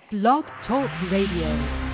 Blog Talk Radio.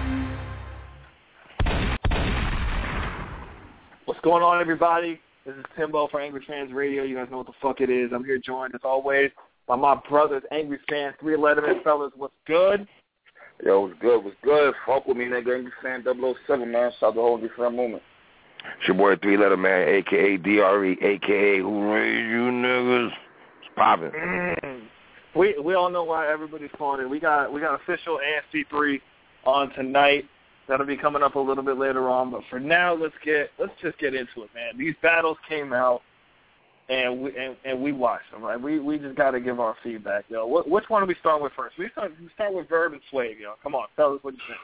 What's going on, everybody? This is Timbo for Angry Fans Radio. You guys know what the fuck it is. I'm here joined, as always, by my brothers, Angry Fans, 3 Letterman. Fellas, what's good? Yo, what's good? What's good? Fuck with me, nigga. Angry Fan 007, man. Shout out the whole different moment. It's your boy 3 Letter Man, a.k.a. DRE, a.k.a. Who Raised You Niggas? It's poppin'. We all know why everybody's calling in. We got official ASP3 on tonight. That'll be coming up a little bit later on. But for now, let's just get into it, man. These battles came out, and we watched them, right? We just got to give our feedback, yo. Which one do we start with first? We start with Verb and Swave, yo. Come on, tell us what you think.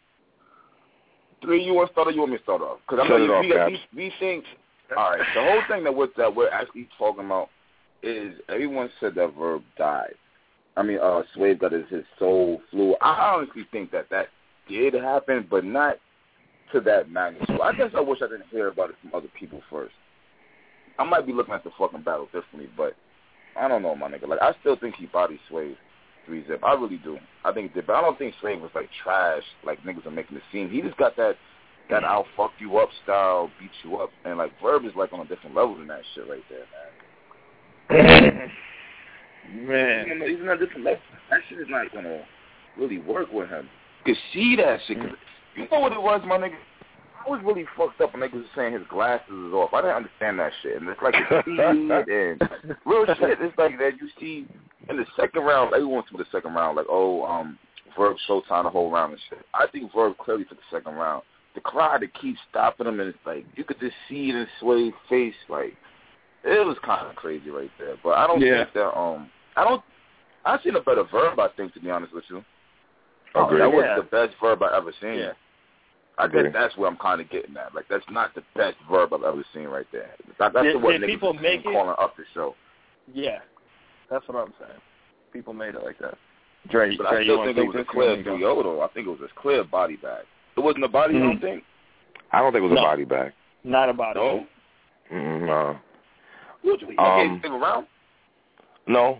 3, you want to start or you want me to start off? Because we think, all right, the whole thing that we're actually talking about is everyone said that Verb died. I mean, Swave got his soul flew. I honestly think that did happen, but not to that magnitude. I guess I wish I didn't hear about it from other people first. I might be looking at the fucking battle differently, but I don't know, my nigga. Like, I still think he bodied Swave 3-zip. I really do. I think he did, but I don't think Swave was, like, trash, like niggas are making it seem. He just got that I'll fuck you up style, beat you up, and, like, Verb is, like, on a different level than that shit right there, man. Man. He's on a different level. That shit is not going to really work with him. You can see that shit. Cause you know what it was, my nigga? I was really fucked up when niggas was saying his glasses is off. I didn't understand that shit. And it's like the speed and real shit. It's like that you see in the second round, everyone through the second round, like, Verb Showtime the whole round and shit. I think Verb clearly took the second round. The crowd that keeps stopping him, and it's like, you could just see it in Swade's face. Like, it was kind of crazy right there. But I don't think that, I've seen a better Verb, I think, to be honest with you. That was the best Verb I've ever seen. Yeah. I guess that's where I'm kind of getting at. Like, that's not the best Verb I've ever seen right there. That's the what niggas people make it calling up the show. Yeah, that's what I'm saying. People made it like that. Dre, but I still think it was a clear 3-0, though. I think it was a clear body bag. It wasn't a body, you don't think? I don't think it was a body bag. Not a body. No? No. What, you can't stick around? No.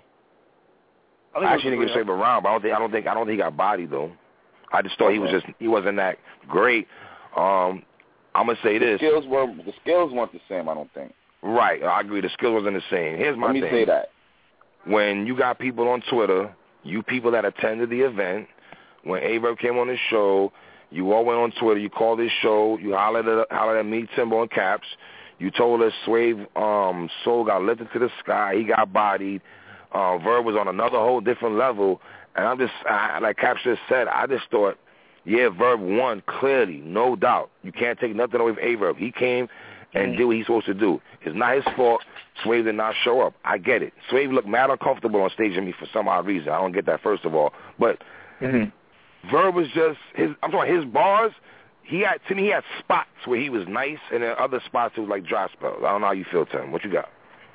I actually didn't get to save a round, but I don't think he got bodied though. I just thought he wasn't that great. I'm gonna say this: the skills weren't the same. I don't think. Right, I agree. The skills wasn't the same. Here's my thing. Let me say that. When you got people on Twitter, you people that attended the event, when Averb came on the show, you all went on Twitter. You called this show. You hollered at me, Timbo, and Caps. You told us Swave soul got lifted to the sky. He got bodied. Verb was on another whole different level, and like Caps just said, I just thought, Verb won clearly, no doubt. You can't take nothing away from Averb. He came and did what he's supposed to do. It's not his fault Swave did not show up. I get it. Swave looked mad uncomfortable on stage with me for some odd reason. I don't get that, first of all. But Verb was just, his bars, he had spots where he was nice, and then other spots it was like dry spells. I don't know how you feel, Tim. What you got?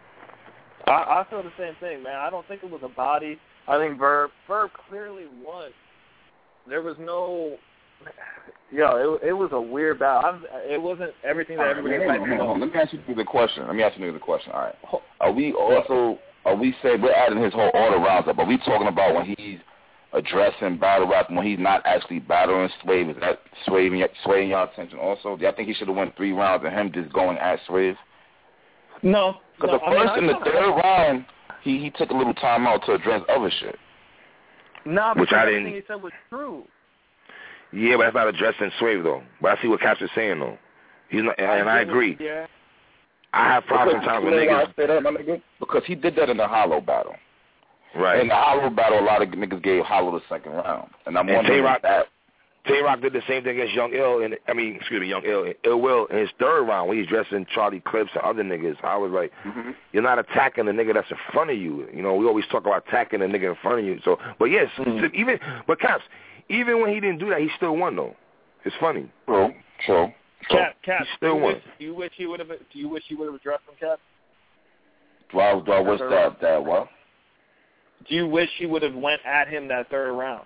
I feel the same thing, man. I don't think it was a body. I think Verb clearly won. There was no, it was a weird battle. It wasn't everything that everybody expected. Let me ask you the question. All right. We're adding his whole order rounds up. Are we talking about when he's addressing battle rap, when he's not actually battling Swave? Is that swaying y'all attention also? Do y'all think he should have won 3 rounds and him just going at Swave? No. Because the first and the third round, he took a little time out to address other shit. No, because everything he said was true. Yeah, but that's not addressing Swave, though. But I see what Caps is saying, though. He's not, and I agree. Yeah. I have problems sometimes with niggas. I say that, my nigga? Because he did that in the Hollow battle. Right. In the Hollow battle, a lot of niggas gave Hollow the second round. And I'm wondering that. Tay-Rock did the same thing against Ill Will in his third round when he's dressing Charlie Clips and other niggas. I was like, you're not attacking the nigga that's in front of you. You know, we always talk about attacking the nigga in front of you. So, but yes, but Caps, even when he didn't do that, he still won though. It's funny. True. Caps, he still won. Do you wish he would have addressed him, Caps? Do I wish that what? Do you wish he would have went at him that third round?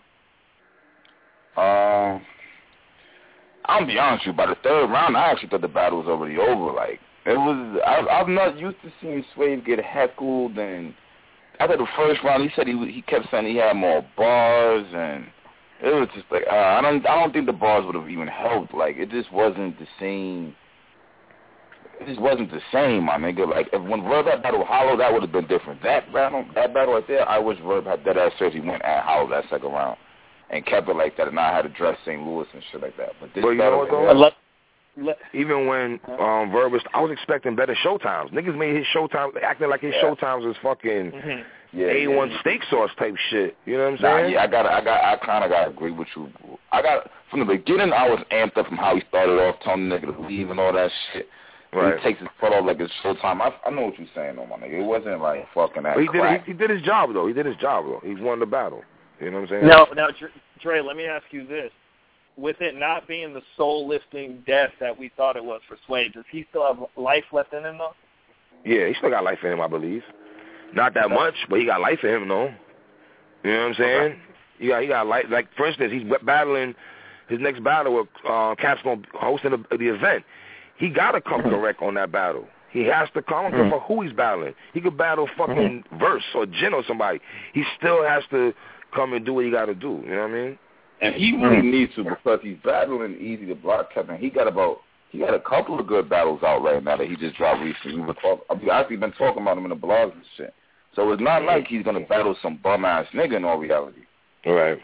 I'll be honest with you. By the third round, I actually thought the battle was already over. Like, it was. I'm not used to seeing Swave get heckled, and after the first round, he said he kept saying he had more bars, and It was just like I don't think the bars would have even helped. Like it just wasn't the same. It just wasn't the same, my nigga. Like if when Verb had battle Hollow, that would have been different. That battle right there, I wish Verb had that ass he went at Hollow that second round and kept it like that, and I had to dress St. Louis and shit like that. But this battle, even when Verb was, I was expecting better showtimes. Niggas made his showtime acting like his showtimes was fucking A1 steak sauce type shit. You know what I'm saying? Yeah, I kind of gotta agree with you. From the beginning, I was amped up from how he started off, telling the nigga to leave and all that shit. Right. He takes his foot off like it's showtime. I know what you're saying, though, my nigga. It wasn't like fucking that. He did his job though. He won the battle. You know what I'm saying? Now, Dre, let me ask you this. With it not being the soul-lifting death that we thought it was for Sway, does he still have life left in him, though? Yeah, he still got life in him, I believe. Not that much, but he got life in him, though. You know what I'm saying? Okay. He got life. Like, for instance, he's battling his next battle with Cap's hosting the event. He got to come correct on that battle. He has to come for who he's battling. He could battle fucking Verse or Jin or somebody. He still has to come and do what he got to do. You know what I mean? And he really needs to because he's battling Easy to block Kevin. He got a couple of good battles out right now that he just dropped recently. I've actually been talking about him in the blogs and shit. So it's not like he's gonna battle some bum ass nigga in all reality. Right.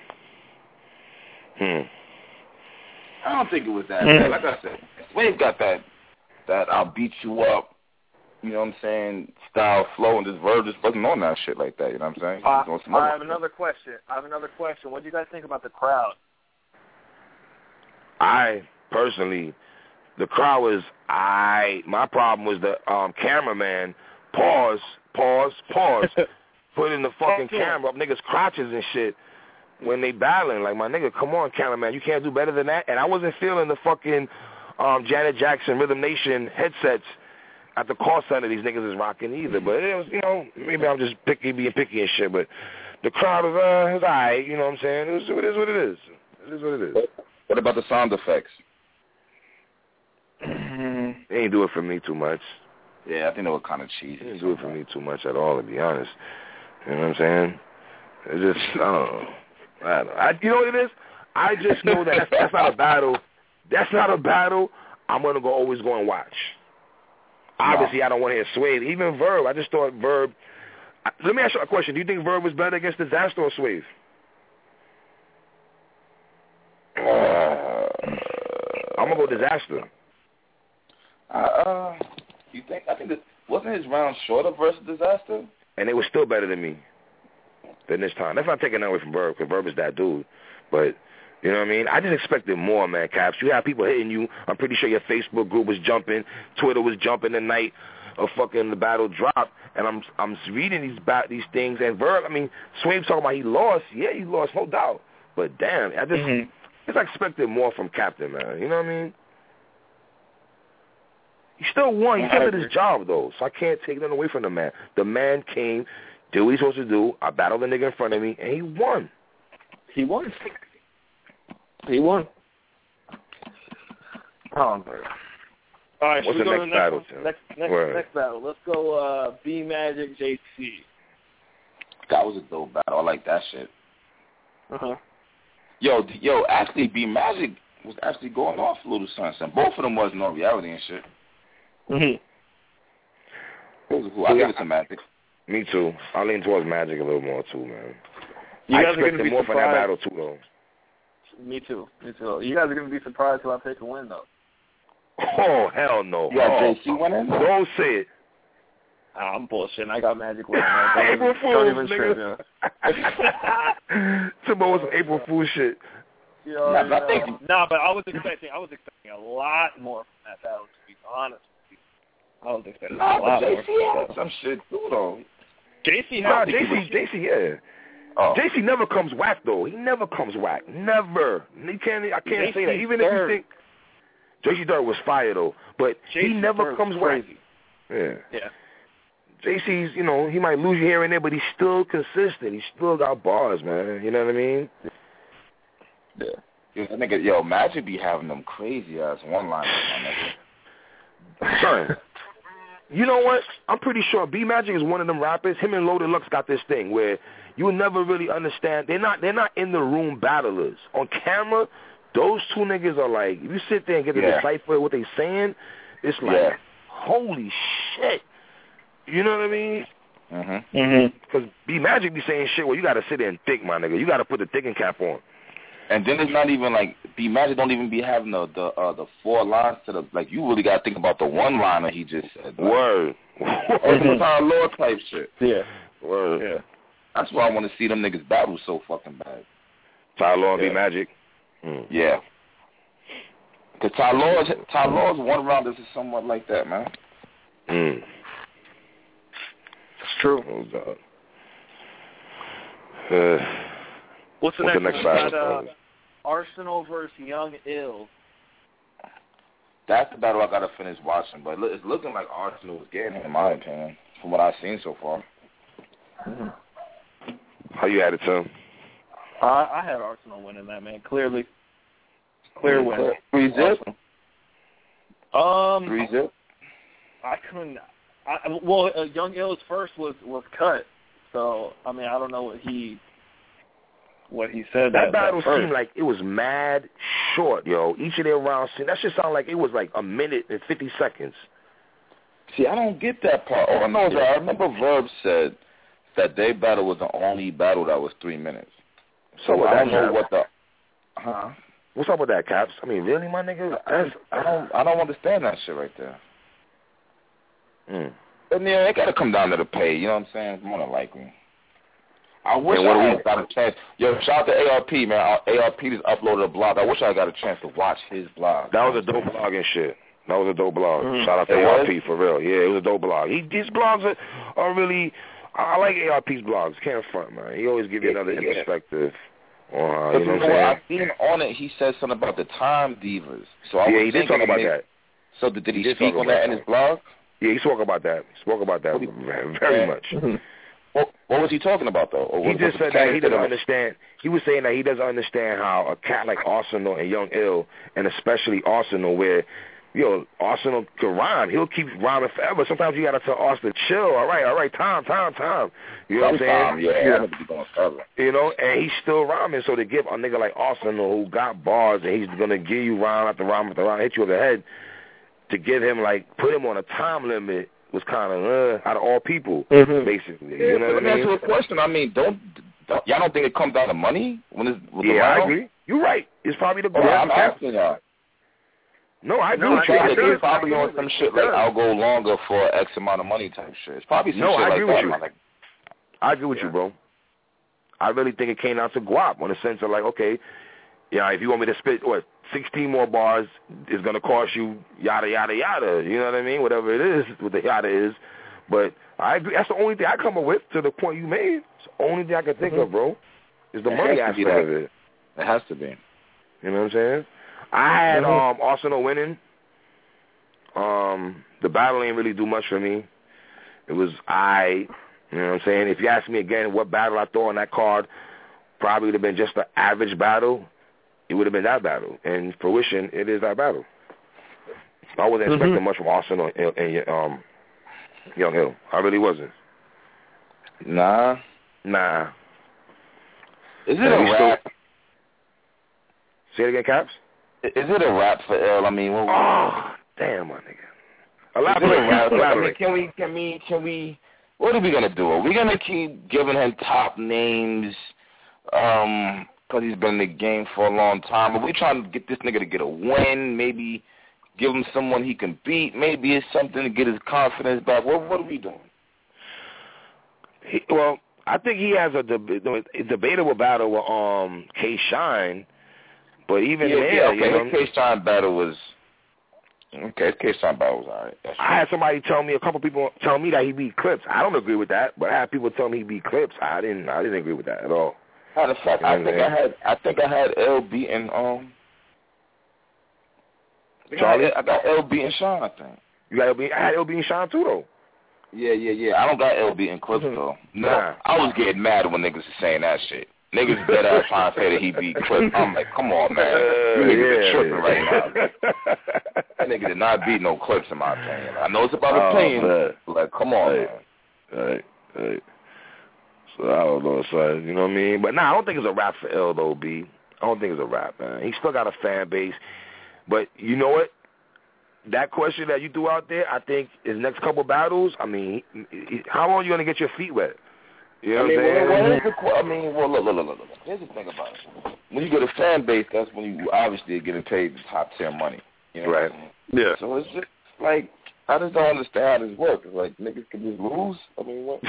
I don't think it was that bad. Like I said, Swave got that I'll beat you up, you know what I'm saying, style flow, and this Verb just wasn't on that shit like that, you know what I'm saying? I have another question. What do you guys think about the crowd? I, personally, the crowd was, my problem was the cameraman, pause, putting the fucking camera up niggas' crotches and shit when they battling. Like, my nigga, come on, cameraman, you can't do better than that? And I wasn't feeling the fucking Janet Jackson Rhythm Nation headsets at the call center these niggas is rocking either. But it was, you know, maybe I'm just being picky and shit, but the crowd was all right, you know what I'm saying? It is what it is. It is what it is. What about the sound effects? They ain't do it for me too much. Yeah, I think they were kind of cheesy. They didn't do it for me too much at all, to be honest. You know what I'm saying? It's just, I don't know. You know what it is? I just know that that's not a battle. That's not a battle I'm going to always go and watch. Obviously, I don't want to hear Swave. Even Verb, I just thought Verb. Let me ask you a question. Do you think Verb was better against Disaster or Swave? I'm going to go Disaster. You think? I think that wasn't his round shorter versus Disaster? And they were still better than me than this time. That's not taking that away from Verb, because Verb is that dude. But, you know what I mean? I just expected more, man, Caps. You have people hitting you. I'm pretty sure your Facebook group was jumping. Twitter was jumping the night of fucking the battle dropped. And I'm reading these things. And Verb, I mean, Swave talking about he lost. Yeah, he lost, no doubt. But damn, I just expected more from Captain, man. You know what I mean? He still won. He did his job, though, so I can't take nothing away from the man. The man came, did what he's supposed to do. I battled the nigga in front of me, and he won. He won. Oh, man. All right, what's should we the go next to battle? Next battle. Let's go B Magic JC. That was a dope battle. I like that shit. Uh-huh. Yo, actually, B Magic was actually going off a little something. Both of them wasn't on reality and shit. I give it to Magic. Me too. I lean towards Magic a little more too, man. I expected more from that battle too, though. Me too. You guys are going to be surprised who I pick to win, though. Oh, hell no. You got JC winning? Don't say it. I'm bullshitting. I got Magic winning. April Fool's, nigga. Timbo was some April Fool's shit. You know, but I was expecting a lot more from that battle, to be honest with you. I was expecting a lot more. JC had some shit too, though. JC, yeah. Oh. JC never comes whack, though. He never comes whack. Never. I can't say that. Even if you think JC Dirt was fire, though, but he never comes whack. Yeah. JC's, you know, he might lose you here and there, but he's still consistent. He's still got bars, man. You know what I mean? Yeah. Magic be having them crazy ass one-liners, my nigga. Son, you know what? I'm pretty sure B Magic is one of them rappers. Him and Loaded Lux got this thing where you will never really understand. They're not in the room battlers. On camera, those two niggas are like, if you sit there and get to decipher what they saying, it's like, holy shit. You know what I mean? Because B-Magic be saying shit where you got to sit there and think, my nigga. You got to put the thinking cap on. And then it's not even like B-Magic don't even be having the 4 lines to the, like, you really got to think about the one-liner he just said. Like, Word. Tyler Law type shit. Yeah. Word. Yeah. That's why I want to see them niggas battle so fucking bad. Tyler Law and B-Magic. Yeah. Because Ty Law's one rounders is somewhat like that, man. It's true. What's the next battle? Arsenal versus Young Ill. That's the battle I got to finish watching, but it's looking like Arsenal is getting it, in my opinion, from what I've seen so far. How you had it, Tim? I had Arsenal winning that, man. Clearly. Clear win. 3-0? 3-0? I couldn't. Young Ill's first was cut, so I mean I don't know what he said. That battle seemed like it was mad short, yo. Each of their rounds, that shit sounded like it was like a minute and 50 seconds. See, I don't get that part. All I know is that I remember Verb said that their battle was the only battle that was 3 minutes. So I don't know what the. What's up with that, Caps? I mean, really, my nigga? I don't understand that shit right there. And yeah, it got to come down to the pay. You know what I'm saying? More than likely. I wish I had got a chance. Yo, shout out to ARP, man. ARP just uploaded a blog. I wish I got a chance to watch his blog. That was a dope blog and shit. That was a dope blog. Shout out to ARP, for real. Yeah, it was a dope blog. His blogs are really... I like ARP's blogs. Can't front, man. He always give you another perspective. You know what I'm saying? I seen on it, he said something about the time divas. So he did talk about that. So did he speak on that in his blog? Yeah, he spoke about that. Very much. What was he talking about, though? He just said that he doesn't understand. He was saying that he doesn't understand how a cat like Arsenal and Young Ill, and especially Arsenal, where, Arsenal can rhyme. He'll keep rhyming forever. Sometimes you got to tell Arsenal, chill. All right, time. You know what I'm saying? Yeah. And he's still rhyming. So to give a nigga like Arsenal, who got bars, and he's going to give you rhyme after rhyme after rhyme, hit you over the head, to give him, put him on a time limit was kind of out of all people, basically. Yeah, you know what I mean? Let me ask you a question. I mean, y'all don't think it comes down to money? I agree. You're right. It's probably the goal. I'm asking y'all. No, I agree with you. He's probably on some shit like I'll go longer for X amount of money type shit. It's probably some shit I agree like with that. You. I agree with you, bro. I really think it came down to guap in the sense of okay, if you want me to spit, 16 more bars is going to cost you yada, yada, yada. You know what I mean? Whatever it is, what the yada is. But I agree. That's the only thing I come up with to the point you made. It's the only thing I can think of, bro, is the money aspect of it. It has to be. You know what I'm saying? I had Arsenal winning. The battle ain't really do much for me. It was you know what I'm saying? If you ask me again what battle I thought on that card, probably would have been just an average battle. It would have been that battle. And fruition, it is that battle. I wasn't expecting much from Arsenal and Young Hill. I really wasn't. Nah. Is it a rap? Say it again, Caps? Is it a rap for L? I mean, damn, my nigga. Elaborate. Can we? What are we gonna do? Are we gonna keep giving him top names? Because he's been in the game for a long time. Are we trying to get this nigga to get a win? Maybe give him someone he can beat. Maybe it's something to get his confidence back. What are we doing? I think he has a debatable battle with K-Shine. But even there, the K-Shine battle was K-Shine battle was all right. I had somebody a couple people tell me that he beat Clips. I don't agree with that, but I had people tell me he beat Clips. I didn't agree with that at all. Matter of fact, I think I had L beating Charlie. I got L beating Sean. I think you got L beating. I had L beating Sean too, though. Yeah. I don't got L beating Clips though. No, I was getting mad when niggas were saying that shit. Niggas better ass trying to say that he beat Clips. I'm like, come on, man. You niggas are tripping right now. That nigga did not beat no Clips, in my opinion. I know it's about opinion, but come on, man. Right. So I don't know, son. You know what I mean? But I don't think it's a rap for L, though, B. I don't think it's a rap, man. He still got a fan base. But you know what? That question that you threw out there, I think his next couple battles, how long are you going to get your feet wet? You know what I'm saying? Look. Here's the thing about it. When you get a fan base, that's when you obviously are getting paid the top tier money. You know right. Yeah. So it's just like, I just don't understand how this works. It's like, niggas can just lose? I mean, what?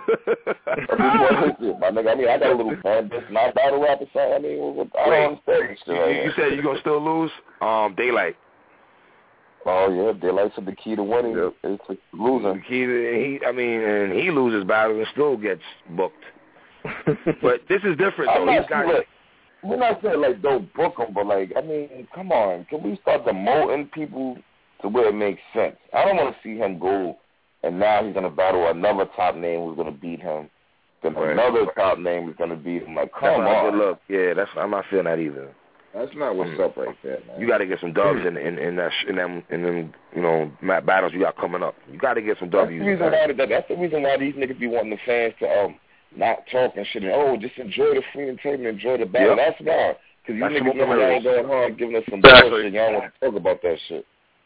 My nigga, I got a little fan base, not battle rap or something. I mean, I don't understand. You said you're going to still lose? Daylight. Oh, yeah, Daylight's the key to winning. Yep. It's losing. The key to, he loses battles and still gets booked. But this is different, though. We're not saying, like, don't book him, but, like, I mean, come on. Can we start demoting people to where it makes sense? I don't want to see him go, and now he's going to battle another top name who's going to beat him. Then another top name is going to beat him. Like, come on. Good luck. Yeah, I'm not feeling that either. That's not what's up right there, man. You got to get some dubs in them battles you got coming up. You got to get some W's. That's the reason why these niggas be wanting the fans to not talk and shit. And, just enjoy the free entertainment, enjoy the battle. Yep. That's why. Because you niggas know y'all ain't going hard giving us some bullshit. Y'all want to talk about that shit.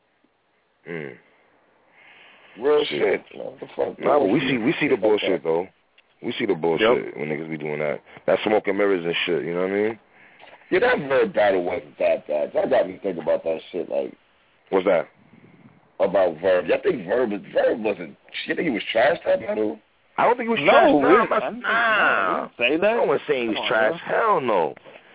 Real shit. What the fuck? Nah, but we see the bullshit though. We see the bullshit when niggas be doing that. That smoke and mirrors and shit. You know what I mean? Yeah, that Verb battle wasn't that bad. That got me thinking about that shit. Like, what's that? About Verb. I think Verb wasn't. You think he was trash that battle? I don't think he was trash. Nah. Say that? No one's saying he's trash. Hell no.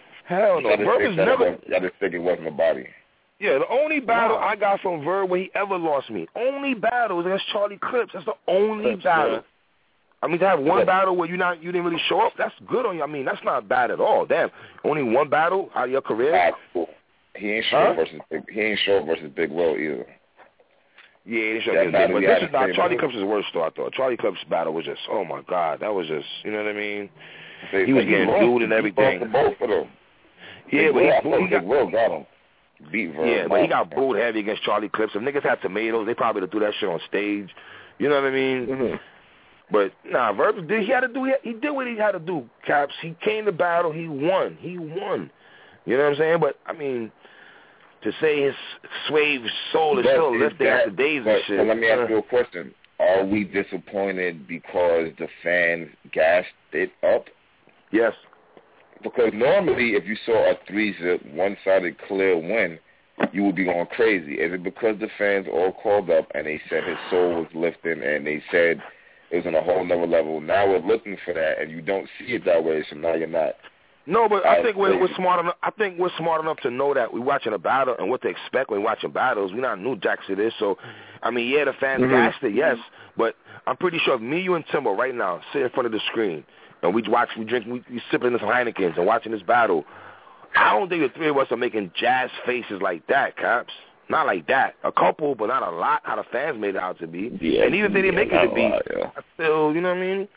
Verb is never. I just think it wasn't a body. Yeah, the only battle I got from Verb where he ever lost me. Only battle was against Charlie Clips. That's the only battle. Yeah. I mean, to have one battle where you didn't really show up, that's good on you. I mean, that's not bad at all. Damn, only one battle out of your career. He ain't show versus Big Will either. Yeah, he didn't show versus Big Will. But this is not Charlie Clips' worst though. I thought Charlie Clips' battle was just, oh my god, that was just, you know what I mean? He was getting dude and everything. Both of them. Yeah, but Big Will got him. Beat Verb. Yeah, but he got booed heavy against Charlie Clips. If niggas had tomatoes, they probably would have threw that shit on stage. You know what I mean? Mm-hmm. But Verb he did what he had to do, Caps. He came to battle, he won. You know what I'm saying? But I mean, to say his Swave soul is still lifting after days and shit. So let me ask you a question. Are we disappointed because the fans gassed it up? Yes. Because normally if you saw a 3-zip, one-sided clear win, you would be going crazy. Is it because the fans all called up and they said his soul was lifting and they said it was on a whole nother level? Now we're looking for that, and you don't see it that way, so now you're not. No, but I think we're smart enough. I think we're smart enough to know that we're watching a battle and what to expect when we're watching battles. We're not new jacks to this, so I mean, yeah, the fans gassed it, yes, but I'm pretty sure if me, you, and Timbo right now sit in front of the screen and we sipping some Heinekens and watching this battle, I don't think the three of us are making jazz faces like that, Caps. Not like that. A couple, but not a lot, how the fans made it out to be. Yeah, and even if they didn't make it to be, I still, you know what I mean?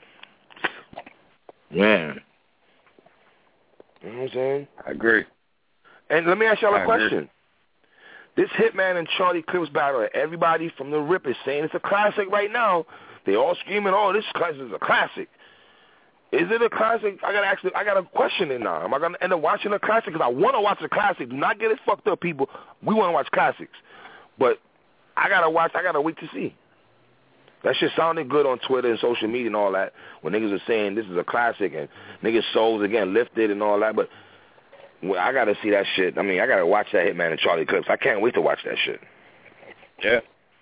Man. You know what I'm saying? I agree. And let me ask y'all a question. This Hitman and Charlie Clips battle, everybody from the rip is saying it's a classic right now. They all screaming, oh, this is a classic. Is it a classic? I got a question in now. Am I gonna end up watching a classic? Because I want to watch a classic. Do not get it fucked up, people. We want to watch classics, but I gotta wait to see. That shit sounded good on Twitter and social media and all that when niggas are saying this is a classic and niggas' souls again lifted and all that. But I gotta see that shit. I mean, I gotta watch that Hitman and Charlie Clips. I can't wait to watch that shit. Yeah.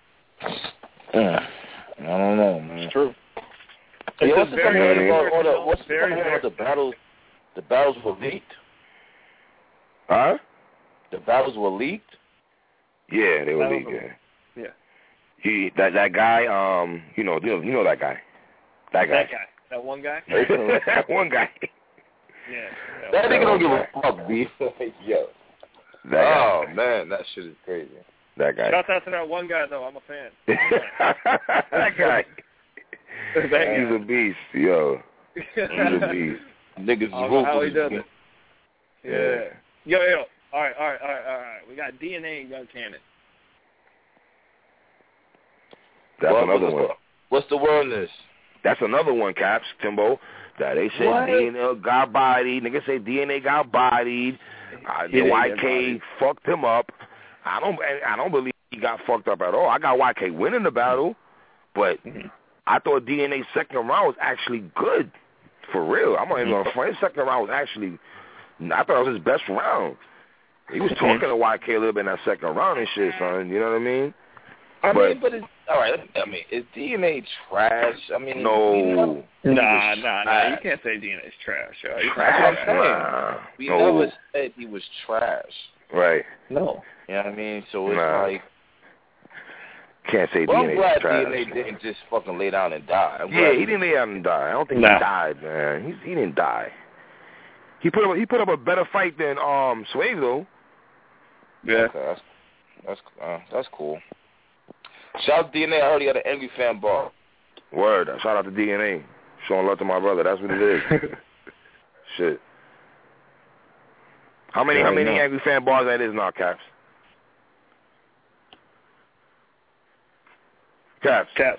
I don't know, man. It's true. What's the thing about the battles? The battles were leaked? Huh? The battles were leaked? Yeah, they were leaked, yeah. That guy, you know that guy. That guy. That one guy? That one guy. Yeah. That nigga don't give a fuck, B. Yo. Oh, man, that shit is crazy. That guy. Shout out to that one guy, though. I'm a fan. That guy. He's a beast, yo. He's a beast. Niggas how he does it. Yeah. Yo. All right. We got DNA and Gun Cannon. That's another one. What's the word on this? That's another one, Caps, Timbo. that they said DNA got bodied. Niggas say DNA got bodied. The YK fucked him up. I don't believe he got fucked up at all. I got YK winning the battle, but I thought DNA's second round was actually good. For real. I'm not even going to front. His second round was actually, I thought it was his best round. He was talking to YK a little bit in that second round and shit, son. You know what I mean? But it's all right. I mean, is DNA trash? I mean, no. Nah. You can't say DNA's trash. That's what I'm saying. We never said he was trash. Right. No. You know what I mean? So it's like. Can't say well, DNA's I'm glad trash. DNA didn't just fucking lay down and die. Yeah, he didn't lay down and die. I don't think he died, man. He didn't die. He put up a better fight than Swave though. Yeah. Okay, that's cool. Shout out to DNA. I heard he had an Angry Fan bar. Word. Shout out to DNA. Showing love to my brother. That's what it is. Shit. How many Angry Fan bars that is now, Caps? Caps.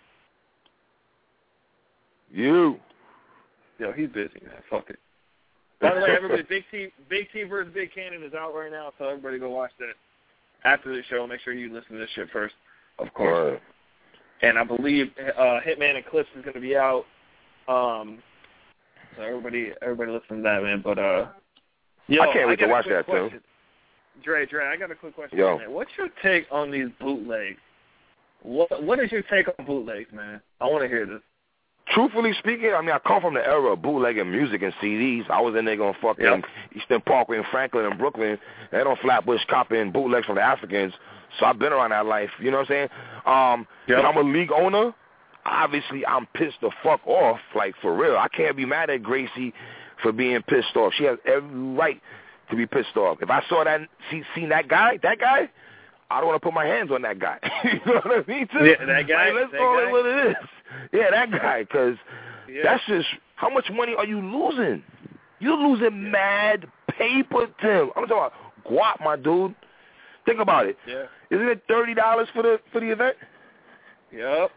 You. Yo, he's busy, man. Fuck it. By the way, everybody, Big T versus Big Cannon is out right now, so everybody go watch that after the show. Make sure you listen to this shit first, of course. Right. And I believe Hitman Eclipse is going to be out. So everybody listen to that, man. But yo, I can't wait to watch that question. Too. Dre, I got a quick question. Yo. Man. What's your take on these bootlegs? What is your take on bootlegs, man? I want to hear this. Truthfully speaking, I mean, I come from the era of bootlegging music and CDs. I was in there going fucking Eastern Parkway and Franklin and Brooklyn. And on Flatbush copying bootlegs from the Africans. So I've been around that life. You know what I'm saying? If I'm a league owner, obviously I'm pissed the fuck off. Like, for real. I can't be mad at Gracie for being pissed off. She has every right to be pissed off. If I saw that, seen that guy, I don't want to put my hands on that guy. You know what I mean? Too? Yeah, that guy. Like, let's call it what it is. Yeah, that guy, because that's just, how much money are you losing? You're losing mad paper, Tim. I'm talking about guap, my dude. Think about it. Yeah. Isn't it $30 for the event? Yep.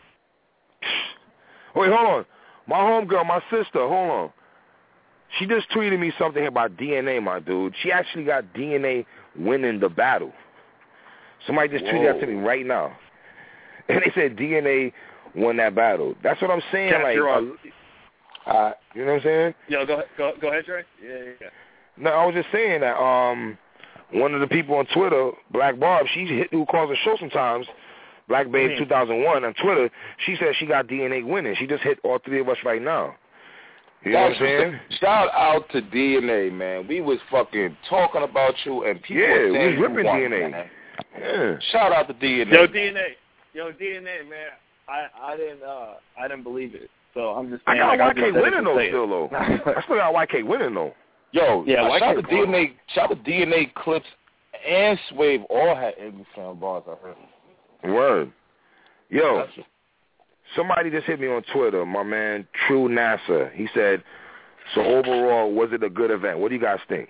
Wait, hold on. My homegirl, my sister, hold on. She just tweeted me something about DNA, my dude. She actually got DNA winning the battle. Somebody just tweeted that to me right now. And they said DNA won that battle. That's what I'm saying. Cap, like, you know what I'm saying? Yo, go ahead, Trey. Yeah. No, I was just saying that one of the people on Twitter, Black Barb, who calls the show sometimes, Black Babe 2001 on Twitter, she said she got DNA winning. She just hit all three of us right now. You know what I'm saying? Shout out to DNA, man. We was fucking talking about you, and people were saying we ripping DNA. Man. Yeah. Shout out to DNA. Yo, DNA, man. I didn't believe it. So I'm just saying. I got YK winning though, still though. I still got YK winning though. Yo, shout out to DNA. Shout out to DNA Clips and Swave all had Angry Fan bars. I heard. Word. Yo, somebody just hit me on Twitter. My man True NASA. He said, "So overall, was it a good event? What do you guys think?"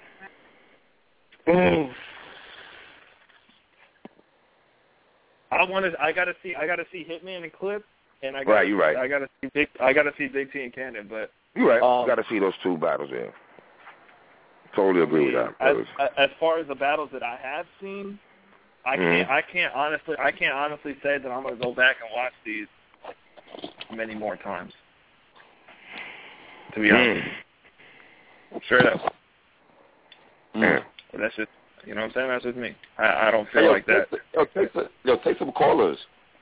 I gotta see Hitman and Clip, and I gotta see Big T and Cannon, but you're right. You gotta see those two battles. Yeah, totally agree with that. As far as the battles that I have seen, I can't honestly say that I'm gonna go back and watch these many more times. To be honest, straight up. That's just. You know what I'm saying? That's just me. I don't feel like that. Take some callers.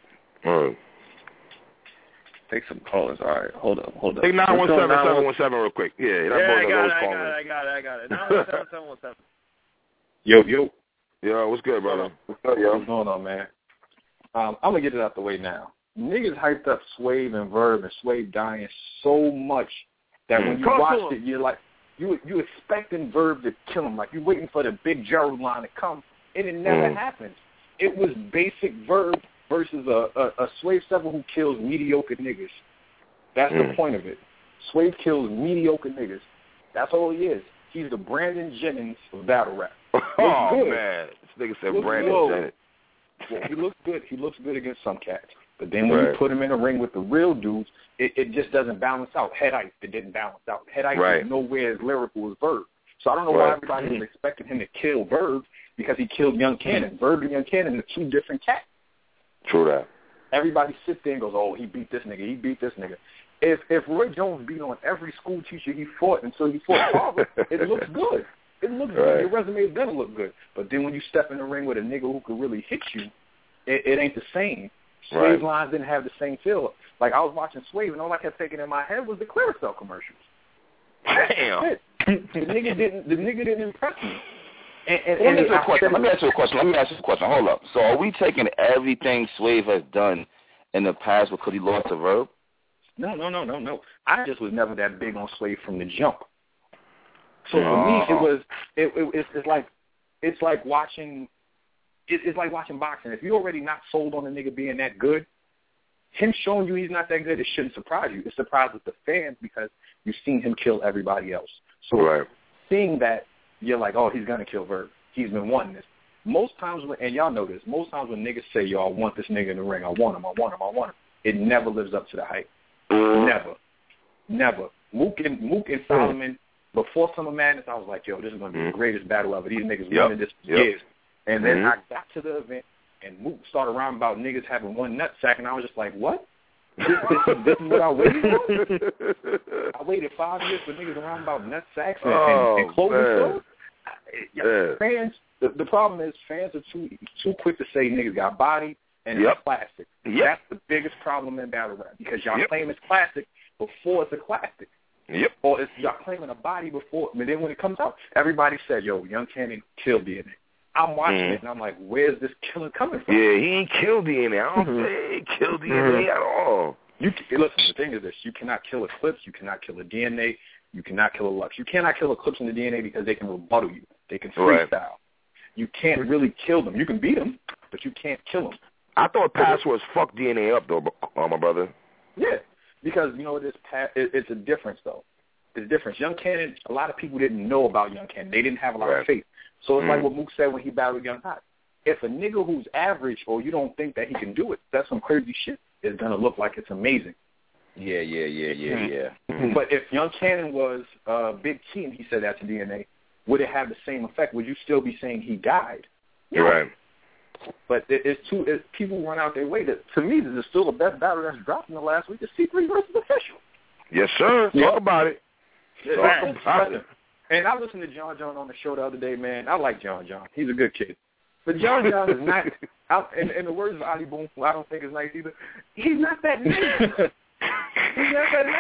Take some callers. All right, hold up. Take 917-717 real quick. I got it. 917-717. Yo. Yo, what's good, brother? What's up, yo? What's going on, man? I'm going to get it out the way now. Niggas hyped up Swave and Verb and Swave dying so much that when you watched it, you're like, you expecting Verb to kill him. Like, you're waiting for the big Gerald line to come, and it never happened. It was basic Verb versus a Swave 7 who kills mediocre niggas. That's the point of it. Swave kills mediocre niggas. That's all he is. He's the Brandon Jennings of battle rap. Man. This nigga said Brandon Jennings. Yeah, he looks good. He looks good against some cats. But then when you put him in a ring with the real dudes, it just doesn't balance out. Head Ice, it didn't balance out. Head Ice is nowhere as lyrical as Verb. So I don't know why everybody was expecting him to kill Verb because he killed Young Cannon. Verb and Young Cannon are two different cats. True that. Everybody sits there and goes, oh, he beat this nigga, he beat this nigga. If Roy Jones beat on every school teacher he fought until he fought Harvard, it looks good. It looks good. Your resume is going to look good. But then when you step in the ring with a nigga who could really hit you, it ain't the same. Swave's lines didn't have the same feel. Like, I was watching Swave, and all I kept thinking in my head was the Clearasil commercials. Damn. The nigga didn't impress me. Let me ask you a question. Hold up. So are we taking everything Swave has done in the past because he lost to Verb? No. I just was never that big on Swave from the jump. So for me, it's like watching boxing. If you're already not sold on a nigga being that good, him showing you he's not that good, it shouldn't surprise you. It surprises the fans because you've seen him kill everybody else. So seeing that, you're like, oh, he's going to kill Verb. He's been wanting this. Most times, and y'all know this, most times when niggas say, yo, I want this nigga in the ring, I want him, it never lives up to the hype. Never. Mook and Solomon, before Summer Madness, I was like, yo, this is going to be the greatest battle ever. These niggas winning this for years. And then I got to the event, and Mook started around about niggas having one nutsack, and I was just like, what? This is what I waited for? I waited 5 years for niggas around about nutsacks and clothing stores? Fans, the problem is fans are too quick to say niggas got body and it's classic. That's the biggest problem in battle rap because y'all claim it's classic before it's a classic. Or it's y'all claiming a body before, but then when it comes out, everybody said, yo, Young Cannon killed DNA. I'm watching it, and I'm like, where's this killing coming from? Yeah, he ain't killed DNA. I don't say he killed DNA at all. Listen, the thing is this. You cannot kill Eclipse. You cannot kill a DNA. You cannot kill a Lux. You cannot kill Eclipse and the DNA because they can rebuttal you. They can freestyle. You can't really kill them. You can beat them, but you can't kill them. I thought Passwords fucked DNA up, though, my brother. Yeah, because, you know, it's a difference, though. It's a difference. Young Cannon, a lot of people didn't know about Young Cannon. They didn't have a lot of faith. So it's like what Mook said when he battled Young Hot. If a nigga who's average or you don't think that he can do it, that's some crazy shit, it's going to look like it's amazing. Yeah. But if Young Cannon was Big T and he said that to DNA, would it have the same effect? Would you still be saying he died? Yeah. Right. But people run out their way. To me, this is still the best battle that's dropped in the last week. It's C3 versus Official. Yes, sir. Talk about it. Talk about it. And I listened to John on the show the other day, man. I like John. He's a good kid. But John is not, in the words of Ali Boom, who I don't think is nice either, he's not that nice. He's not that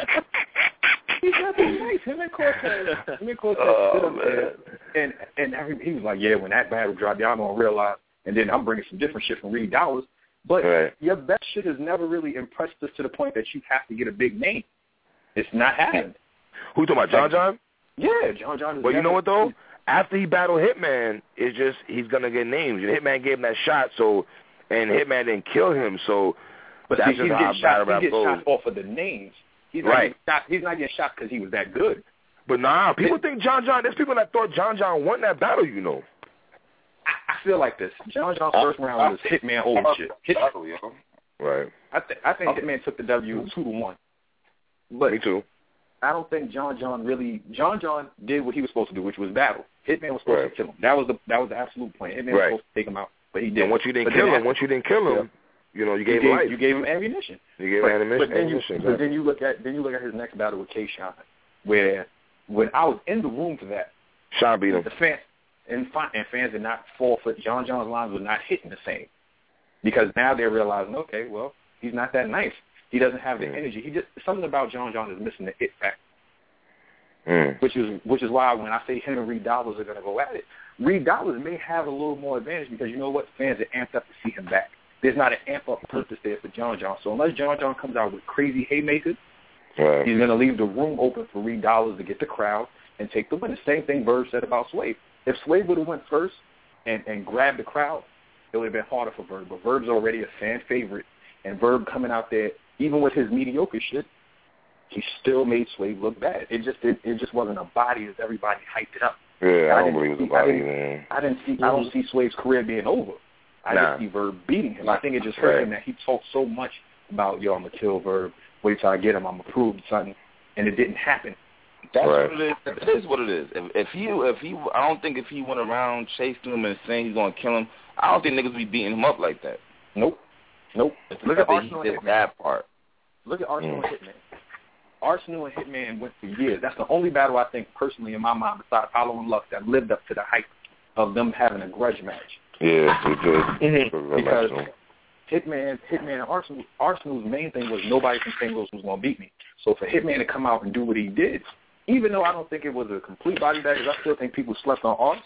nice. Him and Cortez stood up there, and he was like, yeah, when that battle dropped, y'all going to realize, and then I'm bringing some different shit from Reed Dollars. But your best shit has never really impressed us to the point that you have to get a big name. It's not happening. Who you talking about, John? Yeah, John. Well, you know what, though? After he battled Hitman, it's just he's going to get names. Hitman gave him that shot, and Hitman didn't kill him, so but that's just how battle rap goes. He gets shots off of the names. He's not getting shot because he was that good. But people think John, there's people that thought John won that battle, you know. I feel like this. John's first round was Hitman over shit. Right. I think Hitman took the W 2-1. But me too. I don't think John did what he was supposed to do, which was battle. Hitman was supposed to kill him. That was the absolute plan. Hitman was supposed to take him out, but he didn't. And once you didn't kill him, you know, you gave him life. You gave him ammunition. But then you look at his next battle with K-Shine, where when I was in the room for that, Sean beat him. The fans did not fall for John's lines were not hitting the same, because now they're realizing, okay, well, he's not that nice. He doesn't have the energy. Something about John is missing the it factor, which is why when I say him and Reed Dollars are going to go at it, Reed Dollars may have a little more advantage because you know what, fans are amped up to see him back. There's not an amp up purpose there for John. So unless John comes out with crazy haymakers, he's going to leave the room open for Reed Dollars to get the crowd and take the win. The same thing Verb said about Swave. If Swave would have went first and grabbed the crowd, it would have been harder for Verb. But Verb's already a fan favorite, and Verb coming out there, even with his mediocre shit, he still made Swave look bad. It just wasn't a body as everybody hyped it up. Yeah, I don't believe it's a body, man. I don't see Swave's career being over. I just see Verb beating him. I think it just hurt him that he talked so much about, yo, I'm going to kill Verb. Wait till I get him. I'm going to prove something. And it didn't happen. That's what it is. It is what it is. If he, I don't think if he went around chasing him and saying he's going to kill him, I don't think niggas would be beating him up like that. Nope. Look at Arsenal and Hitman. That part. Look at Arsenal and Hitman. Arsenal and Hitman went for years. That's the only battle I think personally in my mind besides Hollow and Lux that lived up to the hype of them having a grudge match. Yeah, it did. Because Hitman and Arsenal's main thing was nobody from St. Louis was going to beat me. So for Hitman to come out and do what he did, even though I don't think it was a complete body bag, because I still think people slept on Ars,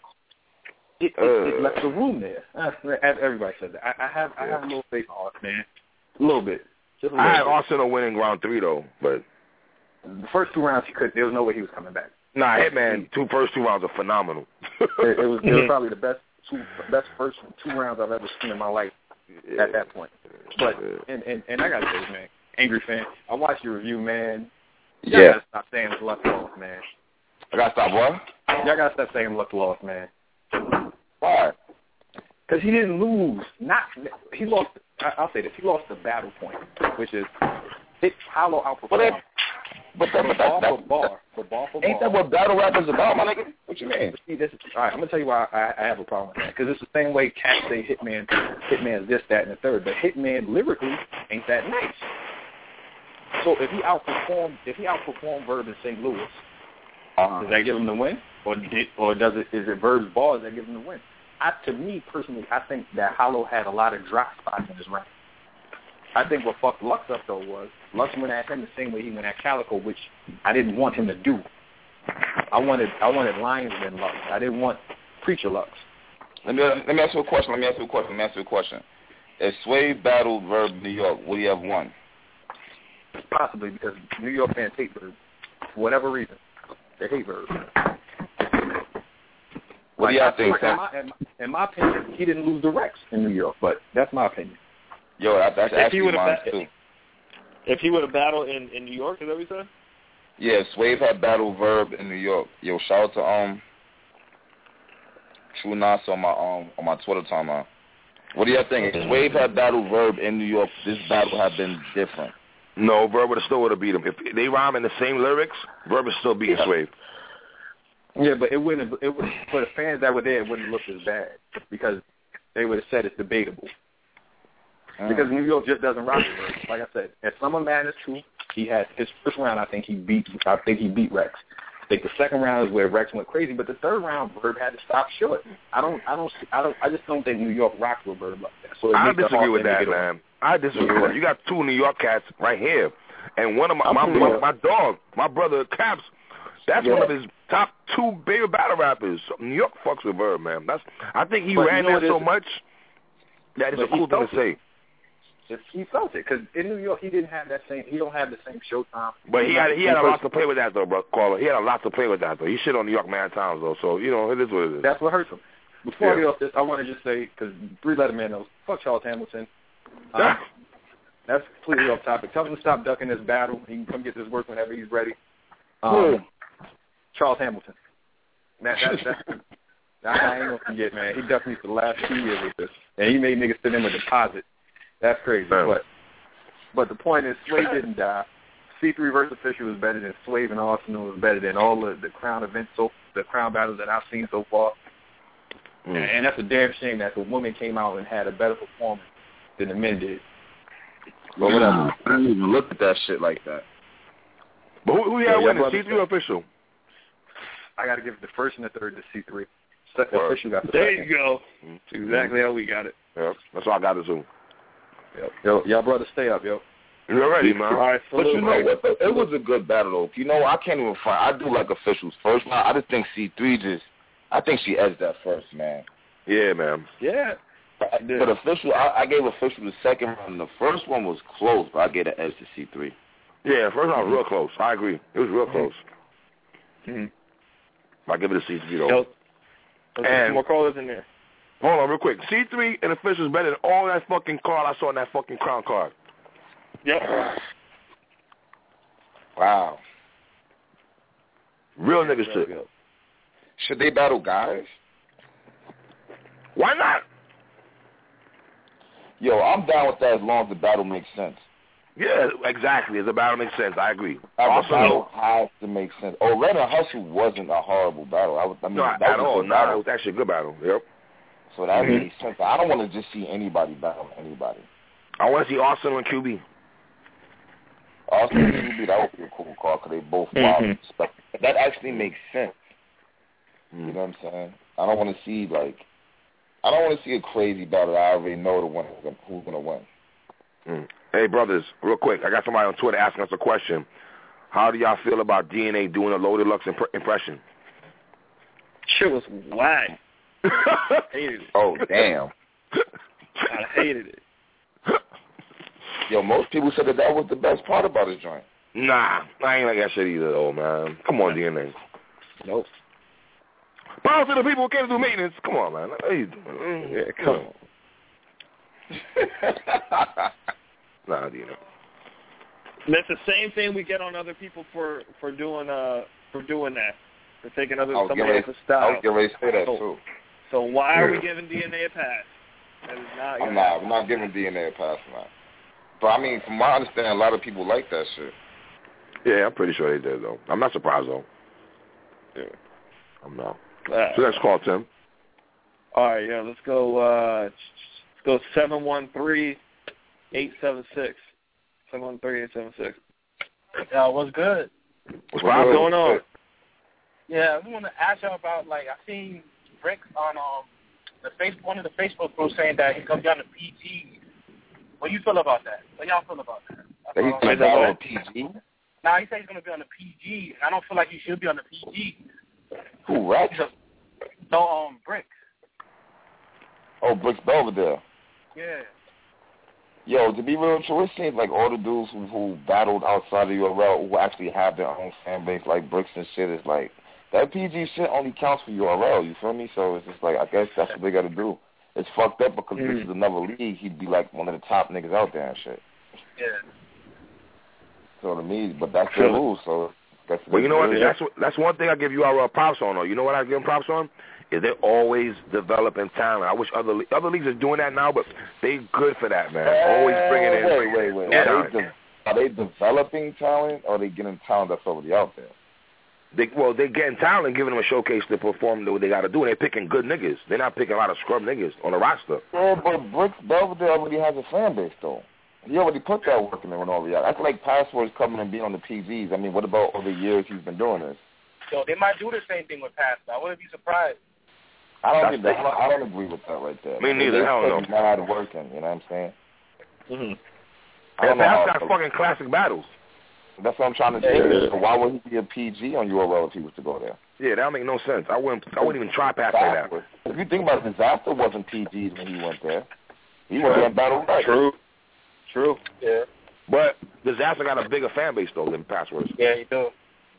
it left the room there. As everybody said that. I have a little faith in Ars, man. A little bit. I had Arsenal winning round 3 though, but the first 2 rounds there was no way he was coming back. Nah, Hitman, first two rounds are phenomenal. it was probably the best first 2 rounds I've ever seen in my life at that point. But and I gotta say, man, Angry Fan, I watched your review, man. Y'all gotta stop saying Luck lost, man. I gotta stop what? Y'all gotta stop saying Luck lost, man. Why? Because he didn't lose. He lost. I'll say this. He lost the battle point, which is Hollow outperformed. But bar for bar. Ain't that what battle rap is about, my nigga? What you mean? See, all right, I'm going to tell you why I have a problem with that. Because it's the same way cats say Hitman's this, that, and the third. But Hitman lyrically ain't that nice. So if he outperformed Verb in St. Louis, does that give him the win? Or is it Verb's bars that give him the win? To me, personally, I think that Hollow had a lot of drop spots in his rap. I think what fucked Lux up, though, was Lux went at him the same way he went at Calico, which I didn't want him to do. I wanted Lions than Lux. I didn't want Preacher Lux. Let me ask you a question. If Sway battled Verb in New York, would he have won? Possibly, because New York fans hate Verb. For whatever reason. They hate Verb. What do y'all think, in my opinion, he didn't lose the Rex in New York, but that's my opinion. Yo, that's actually mine, too. If he would have battled in New York, is that what you said? Yeah, Swave had battled Verb in New York. Yo, shout out to True Nas on my Twitter timeline. What do y'all think? If Swave had battled Verb in New York, this battle had been different. No, Verb would have beat him. If they rhyme in the same lyrics, Verb would still beat Swave. Yeah, but it wouldn't. For the fans that were there, it wouldn't look as bad because they would have said it's debatable. Because New York just doesn't rock with Verb. Like I said, at Summer Madness 2, he had his first round. I think he beat Rex. I think the second round is where Rex went crazy, but the third round, Verb had to stop short. I just don't think New York rocks with Verb like that. So I disagree with that, man. I disagree with that. You got 2 New York cats right here, and one of my dog, my brother Caps. That's one of his top 2 bigger battle rappers. New York fucks with Verb, man. I think he ran there so much that it's a cool thing to say. He felt it because in New York he didn't have that same. He don't have the same showtime. But he had a lot to play with that though, bro. Caller. He had a lot to play with that though. He shit on New York mad times though, so it is what it is. That's what hurts him. Before I get off this, I want to just say because 3-letter man knows. Fuck Charles Hamilton. That's completely off topic. Tell him to stop ducking this battle. He can come get this work whenever he's ready. Charles Hamilton. I ain't gonna forget, man. He ducked me for the last 2 years with this, and he made niggas send him a deposit. That's crazy. But the point is, Sway didn't die. C3 versus Fisher was better than Swave and Arsenal was better than all the Crown events, the Crown battles that I've seen so far. And that's a damn shame that the women came out and had a better performance than the men did. But whatever. I didn't even look at that shit like that. But who you got winning, C3 or Official? I got to give the first and the third to C3. Official got the there second. You go. That's exactly how we got it. Yep. That's all I got to do. Yo, y'all brothers stay up, yo. You're ready, man. All right, but you know what? It was a good battle, though. You know, I can't even find. I do like Official's first round. I just think C3 I think she edged that first, man. Yeah, man. Yeah. But Official, I gave Official the second round. The first one was close, but I gave the edge to C3. Yeah, first round was real close. I agree. It was real close. I give it to C3, though. And 2 more callers in there. Hold on real quick. C3 and Official is better than all that fucking card I saw in that fucking Crown card. Yep. Wow. Real niggas shit. Should they battle guys? Why not? Yo, I'm down with that as long as the battle makes sense. Yeah, exactly. As the battle makes sense, I agree. The battle has to make sense. Red and Hustle wasn't a horrible battle. Not at all. No, it was actually a good battle. Yep. So that makes sense. I don't want to just see anybody battle anybody. I want to see Arsenal and QB. Arsenal and QB, that would be a cool call because they both wild and respectful. That actually makes sense. You know what I'm saying? I don't want to see a crazy battle. I already know who's going to win. Hey, brothers, real quick, I got somebody on Twitter asking us a question. How do y'all feel about DNA doing a Loaded Lux impression? Shit was whack. Hated it. Oh, damn. I hated it. Yo, most people said that was the best part about his joint. Nah, I ain't like that shit either, though, man. Come on, DNA. Nope. Bounce to the people who came to do maintenance. Come on, man. Hey, yeah, come on. Nah, DNA. That's the same thing we get on other people for doing that. For taking somebody else's style. I was getting ready to say that too. So why are we giving DNA a pass? That is not. I'm not giving DNA a pass, man. But I mean, from my understanding, a lot of people like that shit. Yeah, I'm pretty sure they did though. I'm not surprised though. Yeah, I'm not. So let's call Tim. All right, yeah, let's go. 713-876. 713-876. What's good? What's going on? Yeah, I just want to ask y'all about, I seen Bricks on one of the Facebook posts saying that he comes down to PG. What do you feel about that? What y'all feel about that? He's going to be on PG? Nah, he said he's going to be on the PG. I don't feel like he should be on the PG. Who, Rex? No, Bricks. Oh, Bricks Belvedere. Yeah. Yo, to be real true, it seems like all the dudes who battled outside of URL who actually have their own fan base, like Bricks and shit, is like, that PG shit only counts for URL, you feel me? So it's just like, I guess that's what they got to do. It's fucked up because this is another league. He'd be like one of the top niggas out there and shit. Yeah. So to me, but that's their rules, so that's well, you know what? That's one thing I give URL props on, though. You know what I give them props on? Is they're always developing talent. I wish other leagues are doing that now, but they good for that, man. Always bringing in. Wait. Are they developing talent, or are they getting talent that's already out there? They're getting talent and giving them a showcase to perform what they got to do, and they're picking good niggas. They're not picking a lot of scrub niggas on the roster. Yeah, but Bricks Belvedere already has a fan base, though. He already put that work in there and all that. I feel like Password's coming and being on the PGs. I mean, what about all the years he's been doing this? So they might do the same thing with Password. I wouldn't be surprised. I don't agree with that right there. Me neither. Hell no. Mad working, you know what I'm saying? And Pass got fucking classic battles. That's what I'm trying to say. So why would he be a PG on URL if he was to go there? Yeah, that don't make no sense. I wouldn't even try Pass like that. If you think about it, Disaster wasn't PGs when he went there. He went there and battled right. True. Yeah. But Disaster got a bigger fan base, though, than Passwords. Yeah, he do.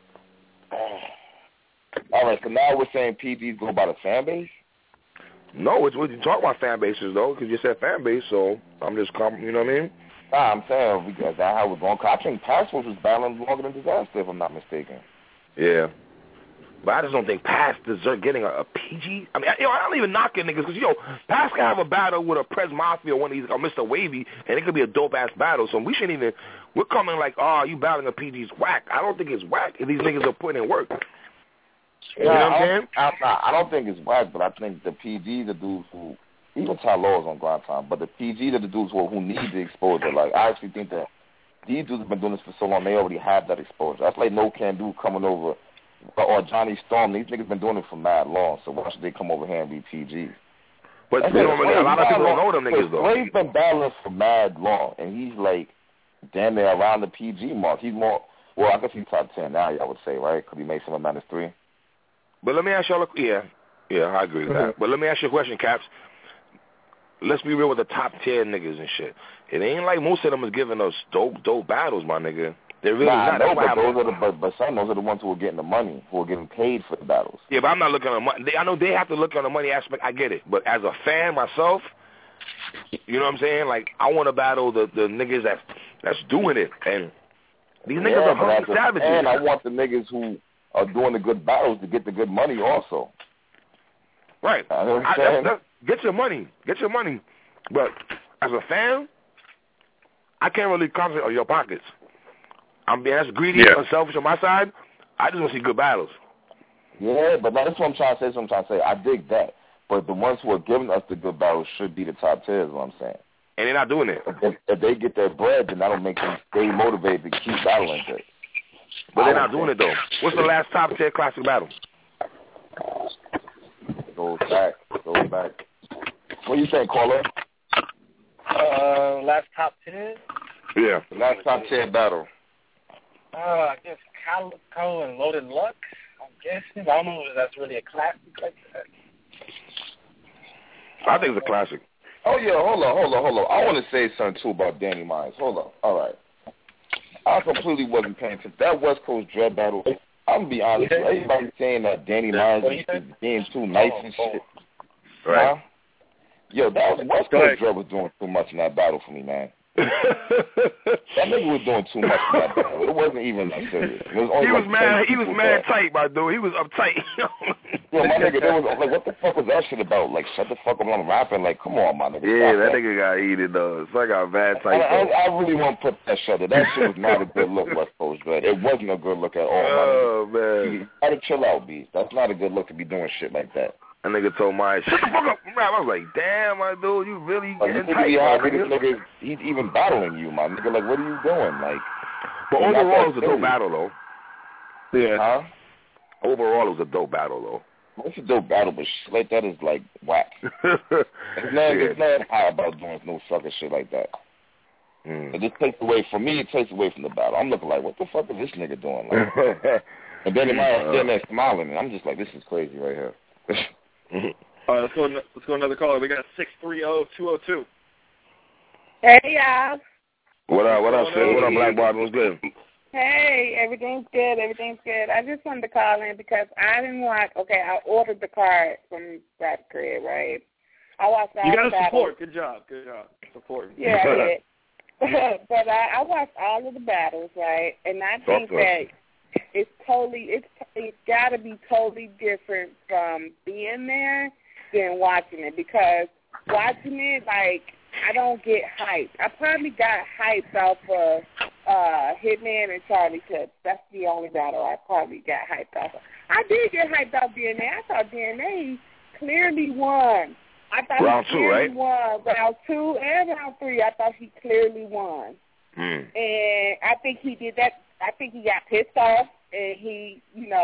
All right, so now we're saying PGs go by the fan base? No, it's what you talk about fan bases, though, because you said fan base, so I'm just, you know what I mean? Nah, I'm saying because that's how we're going. I think Passwords was battling longer than Disaster, if I'm not mistaken. Yeah. But I just don't think Pass deserves getting a PG. I mean, I don't even knock it, niggas, because, Pass can have a battle with a Prez Mafia or one of these, or Mr. Wavy, and it could be a dope-ass battle. So we shouldn't even, we're coming like, you battling a PG's whack. I don't think it's whack if these niggas are putting in work. You know what I'm saying? I don't think it's whack, but I think the PGs are dudes who, even Ty Law is on grind time, but the PGs are the dudes who need the exposure. Like, I actually think that these dudes have been doing this for so long, they already have that exposure. That's like No Can Do coming over, or Johnny Storm. These niggas been doing it for mad long, so why should they come over here and be PG? But a lot of people don't know them niggas, though. Sway's been battling for mad long, and he's like damn near around the PG mark. He's more, well, I guess he's top 10 now, y'all would say, right? Because he made some of -3. But let me ask y'all, yeah, I agree with that. But let me ask you a question, Caps. Let's be real with the top 10 niggas and shit. It ain't like most of them is giving us dope battles, my nigga. They're really not. But some those are the ones who are getting the money, who are getting paid for the battles. Yeah, but I'm not looking at the money. I know they have to look on the money aspect. I get it. But as a fan myself, you know what I'm saying? Like, I want to battle the niggas that's doing it. And these niggas are hungry savages. And I want the niggas who are doing the good battles to get the good money also. Right. You know what I'm saying? Get your money. But as a fan, I can't really concentrate on your pockets. I'm being that's greedy and selfish on my side. I just want to see good battles. Yeah, but that's what I'm trying to say. I dig that. But the ones who are giving us the good battles should be the top tier, is what I'm saying. And they're not doing it. If they get their bread, then that'll make them stay motivated to keep battling good. But they're not doing it, though. What's the last top tier classic battle? Goes back. What do you think, caller? Last top 10? Yeah. The last top tier battle. I guess Calico and Loaded Lux, I'm guessing. I don't know if that's really a classic like that. I think it's a classic. Oh, yeah, hold on. I want to say something, too, about Danny Myers. Hold on. All right. I completely wasn't paying attention. That West Coast Dread battle, I'm going to be honest with you. Everybody's saying that Danny Myers is being too nice and shit. Right. Huh? Yo, that was West Coast Dread was doing too much in that battle for me, man. That nigga was doing too much in that battle. It wasn't even that serious. He was mad tight, my dude. He was uptight. Yo, my nigga, there was like, what the fuck was that shit about? Like, shut the fuck up, I'm rapping. Like, come on, my nigga. Yeah, that nigga got heated, though. So I got bad tight. I really want to put that shit up. That shit was not a good look, West Coast Dread. It wasn't a good look at all, oh, my nigga. Man. You gotta chill out, B. That's not a good look to be doing shit like that. That nigga told my shut the fuck up, rap. I was like, damn, my dude, you really getting tight, nigga. He's even battling you, my nigga. Like, what are you doing? Like, but overall, it was a dope battle, though. Yeah. Huh? Overall, it was a dope battle, though. It's a dope battle, but shit like that is like whack. It's not high about doing no sucker shit like that. It just takes away from me. It takes away from the battle. I'm looking like, what the fuck is this nigga doing? Like, and then Myers sitting there smiling, and I'm just like, this is crazy right here. All right, let's go another caller. We got 630-202. Hey, y'all. What up, sis? What up, Black Barbie? What's good? Hey, everything's good. I just wanted to call in because I didn't watch. Okay, I ordered the card from Rap Crib, right? I watched all the battles. You got to support. Good job. Supporting. Yeah, I did. But I watched all of the battles, right? And I think that it's got to be totally different from being there than watching it, because watching it, like, I don't get hyped. I probably got hyped off of Hitman and Charlie Clips. That's the only battle I probably got hyped off of. I did get hyped off DNA. I thought DNA clearly won. I thought round he clearly 2, right? won. Round 2 and round 3, I thought he clearly won. And I think he did that. I think he got pissed off, and he,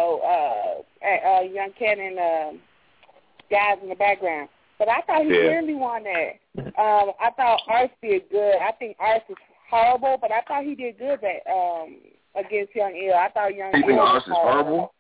Young Cannon guys in the background. But I thought he clearly won that. I thought Arce did good. I think Arce is horrible, but I thought he did good against Young Ill. I thought Young Ill. You think Arce is horrible?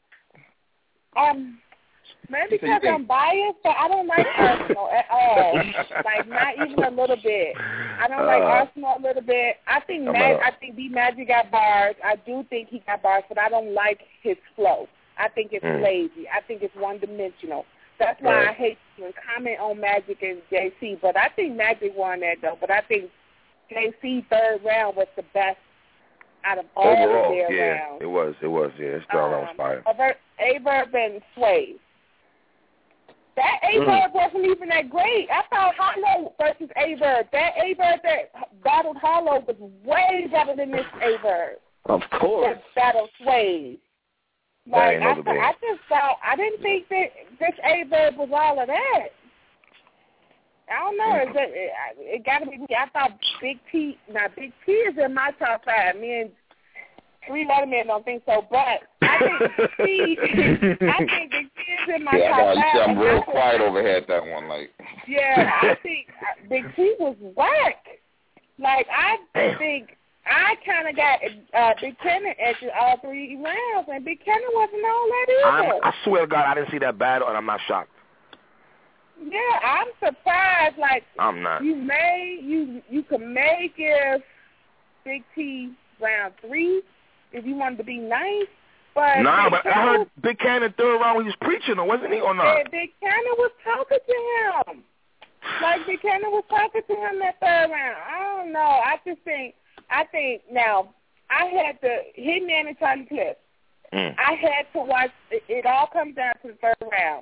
Maybe because I'm biased, but I don't like Arsenal at all. Like, not even a little bit. I don't like Arsenal a little bit. I think B-Magic got bars. I do think he got bars, but I don't like his flow. I think it's lazy. I think it's one-dimensional. That's why I hate to comment on Magic and JC. But I think Magic won that, though. But I think JC third round was the best out of all of their rounds. It was. Yeah, his third round was fire. Averb and Sway. That Averb wasn't even that great. I thought Hollow versus Averb. That Averb that battled Hollow was way better than this Averb. Of course. That battled Sway. Like, I just thought, I didn't think that this Averb was all of that. I don't know. It got to be me. I thought Big T is in my top 5. Me and 3 Letterman don't think so, but I think Big T is in my top 5. I'm real quiet over here at that one. Like, yeah, I think Big T was whack. Like, I think I kind of got Big Cannon edges all 3 rounds, and Big Cannon wasn't all that either. I swear to God, I didn't see that battle, and I'm not shocked. Yeah, I'm surprised. Like, I'm not. You could give Big T round 3 if you wanted to be nice, but but I heard Big Cannon third round when he was preaching, wasn't he, or not? Yeah, Big Cannon was talking to him. Like, Big Cannon was talking to him that third round. I don't know. I think now, I had to Hitman and Charlie Clips. I had to watch. It all comes down to the third round.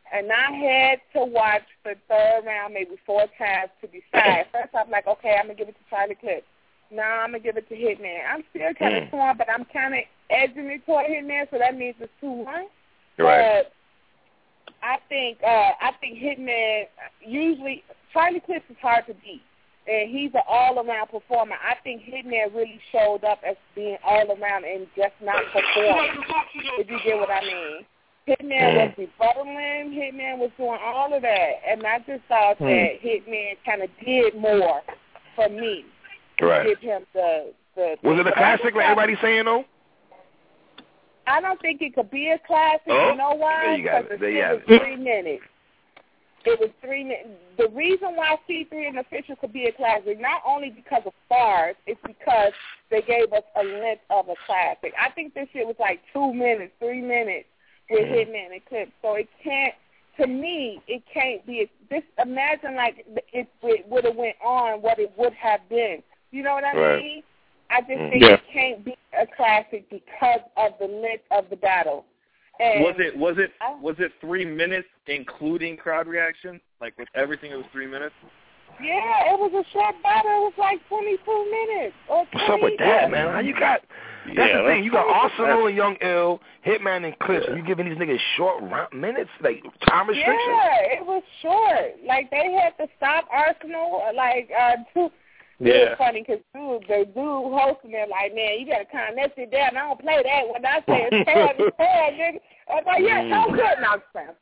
And I had to watch the third round maybe 4 times to decide. First, I'm like, okay, I'm going to give it to Charlie Clips. Now I'm going to give it to Hitman. I'm still kind of torn, but I'm kind of edging it toward Hitman, so that means it's 2-1. Right. But I think Hitman, usually, Charlie Clips is hard to beat, and he's an all-around performer. I think Hitman really showed up as being all-around and just not performing, if you get what I mean. Hitman was rebuttaling, Hitman was doing all of that, and I just thought that Hitman kind of did more for me. Right. Give him the was it a classic like everybody's saying, though? I don't think it could be a classic. Oh, you know why? Because it was 3 minutes. It was 3 minutes. The reason why C3 and Official could be a classic, not only because of stars, it's because they gave us a length of a classic. I think this shit was like 2 minutes, 3 minutes with Hitman and Clips. So it can't, to me, it can't be. Just imagine like it would have went on what it would have been. You know what I mean? I just think it can't be a classic because of the length of the battle. And was it 3 minutes including crowd reaction? Like with everything, it was 3 minutes. Yeah, it was a short battle. It was like 22 minutes or 20. What's up with that, man? How you got? That's the thing. You got Arsenal and Young Ill, Hitman and Clips. You giving these niggas short minutes, like time restrictions? Yeah, it was short. Like they had to stop Arsenal. Like It was funny because the dude hosting it like, man, you got to calm that shit down. I don't play that. When I say it's bad, it's bad, nigga. I'm like, yeah, no good. No,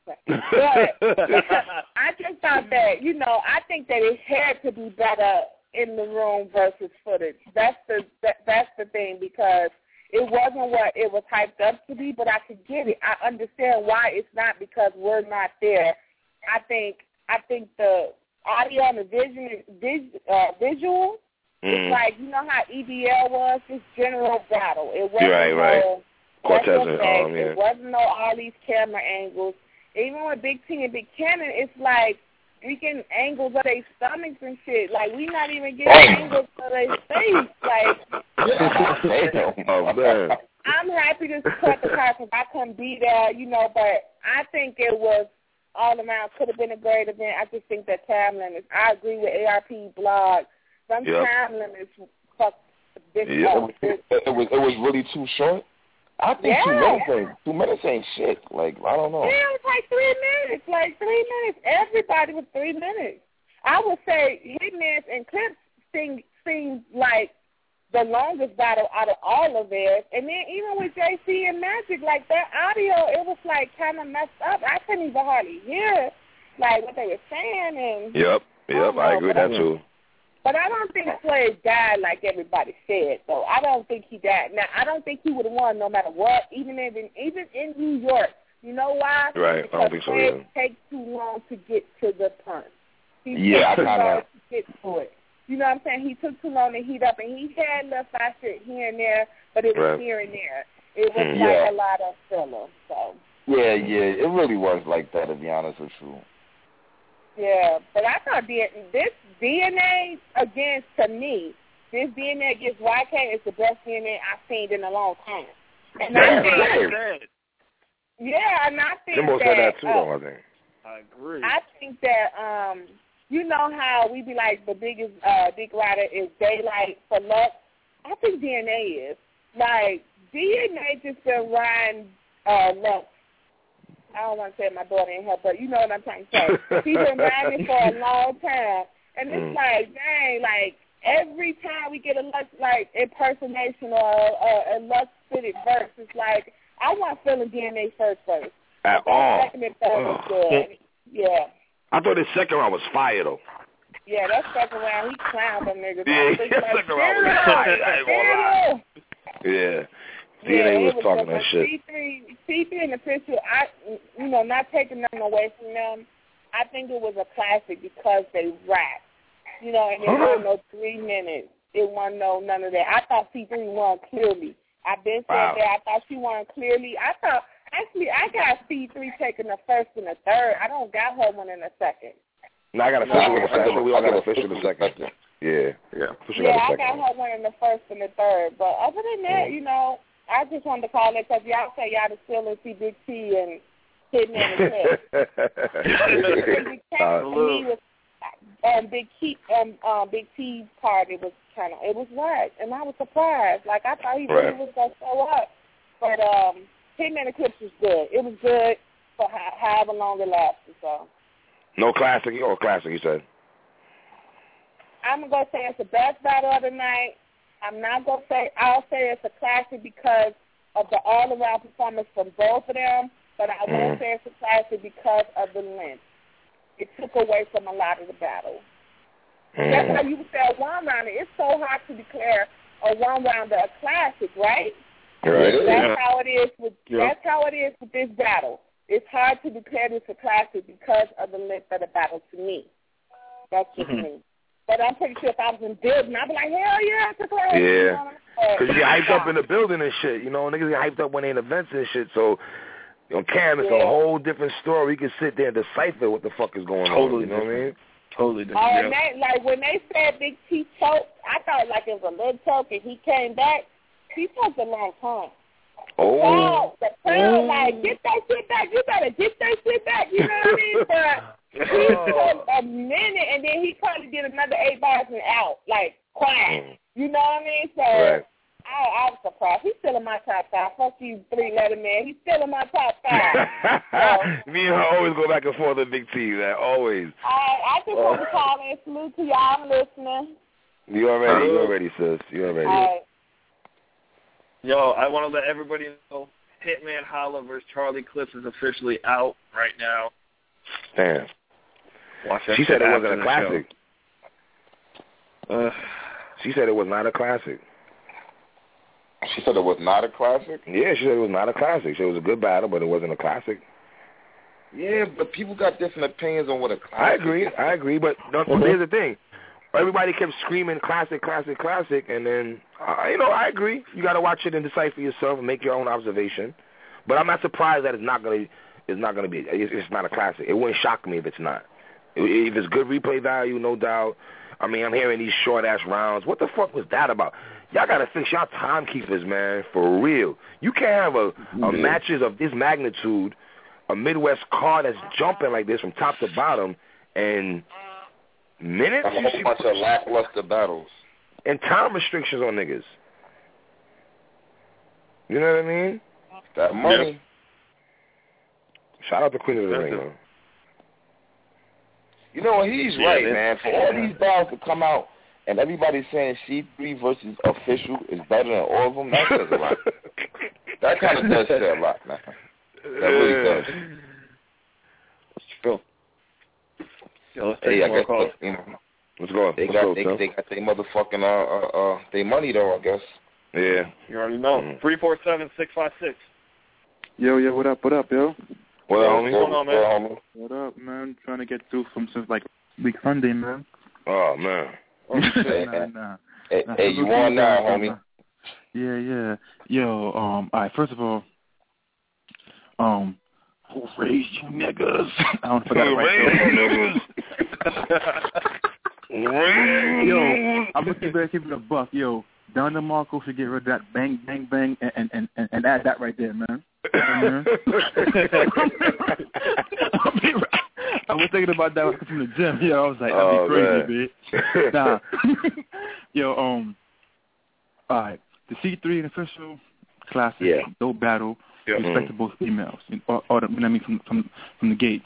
but I just thought that, I think that it had to be better in the room versus footage. That's the thing, because it wasn't what it was hyped up to be, but I could get it. I understand why it's not, because we're not there. I think the audio and the visual, it's like, you know how EBL was, this general battle. It wasn't it wasn't all these camera angles. Even with Big T and Big Cannon, it's like we getting angles of their stomachs and shit. Like, we not even getting angles of their face. Like, I'm happy to cut the card because I couldn't be there, but I think it was all around, could have been a great event. I just think that time limits. I agree with ARP blog. Some time limits fucked this up. It was really too short. I think 2 minutes ain't shit. Like, I don't know. Yeah, it was like 3 minutes. Like 3 minutes. Everybody was 3 minutes. I would say Hitman and Clips seemed like the longest battle out of all of theirs. And then even with JC and Magic, like that audio, it was like kind of messed up. I couldn't even hardly hear like what they were saying. And Yep, I agree with that too. But I don't think Sway died like everybody said, though. I don't think he died. Now, I don't think he would have won no matter what, even in New York. You know why? Right, because I don't think so, Sway takes too long to get to the punch. He took too long to get to it. You know what I'm saying? He took too long to heat up, and he had left that shit here and there, but it was here and there. It was like a lot of filler, so. Yeah, it really was like that, to be honest with you. Yeah, but I thought this DNA against YK is the best DNA I've seen in a long time. And I think, and I think Jimbo said that too, though, I think. I agree. I think that, you know how we be like the biggest dick rider is Daylight for luck? I think DNA is. Like, DNA just been riding luck. I don't want to say my daughter in her, but you know what I'm trying to say. She's been riding for a long time. And it's like, dang, like, every time we get a Lux, like, impersonation or a Lux-fitted verse, it's like, I want feeling DNA first. At all. Second and third is good. Yeah. I thought his second round was fire, though. Yeah, that second round, he clowned them niggas. Yeah, second round was fire. I ain't gonna lie. Yeah. DNA was talking that shit. C3 and Official, not taking them away from them, I think it was a classic because they rapped. And it wasn't no 3 minutes. It wasn't none of that. I thought C3 won clearly. I've been saying that. I thought she won clearly. I got C3 taking the first and the third. I don't got her winning the second. No, I got Official in the second. We all got Official in the second. Yeah. I got her winning the first and the third. But other than that, I just wanted to call it because y'all say y'all still see Big T and Hitman and Cliff. Big T's part, it was whack, and I was surprised. Like, I thought he really was going to show up. But Hitman and Cliff was good. It was good for however long it lasted, so. No classic or classic, you said? I'm going to say it's the best battle of the night. I'm not going to say, I'll say it's a classic because of the all-around performance from both of them, but I won't say it's a classic because of the length. It took away from a lot of the battle. That's why you say a one-rounder. It's so hard to declare a one-rounder a classic, right? That's how it is with this battle. It's hard to declare this a classic because of the length of the battle to me. That's just me. But I'm pretty sure if I was in building, I'd be like, hell yeah, it's a classic. Yeah. Because you get hyped up in the building and shit. You know, niggas get hyped up when they in events and shit. So on Cam, it's a whole different story. We can sit there and decipher what the fuck is going on. You know what I mean? Totally different. And like when they said Big T choked, I thought like it was a little choke, and he came back. He choked a long time. The crowd, like, get that shit back. You better get that shit back. You know what I mean? But he took a minute, and then he probably did another 8 bars and out, like, quiet. You know what I mean? So I was surprised. He's still in my top 5. Fuck you, 3-letter man. He's still in my top 5. Me and her always go back and forth with Big T, man. Always. I just want to call and salute to y'all. I'm listening. You already, sis. You already. All right. Yo, I want to let everybody know Hitman Holla versus Charlie Clips is officially out right now. Damn. Watch that. She said it wasn't a classic. She said it was not a classic. She said it was not a classic? Yeah, she said it was not a classic. She said it was a good battle, but it wasn't a classic. Yeah, but people got different opinions on what a classic is. I agree, but here's the thing. Everybody kept screaming classic, classic, classic, and then, I agree. You got to watch it and decipher yourself and make your own observation. But I'm not surprised that it's not going to be, it's not a classic. It wouldn't shock me if it's not. If it's good replay value, no doubt. I mean, I'm hearing these short-ass rounds. What the fuck was that about? Y'all got to fix y'all timekeepers, man, for real. You can't have a matches of this magnitude, a Midwest card that's jumping like this from top to bottom, and minutes? A whole bunch of lackluster battles. And time restrictions on niggas. You know what I mean? That money. Yep. Shout out to Queen of the Ring, man. You know, he's right, man. For all these battles to come out and everybody's saying C3 versus Official is better than all of them, that says a lot. That kind of does say a lot, man. That really does. Cool. Yo, let's I guess call. Let's go. They got their motherfucking their money though, I guess. Yeah. You already know. 347-656. Yo, what up, yo? What up, homie? What's going on, man? What up, man? Trying to get through since like week Sunday, man. Oh, man. Nah. Hey, you on now, homie? Yeah. Yo, all right, first of all, who raised you niggas? I don't forget it right there. Yo, I'm gonna keep it a buck. Yo, Don DeMarco should get rid of that bang, bang, bang, and add that right there, man. I was thinking about that from the gym. Yo, I was like, that'd be crazy, man. Nah. Yo, all right. The C3 and Official classic, dope battle, respect to both females. From the gate.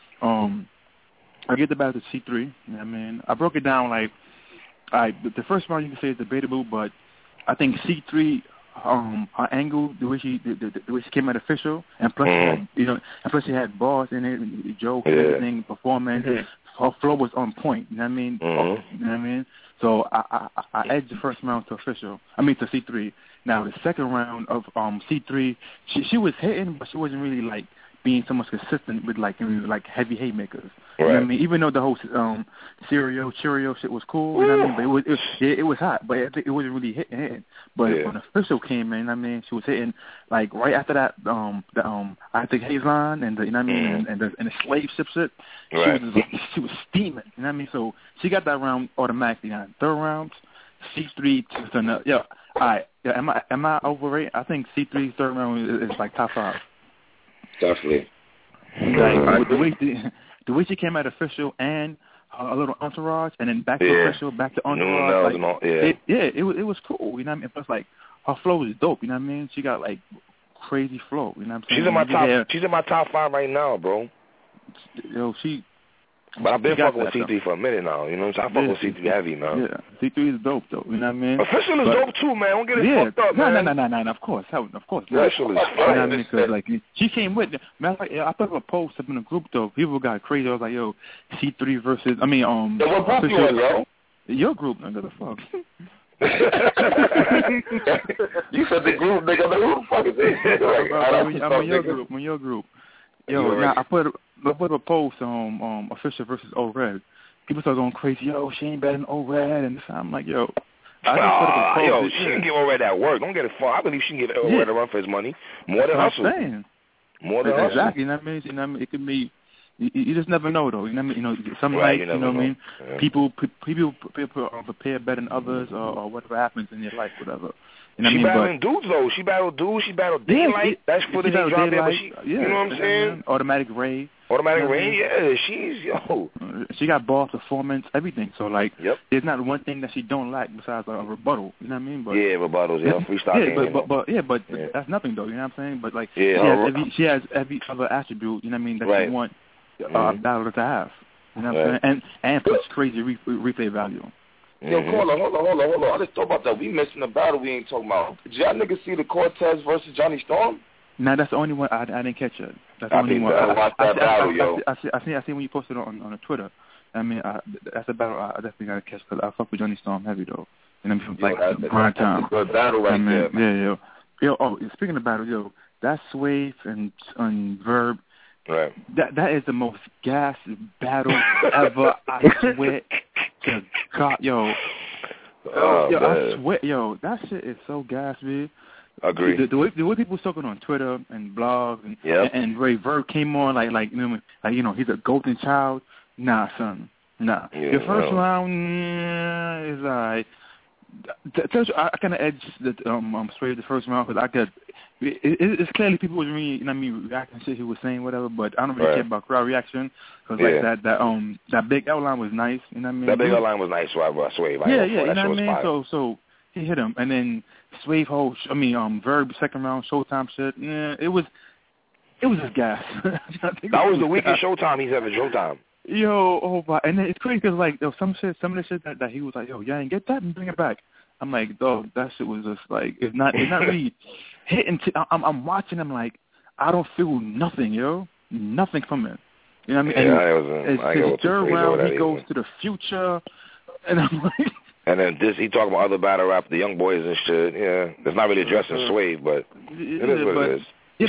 I get the battle to C3. I mean, I broke it down like, the first round you can say is debatable, but I think C3. Her angle, the way she came at Official, and plus she had bars in it, joke, everything, performance. Her flow was on point. You know what I mean? You know what I mean? So I edged the first round to C3. Now the second round of C3, she was hitting, but she wasn't really like being so much consistent with like heavy haymakers. You know what I mean? Even though the whole Cheerio shit was cool, you know what I mean? But it was hot, but it wasn't really hitting. But when Official came in, I mean, she was hitting like right after that I think Hazeline and the you know what I mean and the slave ship shit. She was steaming. You know what I mean? So she got that round automatically. Now third round, C3 to another. All right. Yeah, am I overrated? I think C3's third round is like top 5. Definitely. Like the way she came at official and a little entourage, and then back to official, back to entourage. It was cool. You know what I mean? Plus, like, her flow is dope. You know what I mean? She got like crazy flow. You know what I'm saying? She's in my top 5 right now, bro. Yo, But I've been fucking with C3 for a minute now. You know what I'm saying? I fuck with C3 heavy, man. Yeah, C3 is dope, though. You know what I mean? Official is dope, too, man. Don't get it fucked up, man. No. Of course. Official is fire. You know what I mean? Because, like, she came with it. Man, I put up a post up in the group, though. People got crazy. I was like, yo, C3 versus, what group you in, yo? Your group, nigga, the fuck. You said the group, nigga. Who the fuck is this? I'm in your group. Yo, now I put up a post on official versus O-Red. People start going crazy. Yo, she ain't better than O-Red, and I'm like, yo. She can give O-Red that work. Don't get it far. I believe she can give O-Red a run for his money. More than hustle. More than hustle. Exactly. You know what I mean? It could be. You just never know, though. You know what I mean? You know, some nights, you know what I mean? Yeah. People prepare better than others, or whatever happens in your life, whatever. You know she battling dudes, though. She battled dudes. She battled Daylight. That's footage he dropped there. You know what I'm saying? Automatic Ray. Yeah. She got ball performance, everything. So, like, there's not one thing that she don't like besides a rebuttal. You know what I mean? But rebuttals. Freestyle. But that's nothing, though. You know what I'm saying? But, like, she has every other attribute, you know what I mean, that you want a battler to have. You know what I'm saying? And plus crazy replay value. Yo, hold on. I just thought about that. We missing the battle we ain't talking about. Did y'all niggas see the Cortez versus Johnny Storm? Nah, that's the only one I didn't catch it. That's the only one. I watched that battle, yo. I see when you posted it on the Twitter. I mean, that's a battle I definitely gotta catch because I fuck with Johnny Storm heavy though. You know what I mean? Prime time. That's a good battle right there. Yeah. Yo, speaking of battle, yo, that Swave and Verb. Right. That is the most gas battle ever. I swear to God, yo. I swear, yo, that shit is so gas, man. Agree. The way people talking on Twitter and blogs and Ray Verb came on like you know he's a golden child. Nah, son, nah. Yeah, the first round is alright. I kind of edged the Swave the first round because I could. It's clearly people was really, you know what I mean, reacting to shit he was saying, whatever. But I don't really care about crowd reaction because like that big L line was nice, you know what I mean. That big L line was nice, Swave. Yeah, you know what I mean. So he hit him, and then Swave Verb second round Showtime shit. Yeah, it was just gas. That was the weakest Showtime he's ever Showtime. Yo, and then it's crazy because like some of the shit that he was like, yo, yeah, get that and bring it back. I'm like, dog, that shit was just like it's not really hitting. I'm watching him like I don't feel nothing, nothing from it. You know what I mean? And his third round, he goes to the future, and I'm like. And then he talking about other battle rap, the young boys and shit. Yeah, it's not really addressing Swave, but it is what it is.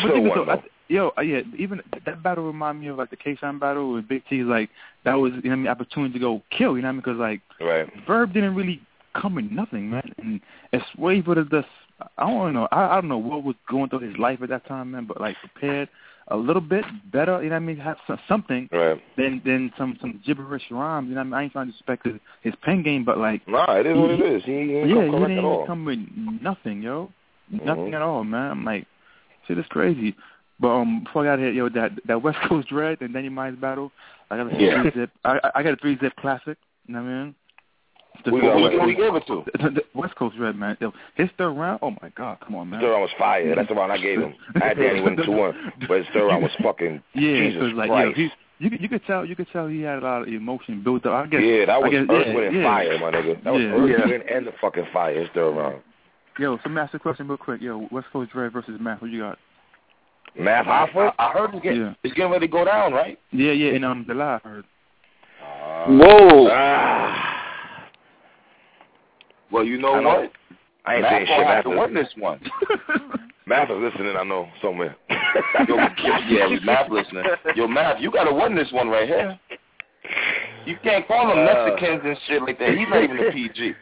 Even that battle remind me of like the K-Shine battle with Big T. Like that was, you know what I mean, opportunity to go kill. You know what I mean? Because like Verb didn't really come with nothing, man. And Swave would have just, I don't know. I don't know what was going through his life at that time, man. But like prepared a little bit better. You know what I mean? Have something than some gibberish rhymes. You know what I mean? I ain't trying to disrespect his pen game, but like, nah, it is what it is. He didn't come with nothing, nothing at all, man. I'm like, shit is crazy. But before I got here, that West Coast Dread and Danny Myers battle, I got a 3-zip. I got a 3-zip classic. You know what I mean? Who we gave it to? The West Coast Red, man. His third round, oh my God, come on, man. His third round was fire. That's the round I gave him. I had Danny win 2-1, but his third round was fucking Jesus like, Christ. You could tell he had a lot of emotion built up. I guess. Yeah, that was Earth, Wind, and Fire, my nigga. That was Earth, Wind, and the fucking fire. His third round. Yo, so ask a question real quick. Yo, West Coast Red versus Math. What you got? Math Hoffa? I heard it's getting ready to go down, right? Yeah, in the live, I heard. Whoa. Well, you know what? I ain't saying shit. Math to win this one. Math is listening, I know, somewhere. Math listening. Yo, Math, you got to win this one right here. You can't call him Mexicans and shit like that. He's not even a PG.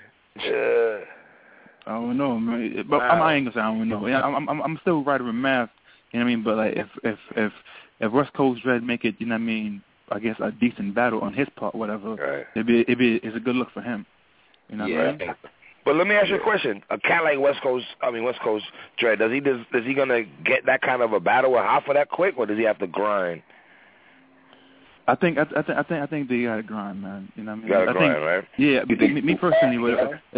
I don't know, man. But I ain't gonna say I don't know. I'm still riding with Math. You know what I mean? But like, if West Coast Red make it, you know what I mean? I guess a decent battle on his part, whatever. It's a good look for him. You know what I mean? But let me ask you a question. A cat like West Coast Dread, is he gonna get that kind of a battle with Hoffa that quick, or does he have to grind? I think they got to grind, man. You know what I mean? Got to grind, right? Yeah, me personally,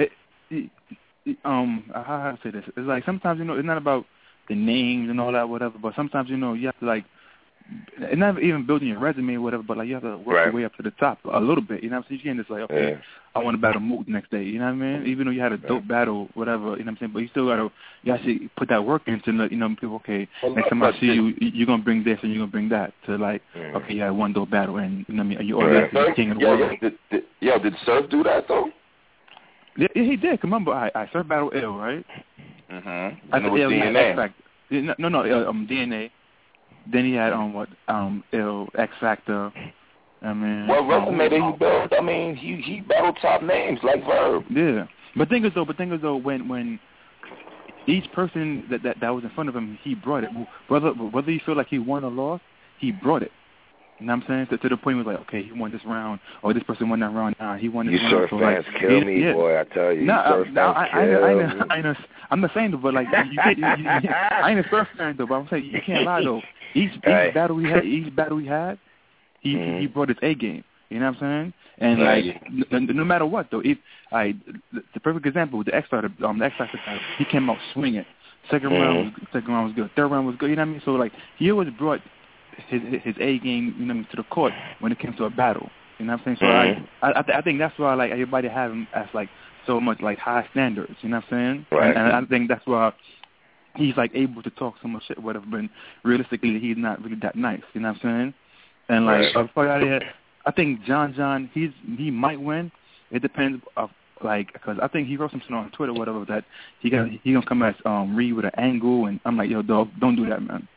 how to say this? It's like sometimes it's not about the names and all that, whatever. But sometimes you have to like, it's not even building your resume or whatever, but like you have to work your way up to the top a little bit. You know what I'm saying? You can't just like, okay, I want to battle Mook next day. You know what I mean? Even though you had a dope battle, whatever. You know what I'm saying? But you still you actually put that work into people. Okay, next time I see you, you're gonna bring this and you're gonna bring that to like, okay, you had one dope battle and you know what I mean? You're already the king of the world. Did Surf do that though? Yeah, he did. Remember, I Surf battle Ill, right? I know DNA. No, DNA. Then he had Ill, X Factor. I mean, what resume did he build? I mean, he battled top names like Verb. Yeah, but thing is though, when each person that was in front of him, he brought it. Whether you feel like he won or lost, he brought it. You know what I'm saying? To the point where like, okay, he won this round, or this person won that round. Nah, he won this round. You Surf fans kill me, boy. I tell you. I know. I'm not saying though, but like, I ain't a Surf fan though. But I'm saying you can't lie though. Each battle we had, he brought his A game. You know what I'm saying? And like, no matter what though, the perfect example with the X Factor battle, he came out swinging. Second round was good. Third round was good. You know what I mean? So like, he always brought his A game, you know, to the court when it came to a battle. You know what I'm saying? So I think that's why like everybody have him as like so much like high standards. You know what I'm saying? Right. And I think that's why he's like able to talk so much shit, whatever. But realistically, he's not really that nice. You know what I'm saying? And like before out here, I think John he might win. It depends of like, because I think he wrote something on Twitter, whatever, that he gonna come at Reed with an angle, and I'm like, yo, dog, don't do that, man.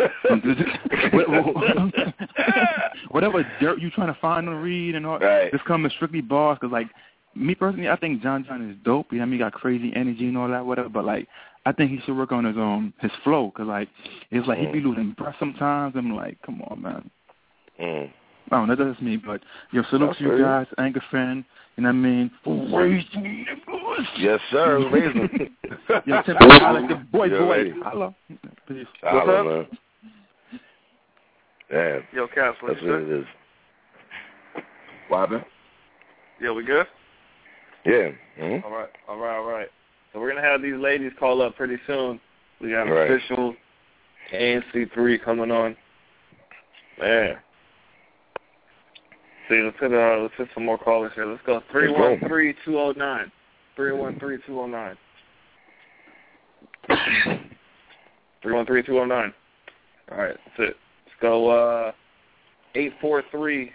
Whatever dirt you trying to find on Reed and all, just come as strictly boss. Because like me personally, I think John is dope. You know, he got crazy energy and all that, whatever. But like, I think he should work on his flow. Because like, it's like he be losing breath sometimes. I'm like, come on, man. I don't know, that's me. But yo, salute to you guys, Anchor fan. You know what I mean? Raise me, yes, sir. Raise me. Yo, I like the boy. Hello. Peace. Hello, man. Yeah. Yo, Cass, that's what it is. What happened? Yo, we good? Yeah. All right. So we're gonna have these ladies call up pretty soon. We got an official ANC3 coming on. Man. See, let's hit some more callers here. Let's go. 313-209. 313-209. 313-209. All right, that's it. Let's go 843-441.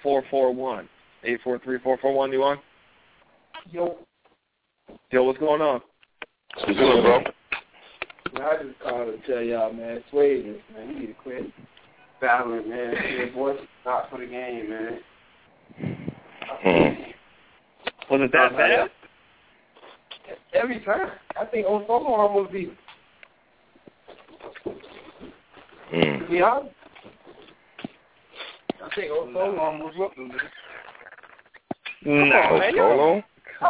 843-441, you on? Yo, what's going on? What's good, bro? Man, I just called to tell y'all, man, Sway, man, you need to quit battling, man. Your voice is not for the game, man. Was it that bad? Every time. I think Osolo almost beat him. Yeah. I think Osolo almost whooped him. No.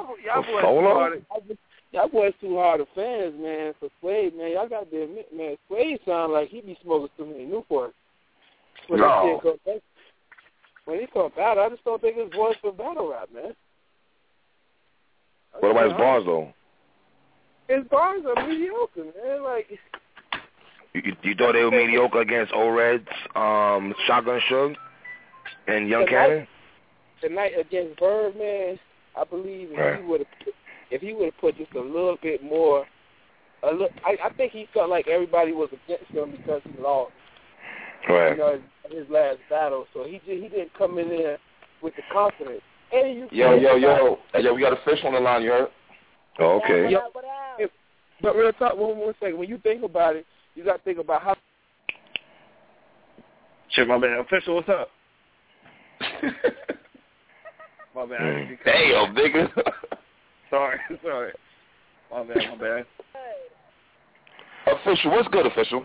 Y'all boys too hard of fans, man, for Sway, man. Y'all got to admit, man, Sway sound like he be smoking too many Newports. When he come battle, I just don't think his voice for battle rap, man. What about his bars, though? His bars are mediocre, man. Like, you thought they were mediocre against O-Reds, Shotgun Suge, and Young Cannon? Tonight against Verb, man, I believe if he would have put just a little bit more, I think he felt like everybody was against him because he lost. Right. You know, his last battle, so he didn't come in there with the confidence. And Yo, we got a fish on the line, you heard? Oh, okay. But real talk, one second. When you think about it, you got to think about how. Shit, my bad. Official, what's up? My bad. Hey, yo, nigga. Sorry. My bad. Official, what's good, Official?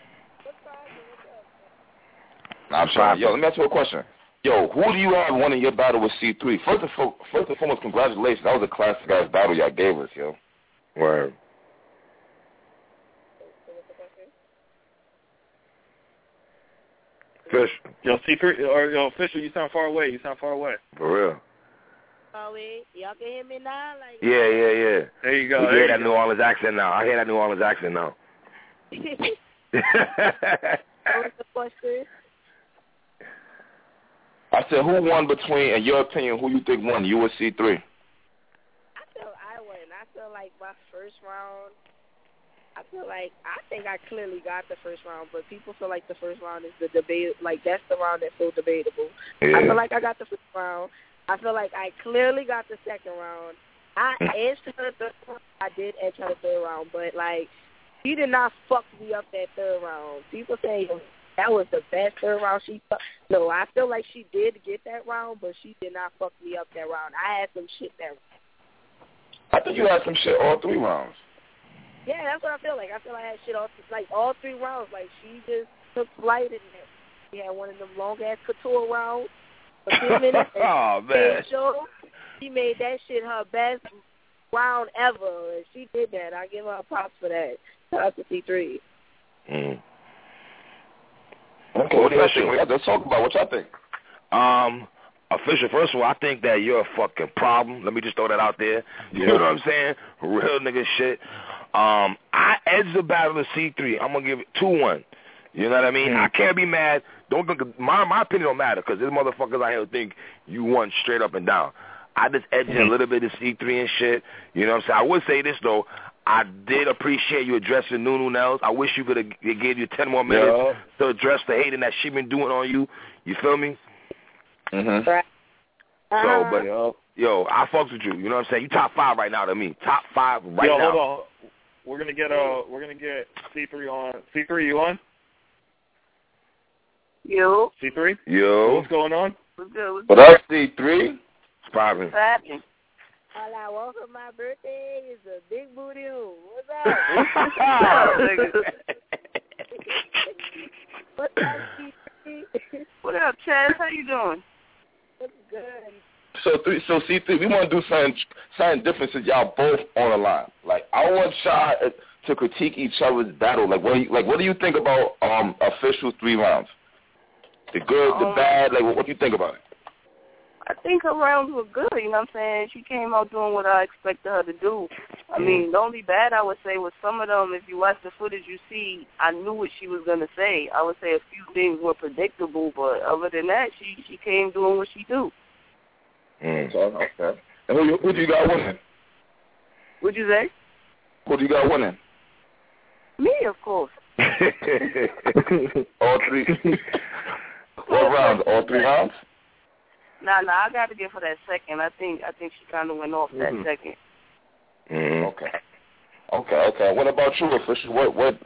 Nah, I'm sorry. Yo, let me ask you a question. Yo, who do you have winning your battle with C3? First and foremost, congratulations. That was a classic-ass battle y'all gave us, yo. Word. Fish. Yo, C3 or yo, Fisher, you sound far away. For real. Oh, wait. Y'all can hear me now? Like, Yeah. There you go. I hear that New Orleans accent now. What was the question? I said, who won between, in your opinion, who you think won, you or C3? I feel I won. I feel like my first round, I think I clearly got the first round, but people feel like the first round is the debate. Like, that's the round that's so debatable. Yeah. I feel like I got the first round. I feel like I clearly got the second round. I edged her the third round. I did edge her the third round, but, like, she did not fuck me up that third round. People say that was the best third round she fucked. No, I feel like she did get that round, but she did not fuck me up that round. I had some shit that round. I think you had some shit all 3 rounds. Yeah, that's what I feel like. I feel like I had shit all 3 rounds. Like, she just took flight in there. She had one of them long-ass couture rounds for 2 minutes. Oh, man. She made that shit her best round ever, and she did that. I give her props for that. Shout out to C3. Okay, what do you think? Let's talk about what y'all think. Official, first of all, I think that you're a fucking problem. Let me just throw that out there. You know what I'm saying? Real nigga shit. I edged the battle to C3. I'm going to give it 2-1. You know what I mean? I can't be mad. My opinion don't matter because there's motherfuckers out here who think you won straight up and down. I just edged a little bit of C3 and shit. You know what I'm saying? I would say this, though. I did appreciate you addressing Nunu Nels. I wish you could have gave you 10 more minutes to address the hating that she been doing on you. You feel me? Mm-hmm. So, but yo, I fucks with you. You know what I'm saying? You top 5 right now to me. Top 5 right now. Hold on. We're gonna get C3 on. C3, you on? Yo. C3? Yo. What's going on? What's good? What up, C3? It's popping. What's happening? All I want for my birthday is a big booty hole. What's up? What's up, C3? What up, Chaz? How you doing? What's good? So C3, we want to do something different since y'all both on the line. Like, I want y'all to critique each other's battle. Like, what do you think about official 3 rounds? The good, the bad. Like, what do you think about it? I think her rounds were good, you know what I'm saying? She came out doing what I expected her to do. I mean, the only bad I would say was some of them, if you watch the footage you see, I knew what she was going to say. I would say a few things were predictable, but other than that, she came doing what she do. Okay. And who do you got winning? What'd you say? Who do you got winning? Me, of course. All 3. What rounds? All 3 rounds? Nah, I got to give her that second. I think she kind of went off that second. Okay. What about you, Official? What's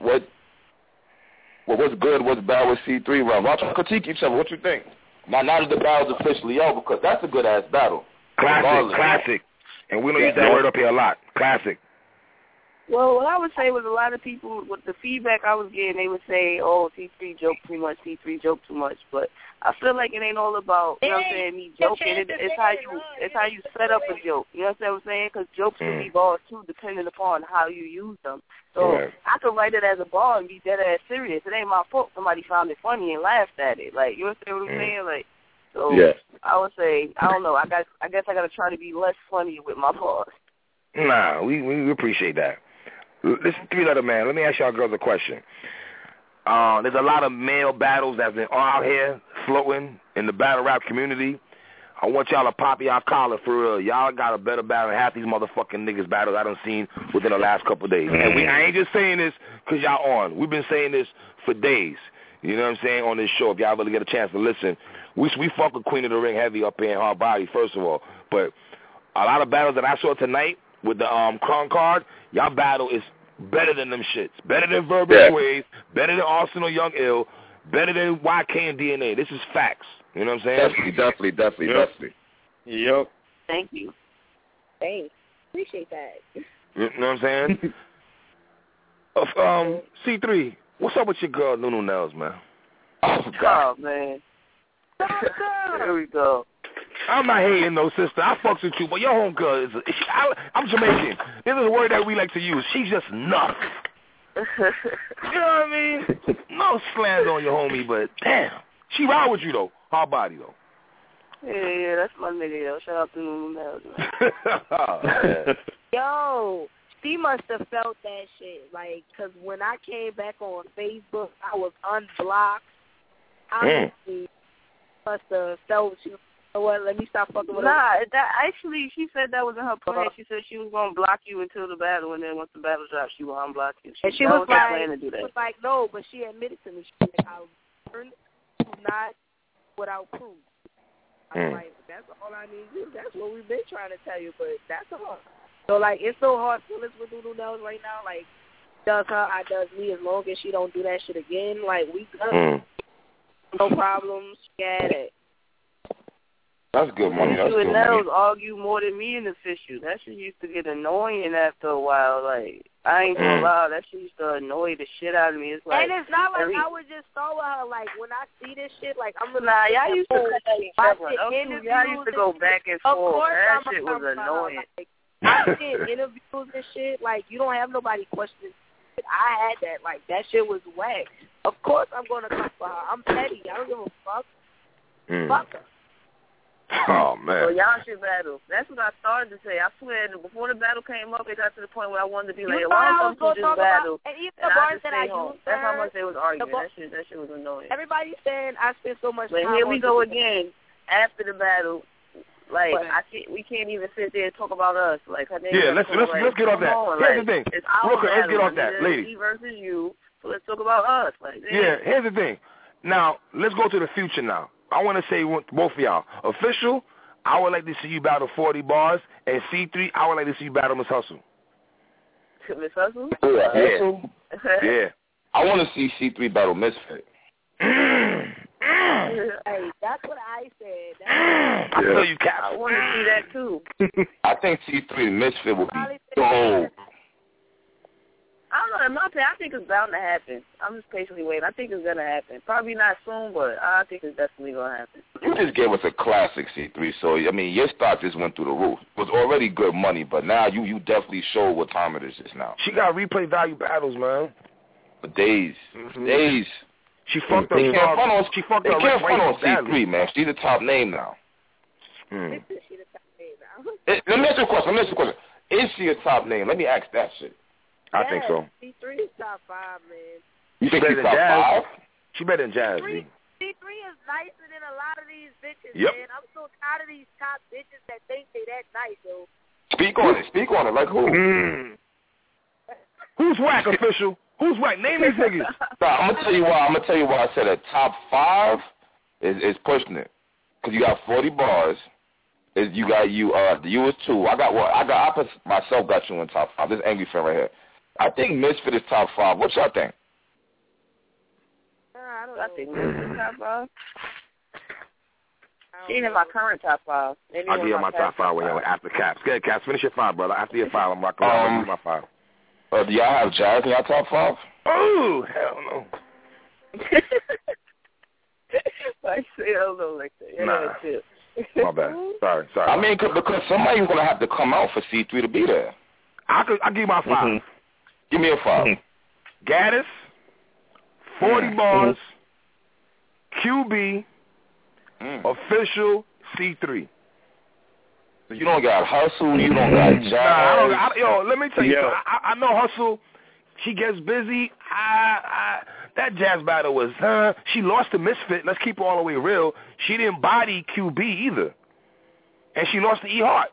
good? What's bad with C3 round? Why don't you critique each other? What you think? Now that the battle's officially over, because that's a good ass battle. Classic. And we don't use that word up here a lot. Classic. Well, what I would say was a lot of people, with the feedback I was getting, they would say, oh, C3 joked too much, but I feel like it ain't all about, you know what I'm saying, me joking. It's how you set up a joke, you know what I'm saying, because jokes can be bars too, depending upon how you use them. So I could write it as a bar and be dead ass serious. It ain't my fault somebody found it funny and laughed at it. Like, you understand what I'm saying? Like, so I would say, I don't know, I guess I got to try to be less funny with my bars. Nah, we appreciate that. Listen, 3-letter man, let me ask y'all girls a question. There's a lot of male battles that's been out here floating in the battle rap community. I want y'all to pop y'all collar for real. Y'all got a better battle than half these motherfucking niggas battles I done seen within the last couple of days. And I ain't just saying this because y'all on. We've been saying this for days. You know what I'm saying, on this show. If y'all really get a chance to listen, we fuck with Queen of the Ring heavy up here in Hard Body, first of all. But a lot of battles that I saw tonight with the Crown card, y'all battle is better than them shits. Better than Verbal Sway, better than Arsenal Young Ill, better than YK and DNA. This is facts. You know what I'm saying? Definitely. Yep. Thank you. Thanks. Appreciate that. You know what I'm saying? C3, what's up with your girl Nunu Nels, man? Oh, God. Oh, man. Here we go. I'm not hating no sister. I fucks with you, but your homegirl is. I'm Jamaican. This is a word that we like to use. She's just nuts. You know what I mean? No slander on your homie, but damn, She ride with you, though. Hard body, though. Yeah, that's my nigga, yo. Shout out to Nunu Nails. Yo, she must have felt that shit. Like, because when I came back on Facebook, I was unblocked. Honestly, must have felt you. You know what? Let me stop fucking with her. Nah, that actually, she said that was in her plan. She said she was gonna block you until the battle, and then once the battle dropped, she would unblock you. She was like, to do that. She was like, no, but she admitted to me. She was like, I learned to not without proof. I'm like, that's all I need to do. That's what we've been trying to tell you, but that's all. So like, it's so hard feelings with Nunu Nails right now. Like, does her, I does me. As long as she don't do that shit again, like we good. No problems. Get it. That's good money. That's you good and money. Nels argue more than me in the official. That shit used to get annoying after a while. Like, I ain't gonna lie, that shit used to annoy the shit out of me. It's like, and it's not like I would just throw at her. Like, when I see this shit, like, I'm gonna y'all used to y'all used to go back and forth. Of course, that shit was annoying. Like, I did interviews and shit. Like, you don't have nobody questioning. I had that. Like, that shit was whack. Of course, I'm gonna come for her. I'm petty. I don't give a fuck. Fuck her. Oh, man. So y'all should battle. That's what I started to say. I swear, before the battle came up, it got to the point where I wanted to be like, why don't you just battle? And even the bars that I used, that's how much they was arguing. That shit was annoying. Everybody's saying I spent so much time. But here we go again. After the battle, like, we can't even sit there and talk about us. Like, let's get off that. Here's the thing. It's our battle. Let's get off that, ladies. Me versus you. So let's talk about us. Like, yeah, here's the thing. Now, let's go to the future now. I want to say both of y'all. Official, I would like to see you battle 40 bars. And C3, I would like to see you battle Miss Hustle. Miss Hustle? Yeah. Yeah. I want to see C3 battle Misfit. Hey, that's what I said. I feel you, Cap. I want to see that, too. I think C3 Misfit will be dope. I don't know. In my opinion, I think it's bound to happen. I'm just patiently waiting. I think it's going to happen. Probably not soon, but I think it's definitely going to happen. You just gave us a classic, C3. So, I mean, your stock just went through the roof. It was already good money, but now you definitely show what time it is just now. She got replay value battles, man. For days. Days. She fucked up. They can't front on C3, C3, man. She's the top name now. She's the top name now. Let me ask you a question. Is she a top name? Let me ask that shit. I think so. C3 is top 5, man. You think she's top 5? She better than Jazz, C3 is nicer than a lot of these bitches, yep. Man. I'm so tired of these top bitches that think they that nice, yo. Speak on it. Like who? Who's whack, Official? Who's whack? Name these niggas. Nah, I'm gonna tell you why I said a top 5 is pushing it. Cause you got 40 bars. You got you is 2. I myself got you in top 5. This angry fan right here. I think Misfit is top 5. What y'all think? I think Misfit is top 5. She ain't in my current top 5. Maybe I'll give you my top 5 when you're after Caps. Go ahead, Caps. Finish your 5, brother. After your 5, I'm rocking my 5. Do y'all have Jazz in your top 5? Oh, hell no. I say hell no like that. Yeah, nah. My bad. Sorry. I mean, because somebody's going to have to come out for C3 to be there. I'll give you my 5. Mm-hmm. Give me a 5. Gaddis, 40 bars, QB, Official, C3. So you don't got Hustle, you don't got Jazz. Yo, let me tell you something. I know Hustle. She gets busy. That Jazz battle was she lost to Misfit. Let's keep it all the way real. She didn't body QB either. And she lost to E Hart.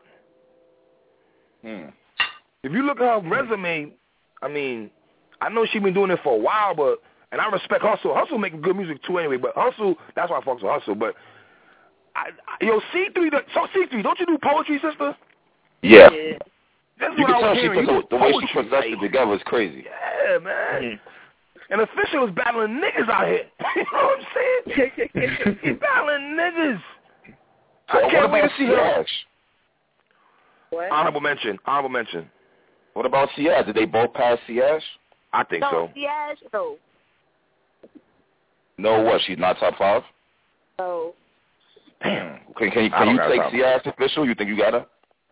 If you look at her resume, I mean, I know she's been doing it for a while, and I respect Hustle. Hustle making good music too anyway, but Hustle, that's why I fucks with Hustle. But, C3, don't you do poetry, sister? Yeah. That's you what I was can hearing. tell the way she possessed it together is crazy. Yeah, man. And Official was battling niggas out here. You know what I'm saying? He's battling niggas. So I can't wait to see her. What? Honorable mention. What about Siege? Did they both pass Siege? I think so. Siege, no. No, what? She's not top 5? No. Damn. Can you take Siege Official? You think you got her?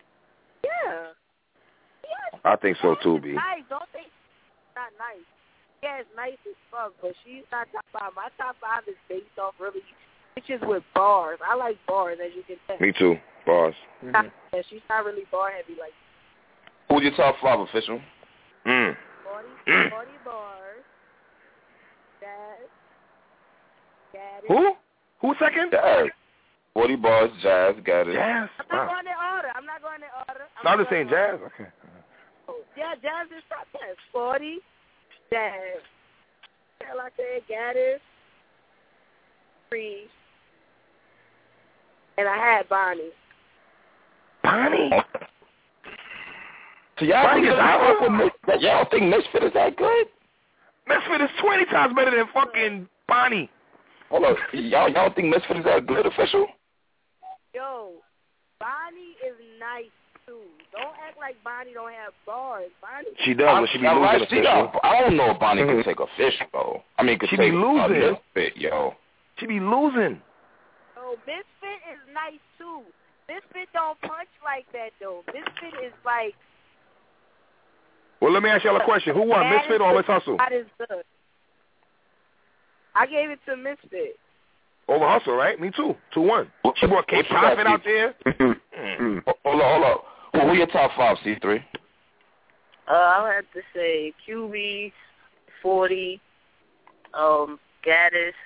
Yeah. I think so too, B. Nice, don't think not nice. Yeah, it's nice as fuck, but she's not top 5. My top 5 is based off really bitches with bars. I like bars, as you can tell. Me too. Bars. Yeah, she's not really bar heavy like. Who's your top 5 official? 40 bars. Jazz. Who? Who's second? Jazz. 40 bars, Jazz, got it. Jazz. I'm not going in order. I'm not just saying Jazz. Okay. Yeah, Jazz is top 10. 40, Jazz. Like I said, Gaddis, Free, and I had Bonnie. Bonnie? So y'all think Misfit is that good? Misfit is 20 times better than fucking Bonnie. Hold on. Y'all think Misfit is that good, official? Yo, Bonnie is nice, too. Don't act like Bonnie don't have bars. Bonnie. She does, but she be losing official. I don't know if Bonnie can take official, though. I mean, she be losing. Misfit, yo. She be losing. Yo, Misfit is nice, too. Misfit don't punch like that, though. Misfit is like... Well, let me ask y'all a question. Who won, Misfit or Miss Hustle? That is good. I gave it to Misfit. Over Hustle, right? Me too. 2-1. She brought K-Profit out there. Hold on. Who your top 5, C3? I'll have to say QB, 40, Gaddis.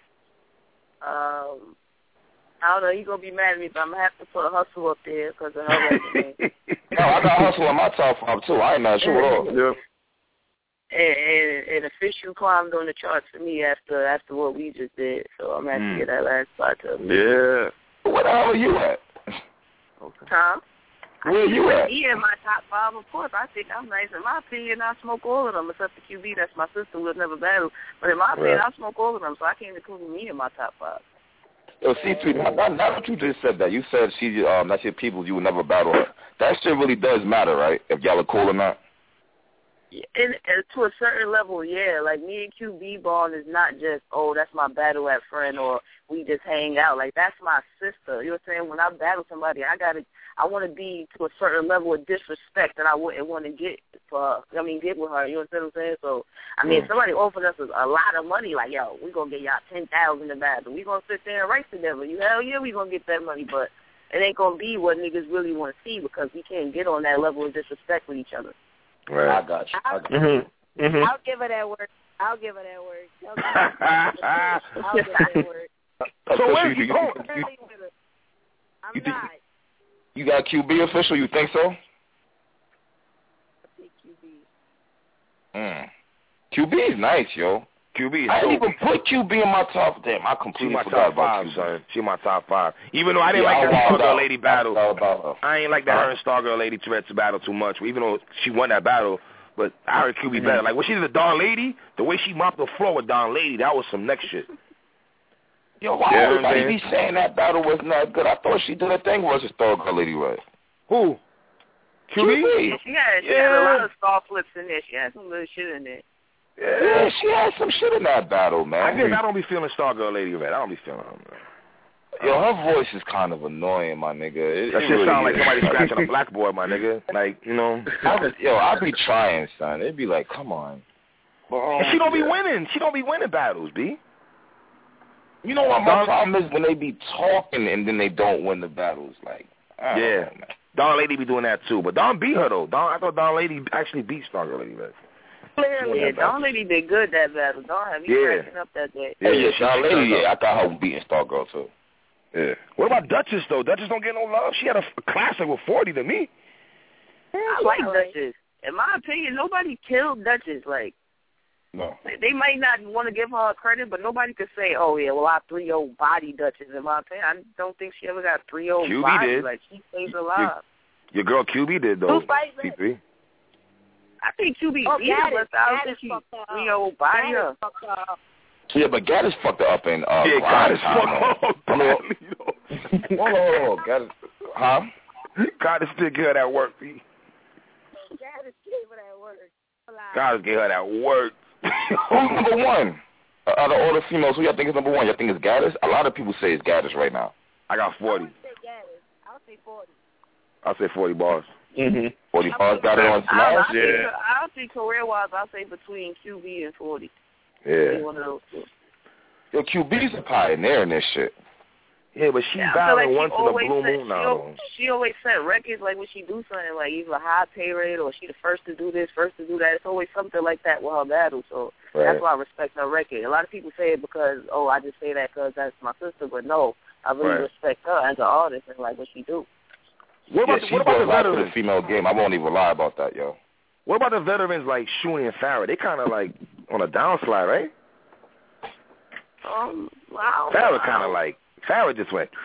I don't know. You're going to be mad at me, but I'm going to have to put Hustle up there because of her resume. No, I got Hustle in my top 5, too. I ain't not sure at all. Yeah. And official climbed on the charts for me after what we just did. So I'm going to have to get that last spot to him. Yeah. Where the hell are you at? Tom? Where you at? He in my top 5, of course. I think I'm nice. In my opinion, I smoke all of them, except for QB. That's my sister who has never battled. But in my opinion, I smoke all of them, so I can't include me in my top 5. Yo, C3, now that you just said that, you said that's your people, you would never battle her. That shit really does matter, right? If y'all are cool or not? And to a certain level, yeah. Like, me and QB Bond is not just, oh, that's my battle at friend or we just hang out. Like, that's my sister. You know what I'm saying? When I battle somebody, I want to be to a certain level of disrespect that I wouldn't want to get with her. You know what I'm saying? So, I mean, if somebody offered us a lot of money, like, yo, we're going to get y'all $10,000 to battle. We're going to sit there and race together. Hell yeah, we're going to get that money. But it ain't going to be what niggas really want to see because we can't get on that level of disrespect with each other. Right. I got you. I'll give her that word. I'll give her that word. So where you going? I'm not. You got QB official? You think so? I think QB. QB is nice, yo. QB is I didn't even put QB in my top. Damn, I completely forgot about QB. Son. She my top 5. Even though I didn't like that Stargirl Lady battle. I ain't like that her and Stargirl Lady Tourette's battle too much. Even though she won that battle, but I heard QB better. Like when she did the Dawn Lady, the way she mopped the floor with Dawn Lady, that was some next shit. Yo, why everybody be saying that battle was not good? I thought she did a thing versus Stargirl Lady, right? Who? QB? She had a lot of star flips in there. She had some good shit in there. Yeah, she had some shit in that battle, man. I guess I don't be feeling Stargirl Lady right. I don't be feeling her, man. Yo, her voice is kind of annoying, my nigga. That shit really sound like somebody scratching a blackboard, my nigga. Like, you know. I be trying, son. It'd be like, come on. And she don't be winning. She don't be winning battles, B. You know what my problem is? When they be talking and then they don't win the battles. Like, I don't know, man. Dawn Lady be doing that too. But Dawn beat her, though. I thought Dawn Lady actually beat Stargirl Lady, right? Clearly, Dawn Lady did good that battle. Dawn had me cracking up that day. Yeah, Dawn Lady, I thought her was beating Stargirl, too. Yeah. What about Duchess, though? Duchess don't get no love. She had a classic with 40 to me. I like Duchess. In my opinion, nobody killed Duchess. Like, no. They might not want to give her credit, but nobody could say, oh, yeah, well, I 3-0 body Duchess. In my opinion, I don't think she ever got 3-0 body. Did. Like, she stays alive. Your girl QB did, though. Who fights CP. I think QB beat her, but I don't think she 3-0 body her. Yeah, but Gaddis fucked her up in Gaddis fucked her up. Whoa, Gaddis, huh? Gaddis still give her that work, B. Gaddis gave her that work. Gaddis gave her that work. Who's number one? Out of all the females, who y'all think is number one? Y'all think it's Gaddis? A lot of people say it's Gaddis right now. I got 40. I'll say 40. I'll say 40 bars. Mm-hmm. 40 bars got it on Smash. I'll see career-wise, I'll say between QB and 40. Yeah. One of those two. Yo, QB's a pioneer in this shit. Yeah, but she battling once in a blue moon now. She always set records, like when she do something, like either a high pay rate or she the first to do this, first to do that. It's always something like that with her battles. So that's why I respect her record. A lot of people say it because, I just say that because that's my sister, but no, I really respect her as an artist and like what she do. What about the veterans? The female game. I won't even lie about that, yo. What about the veterans like Shuni and Farrah? They kind of like on a downslide, right? Wow. Farrah just went.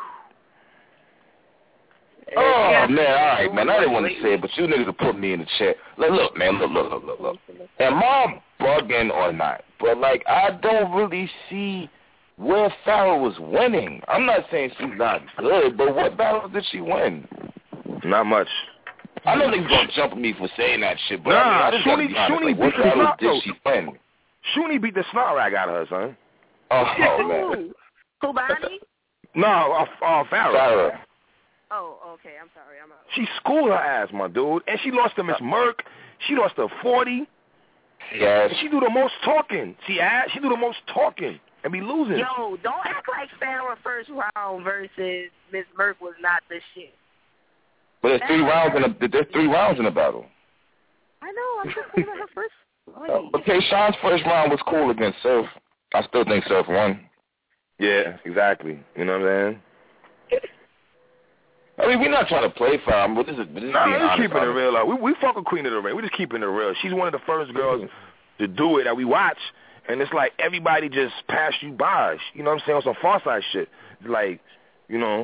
Oh, man, all right, man. I didn't want to say it, but you niggas have put me in the chair. Look, man, look. Am I bugging or not? But, like, I don't really see where Farrah was winning. I'm not saying she's not good, but what battles did she win? Not much. I know niggas gonna jump at me for saying that shit, but Shuni what battles did she win? Shuni beat the snot rag out of her, son. Oh, man. Kubani? No, Farrah. Oh, okay. I'm sorry. I'm out. She schooled her ass, my dude. And she lost to Miss Merck. She lost to 40. Yes. She do the most talking. She do the most talking and be losing. Yo, don't act like Farrah first round versus Miss Merck was not the shit. But there's 3 rounds in the battle. I know. I'm just saying her first. But K-Sean's first round was cool against Surf. I still think Surf won. Yeah, exactly. You know what I'm saying? I mean, we're not trying to play Farrah, but this is being honest. We're keeping it real. We fuck with Queen of the Ring. We're just keeping it real. She's one of the first girls to do it that we watch, and it's like everybody just passed you by. You know what I'm saying? On some Far Side shit. Like, you know.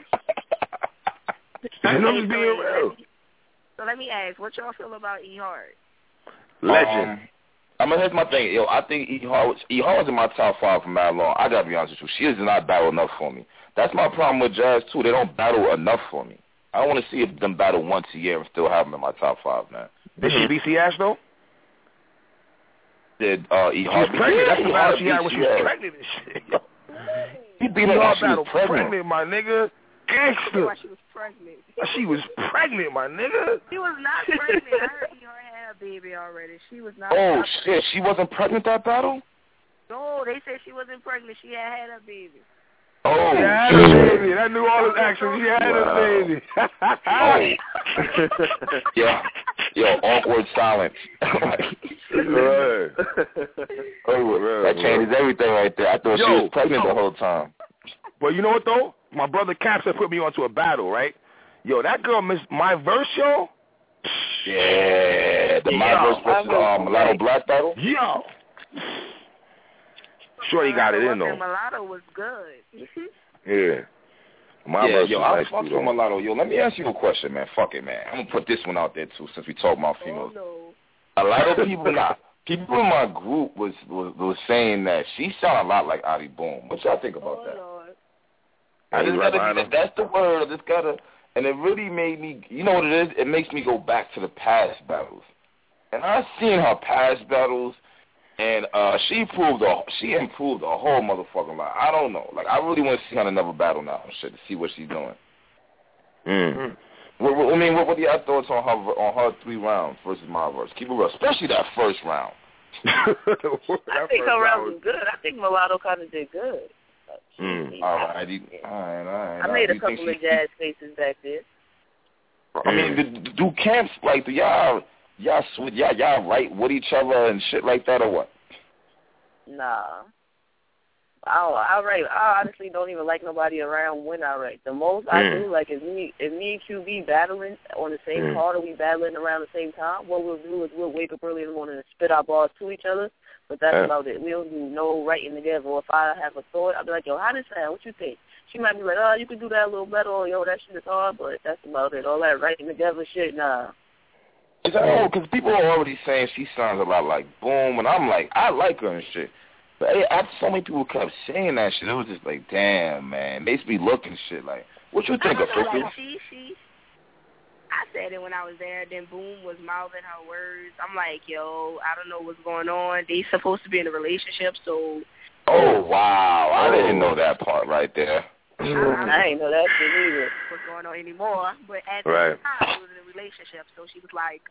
I'm just being real. So let me ask, what y'all feel about E Hart? Legend. Here's my thing. Yo, I think E Hart was in my top 5 from that long. I gotta be honest with you. She does not battle enough for me. That's my problem with Jazz too. They don't battle enough for me. I don't want to see them battle once a year and still have them in my top 5 now. Did she beat Ash though? Did E Hart? She was pregnant. That's the battle she had when she was pregnant and shit. He beat her while she was pregnant, my nigga. Gangster. She was pregnant. She was pregnant, my nigga. She was not pregnant. I heard E Hart had a baby already. She was not. Oh shit! She wasn't pregnant that battle? No, they said she wasn't pregnant. She had a baby. Oh, she had a baby. I knew all his actions. She had a baby. Yo, awkward silence. That changes everything right there. I thought she was pregnant the whole time. Well, you know what though? My brother Caps had put me onto a battle, right? Yo, that girl missed my verse, yo. Yeah, the my verse versus Mulatto Black battle. Yo. Sure, he got it in though. Mulatto was good. Yeah. I fuck with Mulatto. Yo, let me ask you a question, man. Fuck it, man. I'm gonna put this one out there too, since we talk about females. A lot of people, people in my group was saying that she sounded a lot like Adi Boom. What y'all think about that? That's the word. I just gotta, and it really made me. You know what it is? It makes me go back to the past battles, and I've seen her past battles. And she improved a whole motherfucking lot. I don't know. Like, I really want to see her in another battle now and shit to see what she's doing. What are your thoughts on her 3 rounds versus my verse? Keep it real, especially that first round. I think her round was good. I think Mulatto kind of did good. All right. I made a couple of jazz faces back there. I mean, do camps like y'all write with each other and shit like that or what? Nah. I honestly don't even like nobody around when I write. The most I do, like, if me and QB battling on the same card or we battling around the same time, what we'll do is we'll wake up early in the morning and spit our bars to each other, but that's about it. We don't do no writing together. Or if I have a thought, I'll be like, yo, how does that? What you think? She might be like, oh, you can do that a little better, or yo, that shit is hard, but that's about it. All that writing together shit, nah. Because people are already saying she sounds a lot like Boom, and I'm like, I like her and shit. But so many people kept saying that shit. It was just like, damn, man. They be looking shit like, what you think of 50? I said it when I was there. Then Boom was mouthing her words. I'm like, yo, I don't know what's going on. They supposed to be in a relationship, so. Oh, wow. I didn't know that part right there. I ain't know that shit either. What's going going on anymore. But at the time, we was in a relationship, so she was like,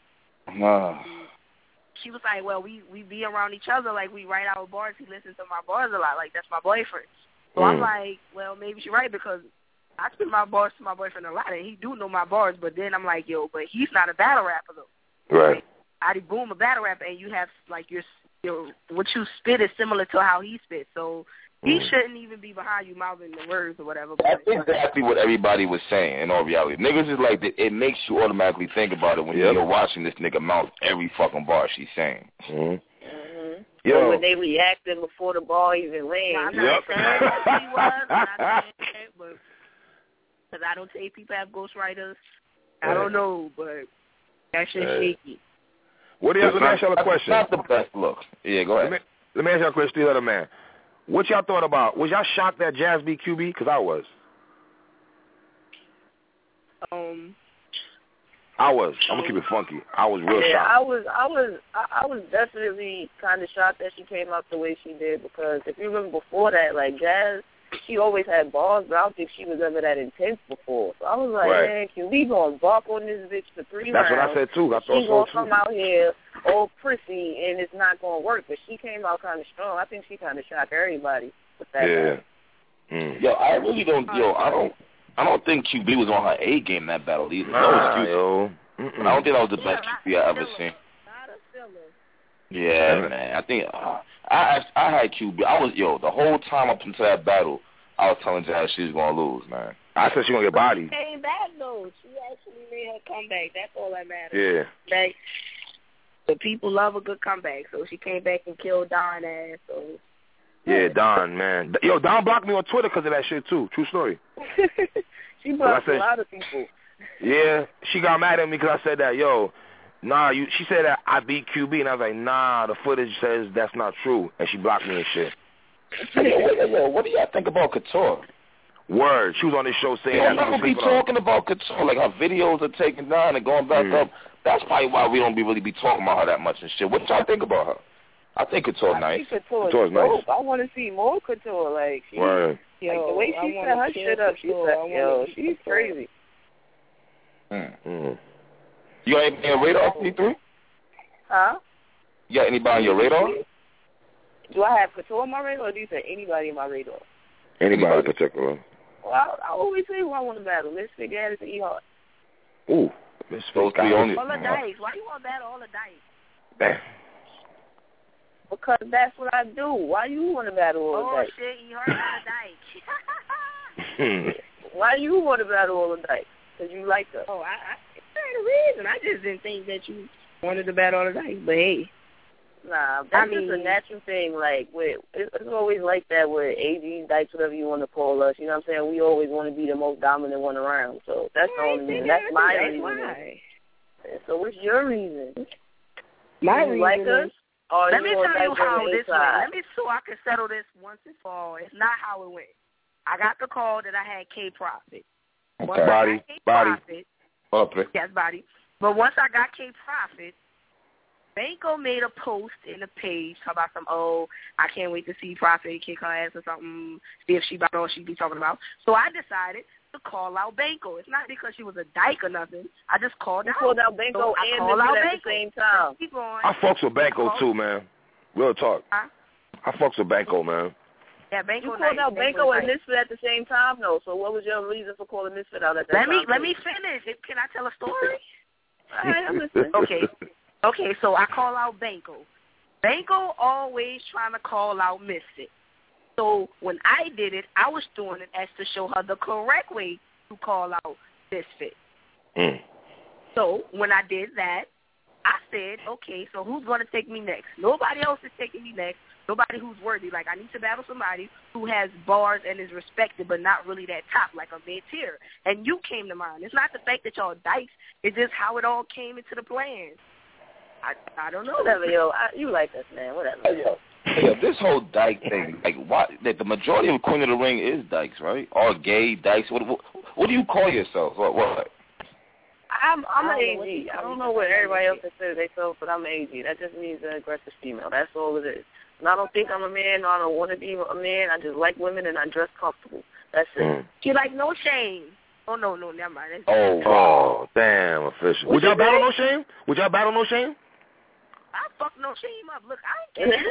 well, we be around each other, like we write our bars. He listens to my bars a lot, like that's my boyfriend. So I'm like, well, maybe she's right because I spend my bars to my boyfriend a lot, and he do know my bars. But then I'm like, yo, but he's not a battle rapper though. Right. Like, I boom a battle rapper, and you have like your what you spit is similar to how he spit. So he shouldn't even be behind you mouthing the words or whatever. That's exactly what everybody was saying in all reality. Niggas is like, it makes you automatically think about it when you're watching this nigga mouth every fucking bar she's saying. Yo. When they reacted before the ball even lands. I'm not saying that he was. I'm not saying that, but because I don't say people have ghostwriters. I don't know, but that shit's shaky. Let me ask y'all a question. That's not the best look. Yeah, go ahead. Let me ask y'all a question, Other Man. What y'all thought about? Was y'all shocked that Jazz beat QB? Because I was. I was. I'm gonna keep it funky. I was real shocked. I was definitely kind of shocked that she came out the way she did because if you remember before that, like Jazz, she always had balls, but I don't think she was ever that intense before. So I was like, man, QB gonna bark on this bitch for 3 rounds. That's what I said too. I thought she's gonna come out here all prissy and it's not gonna work. But she came out kind of strong. I think she kind of shocked everybody with that. Yo, I really don't. I don't think QB was on her A game that battle either. No excuse. I don't think that was the best QB I ever seen. Yeah, man. I think I had QB. The whole time up until that battle, I was telling Jazz she was gonna lose, man. I said she gonna get bodied. She came back though. She actually made her comeback. That's all that matters. Yeah. Like, the people love a good comeback, so she came back and killed Don ass. So. Yeah, Don, man. Yo, Don blocked me on Twitter because of that shit too. True story. She blocked a lot of people. Yeah, she got mad at me because I said that. Yo, nah, she said that I beat QB, and I was like, nah, the footage says that's not true, and she blocked me and shit. Yo, what do y'all think about Couture? Word, she was on this show saying that. Don't be talking about Couture, like her videos are taken down and going back up. That's probably why we don't really be talking about her that much and shit. What y'all think about her? I think Couture nice. Couture's nice. I want to see more Couture. Like, Word. Like the way she set her shit up, she's crazy. You got anything on your radar, P3? Huh? You got anybody on your radar? Do I have Couture on my radar, or do you say anybody on my radar? Anybody in particular. Well, I always say who I want to battle. Let's figure out it's E-Hart. Ooh. All the dice. Why you want to battle all the dice? Because that's what I do. Why you want to battle all the dice? Oh, shit, E-Hart on the dice. Why you want to battle all the dice? Because you like her. Oh, I the reason. I just didn't think that you wanted to battle all the dice, but hey. Nah, that's just a natural thing. Like, it's always like that with AG, Dykes, whatever you want to call us. You know what I'm saying? We always want to be the most dominant one around. So that's the only reason. That's my reason. Why. So what's your reason? My reason like us? Let me tell you how this went. So I can settle this once and for all. It's not how it went. I got the call that I had K-Profit. Okay. Body. Yes, Body. But once I got K-Profit, Banco made a post in the page talking about I can't wait to see Profit kick her ass or something, see if she about all she be talking about. So I decided to call out Banco. It's not because she was a dyke or nothing. I just called out. You called out Banco and Misfit at the same time. I fucks with Banco too, man. Real talk. I fucks with Banco, man. Yeah, Banco. You called out Banco and Misfit at the same time, though. So what was your reason for calling Misfit out at that time? Let me finish. Can I tell a story? All right, I'm listening. Okay, so I call out Banco. Banco always trying to call out Misfit. So when I did it, I was doing it as to show her the correct way to call out Misfit. So when I did that, I said, okay, so who's going to take me next? Nobody else is taking me next. Nobody who's worthy. Like, I need to battle somebody who has bars and is respected, but not really that top, like a mid-tier. And you came to mind. It's not the fact that y'all dykes. It's just how it all came into the plan. I don't know. Whatever, you like us, man. Whatever. Yo, this whole dyke thing, like, the majority of Queen of the Ring is dykes, right? All gay dykes. What do you call yourself? What? I'm an AG. I don't know what everybody else says themselves, but I'm an AG. That just means an aggressive female. That's all it is. And I don't think I'm a man. I don't want to be a man. I just like women and I dress comfortable. That's it. You like no shame. Oh, no, never mind. Oh, damn, official. Would y'all battle No Shame? I fuck No Shame up. Look, I don't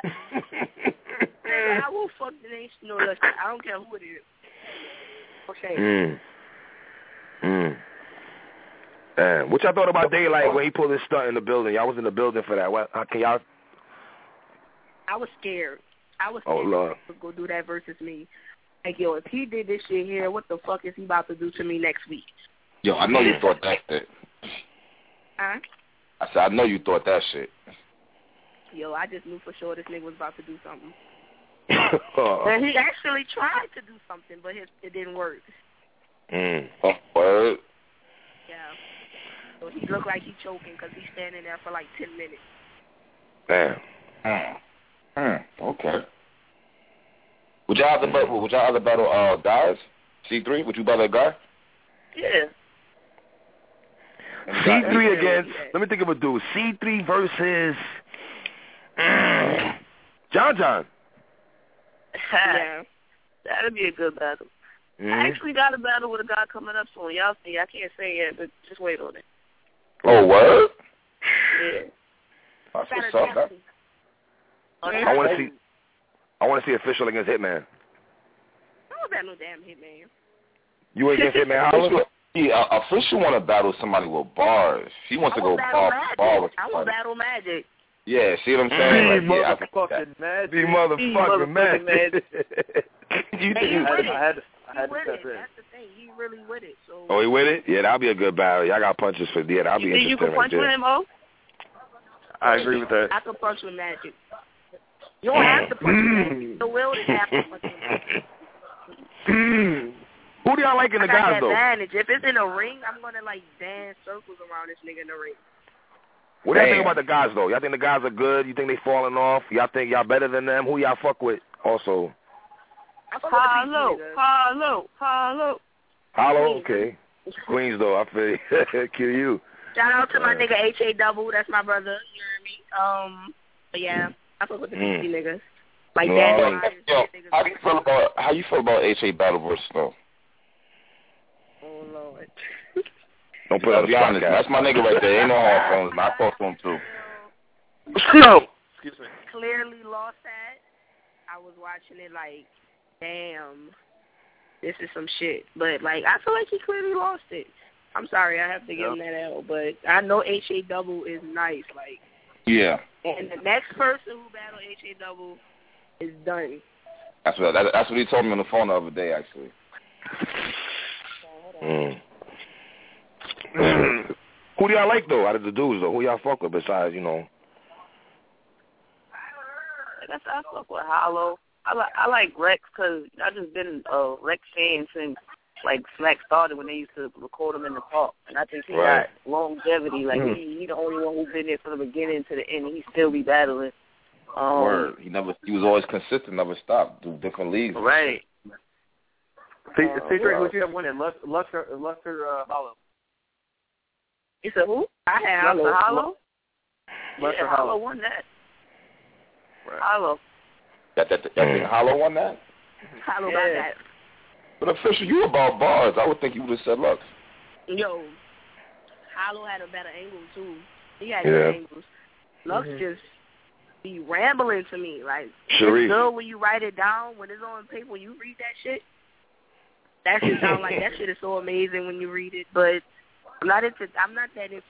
care. I will fuck the nation. No, listen, I don't care who it is. No Shame. Damn. What y'all thought about Daylight when he pulled his stunt in the building? Y'all was in the building for that. What? Can y'all? I was scared. Oh, Lord. To go do that versus me. Like, yo, if he did this shit here, what the fuck is he about to do to me next week? Yo, I know you thought that shit. Huh? I said, I know you thought that shit. Yo, I just knew for sure this nigga was about to do something. And he actually tried to do something, but it didn't work. Oh, word? Yeah. So he looked like he choking because he's standing there for like 10 minutes. Damn. Okay. Would y'all other battle guys? C3? Would you battle a guy? Yeah. C3 against, let me think of a dude. C3 versus John. Yeah. That'd be a good battle. I actually got a battle with a guy coming up soon. Y'all see, I can't say it, but just wait on it. Oh, what? Yeah. That's what's up. I want to see Official against Hitman. I don't bet no damn Hitman. You against Hitman Holla? Official want to battle somebody with bars. He wants to go bar with I want battle Magic. Yeah, see what I'm saying? Motherfucking Magic. The motherfucking Magic. I had to step in. That's the thing. He really with it. So. Oh, he with it? Yeah, that'll be a good battle. Y'all got punches for that. That'll be interesting. You can punch with him, O? I agree with that. I can punch with Magic. You don't have to punch with Magic. The will to have to punch with Magic. Who do y'all like in the guys, though? Advantage. If it's in a ring, I'm going to, dance circles around this nigga in the ring. What do y'all think about the guys, though? Y'all think the guys are good? You think they falling off? Y'all think y'all better than them? Who y'all fuck with also? Hollow. Hollow, okay. Queens, though, I feel kill you. Shout out to my nigga H.A. Double. That's my brother. You hear me? But yeah, I fuck with the PC niggas. Like that. How you feel about H.A. Battle versus though? Oh Lord. Don't put out be honest. That's my nigga right there. Ain't no hard feelings. I talk to him too. Excuse me. Clearly lost that. I was watching it like, damn, this is some shit. But I feel like he clearly lost it. I'm sorry, I have to give him that L, but I know H.A. Double is nice. Yeah. And the next person who battle H.A. Double is done. That's what he told me on the phone the other day, actually. Who do y'all like, though, out of the dudes, though? Who y'all fuck with besides, I fuck with Hollow. I like Rex because I just been a Rex fan since Smack started when they used to record him in the park, and I think he got longevity. He the only one who's been there from the beginning to the end, and he still be battling. Word. He was always consistent, never stopped. Do different leagues. Right. C3, who'd you have winning? Luster Hollow. You said who? I had Hollow. Luster Hollow won that. Right. Hollow. That Hollow won that? Hollow got that. But Official, you about bars. I would think you would have said Lux. Yo, Hollow had a better angle, too. He had good angles. Lux just be rambling to me. It's good when you write it down. When it's on paper, when you read that shit, that shit sound like that shit is so amazing when you read it. But I'm not that into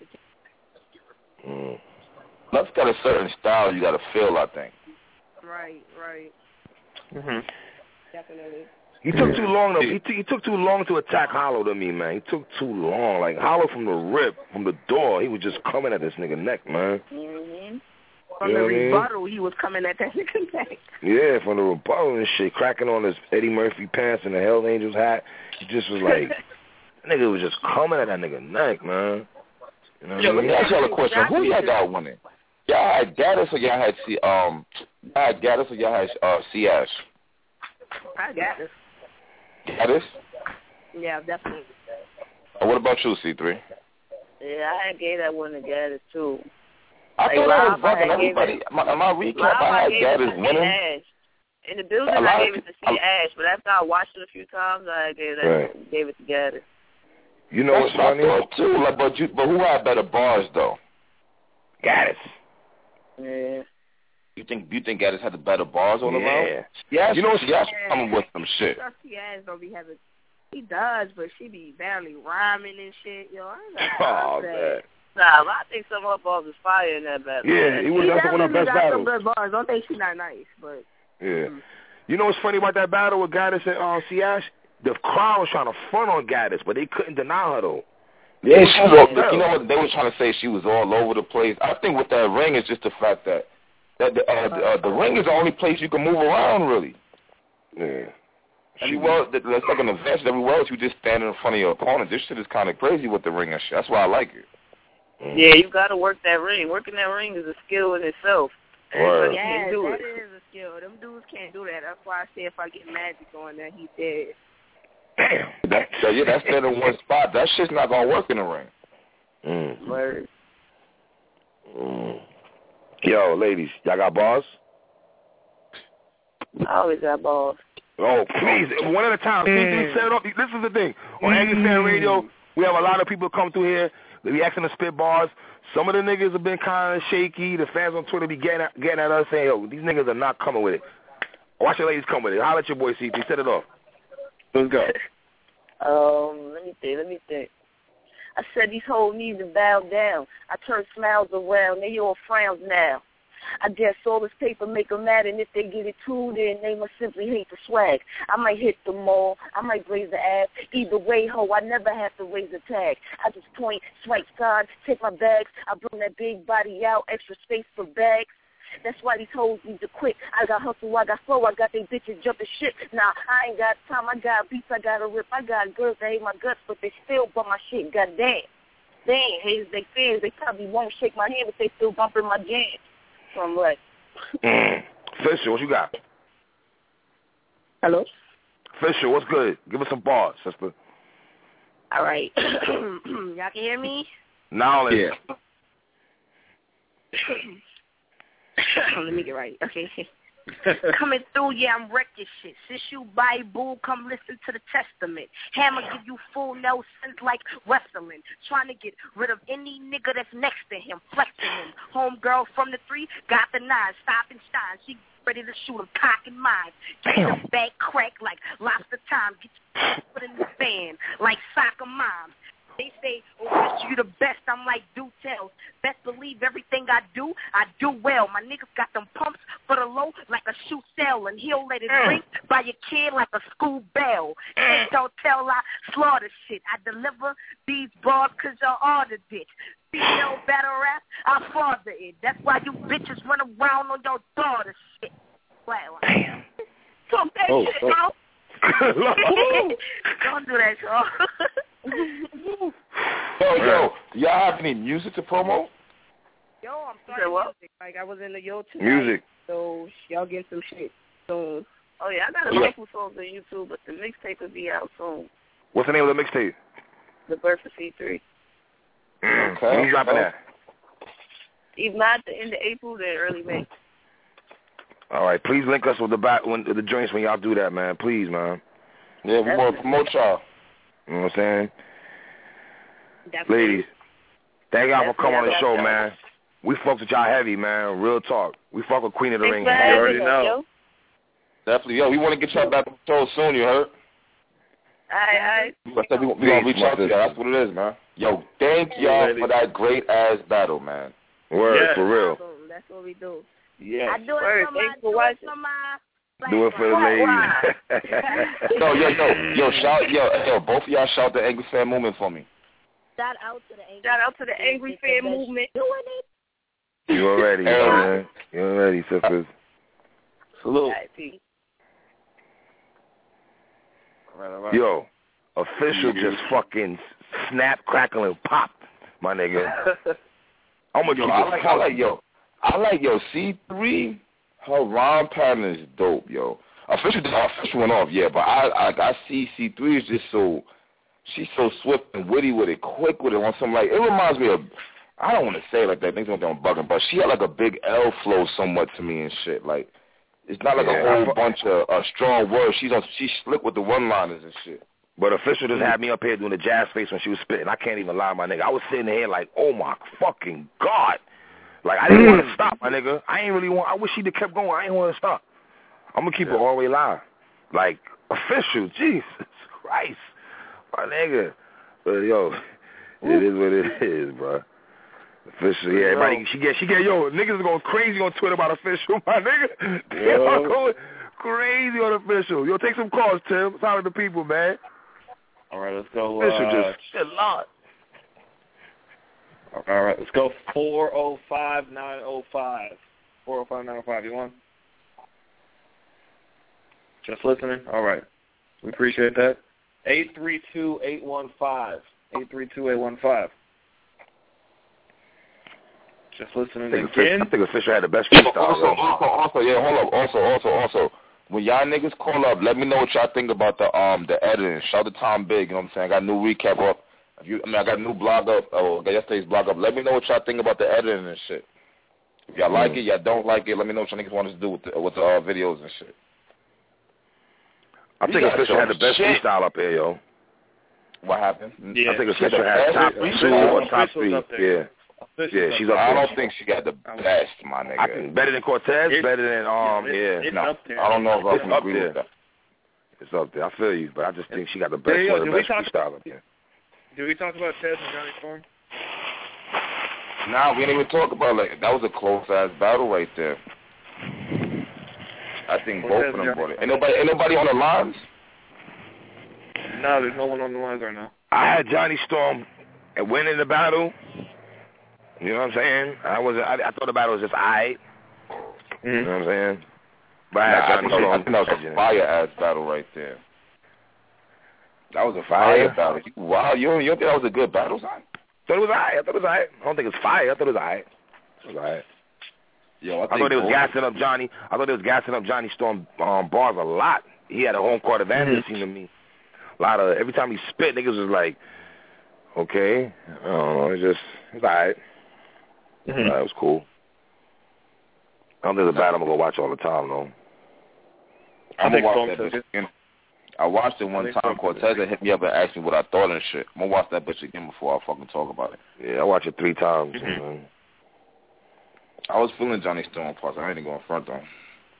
Lux got a certain style you got to feel, I think. Right. Definitely. He took too long, though. He took too long to attack Hollow to me, man. He took too long. Hollow from the rip, from the door, he was just coming at this nigga neck, man. From the rebuttal, he was coming at that nigga neck. Yeah, from the rebuttal and shit, cracking on his Eddie Murphy pants and the Hells Angels hat. He just was that nigga was just coming at that nigga neck, man. You know what I mean? Let me ask y'all a question. Who y'all got winning? Y'all had Gaddis or y'all had C-Ash? I got this. Gaddis? Yeah, definitely. What about you, C3? Yeah, I gave that one to Gaddis, too. I thought I was bugging everybody. My recap, I had Gaddis winning. In the building, I gave it to C. Ash, but after I watched it a few times, I gave it to Gaddis. You know what's funny? Too. Like, but who had better bars though? Gaddis. Yeah. You think Gaddis had the better bars on the round? Yeah. You know Siash coming with some shit. Siash don't be having. He does, but she be barely rhyming and shit. Yo, I ain't got man. Nah, I think some of her bars was fire in that battle. Yeah, that's one of the best battles. Some good bars. Don't think she's not nice, but. Yeah. You know what's funny about that battle with Gaddis and Siash? The crowd was trying to front on Gaddis, but they couldn't deny her though. Yeah, she was. You know what? They were trying to say she was all over the place. I think with that ring is just the fact that the ring is the only place you can move around really. Yeah. That's like an event. Everywhere else, you just standing in front of your opponent. This shit is kind of crazy with the ring and shit. That's why I like it. Yeah, you got to work that ring. Working that ring is a skill in itself. Yes, that is a skill. Them dudes can't do that. That's why I say if I get Magic on that, he's dead. Damn. That's dead in one spot. That shit's not going to work in the ring. Word. Yo, ladies, y'all got bars? I always got balls. Oh, please, one at a time. Set it up. This is the thing. On Angry Fan Radio, we have a lot of people come through here. They be asking to spit bars. Some of the niggas have been kind of shaky. The fans on Twitter be getting at us saying, yo, these niggas are not coming with it. Watch your ladies come with it. Holla at your boy, CP. Set it off. Let's go. Let me think. I said these hoes need to bow down. I turn smiles around. They all frowns now. I guess all this paper make them mad, and if they get it too, then they must simply hate the swag. I might hit the mall, I might raise the ass. Either way, ho, I never have to raise a tag. I just point, swipe side, take my bags. I bring that big body out, extra space for bags. That's why these hoes need to quit. I got hustle, I got flow, I got they bitches jumping shit. Nah, I ain't got time, I got beats, I got a rip. I got girls that hate my guts, but they still bump my shit, goddamn. Damn, haters, they fans, they probably won't shake my hand, but they still bumping my jam. So I'm like... Fisher, what you got? Hello? Fisher, what's good? Give us some bars, sister. All right. Y'all can hear me? Now, yeah. Let me get right. Okay. Coming through, yeah, I'm wrecking shit. Since you Bible, come listen to the Testament. Hammer give you full Nelsons like wrestling. Trying to get rid of any nigga that's next to him, flexing him. Homegirl from the 3, got the 9, stop and shine. She ready to shoot him, cock and mine. Get the back crack like lobster time. Get your foot in the fan like soccer mom. They say, oh, wish you the best. I'm like, do tell. Best believe everything I do well. My niggas got them pumps for the low like a shoe cell, and he'll let it ring by your kid like a school bell. And don't tell I slaughter shit. I deliver these bars because y'all ordered it. Female battle rap, I father it. That's why you bitches run around on your daughter shit. Wow. Talk that shit, bro. Don't do that, y'all. Yo, do y'all have any music to promote? Yo, I'm starting music. Like, I was in the Yo tonight. Music. So, y'all get some shit soon. Oh, yeah, I got a couple songs on YouTube, but the mixtape will be out soon. What's the name of the mixtape? The Birth of C3. Okay. When you dropping that? If not the end of April, then early May. All right, please link us with the joints when y'all do that, man. Please, man. Yeah, we want to promote y'all. You know what I'm saying? Definitely. Ladies, thank y'all for coming on the show, man. We fuck with y'all heavy, man. Real talk. We fuck with Queen of the Ring. You already know. Definitely. Yo, we want to get y'all back on the show soon, you heard? Alright. We going to reach out to y'all. That's what it is, man. Yo, thank y'all for that great-ass battle, man. Word, for real. That's what we do. Yeah. I do it for my... Do it for the ladies. Yo, both of y'all shout the Angry Fan Movement for me. Shout out to the Angry Fan Movement. Doing it. You already, man. You already, sisters. Salute. Right. Yo, official just fucking snap, crackle, and pop, my nigga. I'm gonna keep it I like C3. Her rhyme pattern is dope, yo. Official went off, yeah, but I see C3 is just she's so swift and witty with it, quick with it on some like, it reminds me of, I don't want to say it like that, things don't bugging, but she had like a big L flow somewhat to me and shit, like, It's not like a whole bunch of strong words. She's slick with the one-liners and shit. But Official just had me up here doing the jazz face when she was spitting. I can't even lie, my nigga. I was sitting here like, oh my fucking God. Like, I didn't want to stop, my nigga. I wish she'd have kept going. I didn't want to stop. I'm going to keep it all the way live. Like, Official, Jesus Christ. My nigga. But, yo, it is what it is, bro. Official, yeah, everybody, she get, yo, niggas are going crazy on Twitter about Official, my nigga. They are going crazy on Official. Yo, take some calls, Tim. Sorry to the people, man. All right, let's go. Official just shit a lot. All right, let's go 405-905. 405-905, you want? Just listening? All right. We appreciate that. 832-815. 832-815. Just listening again. I think Official had the best freestyle. Also, when y'all niggas call up, let me know what y'all think about the editing. Shout out to Tom Big, you know what I'm saying? I got a new recap up. I got a new blog up. Yesterday's blog up. Let me know what y'all think about the editing and shit. If y'all like it, y'all don't like it, let me know what y'all niggas want us to do with the videos and shit. I think Official had the best freestyle up here, yo. What happened? Yeah, I think Official had top 2 or top 3. Yeah. Yeah, she's up there. I don't think she got the best, my nigga. Better than Cortez, better than It's up there. I don't know if I can agree with that. It's up there. I feel you, but I just think she got the best one of the best freestyle up there. Did we talk about Tez and Johnny Storm? Nah, we didn't even talk about it. That was a close-ass battle right there. I think both of them brought it. Ain't nobody on the lines? No, there's no one on the lines right now. I had Johnny Storm winning the battle. You know what I'm saying? I thought the battle was just aight. You know what I'm saying? But I had Johnny Storm. I think that was a fire-ass battle right there. That was a fire battle. Wow, you don't think that was a good battle, son? I thought it was aight. I don't think it's fire. I thought it was aight. It was aight. Yo, I thought it was gassing up Johnny. I thought it was gassing up Johnny Storm bars a lot. He had a home court advantage, it seemed to me. Every time he spit, niggas was like, okay, I don't know, it's aight. It was cool. I don't think it's a battle I'm going to go watch all the time, though. I'm going to watch that bitch again. I watched it one time. Cortez hit me up and asked me what I thought and shit. I'm going to watch that bitch again before I fucking talk about it. Yeah, I watched it 3 times. I was feeling Johnny Storm parts. I ain't going front on.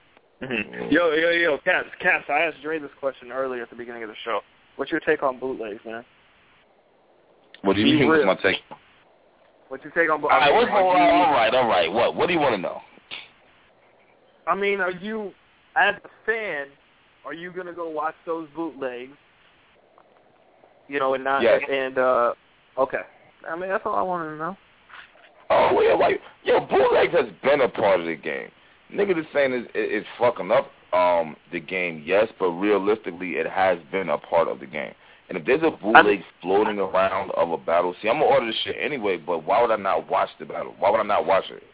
Yo, Caps. I asked Dre this question earlier at the beginning of the show. What's your take on bootlegs, man? What do you mean? What's my take? What's your take on bootlegs? All right. What do you want to know? I mean, are you, as a fan, are you gonna go watch those bootlegs? You know, and not okay. I mean, that's all I wanted to know. Oh yeah, bootlegs has been a part of the game. Nigga, just saying it's fucking up the game, yes, but realistically, it has been a part of the game. And if there's a bootleg floating around of a battle, see, I'm gonna order this shit anyway. But why would I not watch the battle? Why would I not watch it?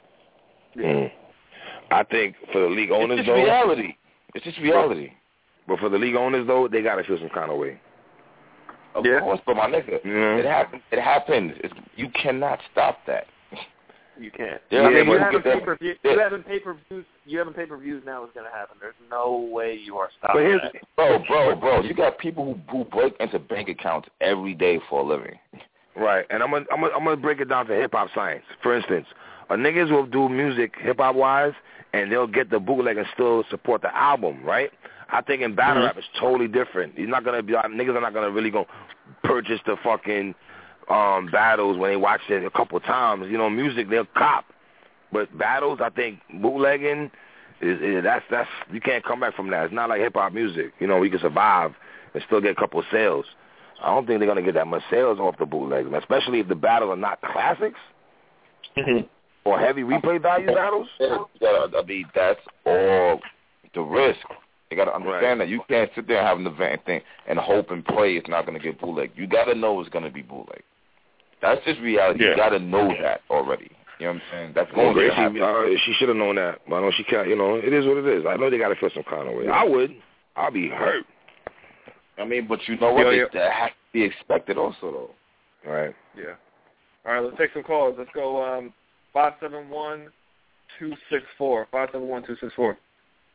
I think for the league owners, it's just reality. But for the league owners, though, they gotta feel some kind of way. Of course, but my nigga, it happens. You cannot stop that. You can't. You having pay-per-views now is going to happen. There's no way you are stopping that. Bro, you got people who break into bank accounts every day for a living. Right, and I'm gonna break it down to hip-hop science. For instance, niggas will do music hip-hop-wise, and they'll get the bootleg and still support the album, right? I think in battle rap it's totally different. You're not gonna be niggas are not gonna really go purchase the fucking battles when they watch it a couple times. You know, music they'll cop, but battles I think bootlegging is that's you can't come back from that. It's not like hip hop music. You know, we can survive and still get a couple of sales. I don't think they're gonna get that much sales off the bootlegs, especially if the battles are not classics or heavy replay value battles. I mean, that's all the risk. You got to understand that you can't sit there and have an event and hope and pray it's not going to get bootleg. You got to know it's going to be bootleg. That's just reality. You got to know that already. You know what I'm saying? That's going to happen. She should have known that, but I know she can't. You know, it is what it is. I know they got to feel some kind of way. I would. I'll be hurt. I mean, but you know what? That has to be expected also, though. All right. Yeah. All right, let's take some calls. Let's go 571-264. 571-264.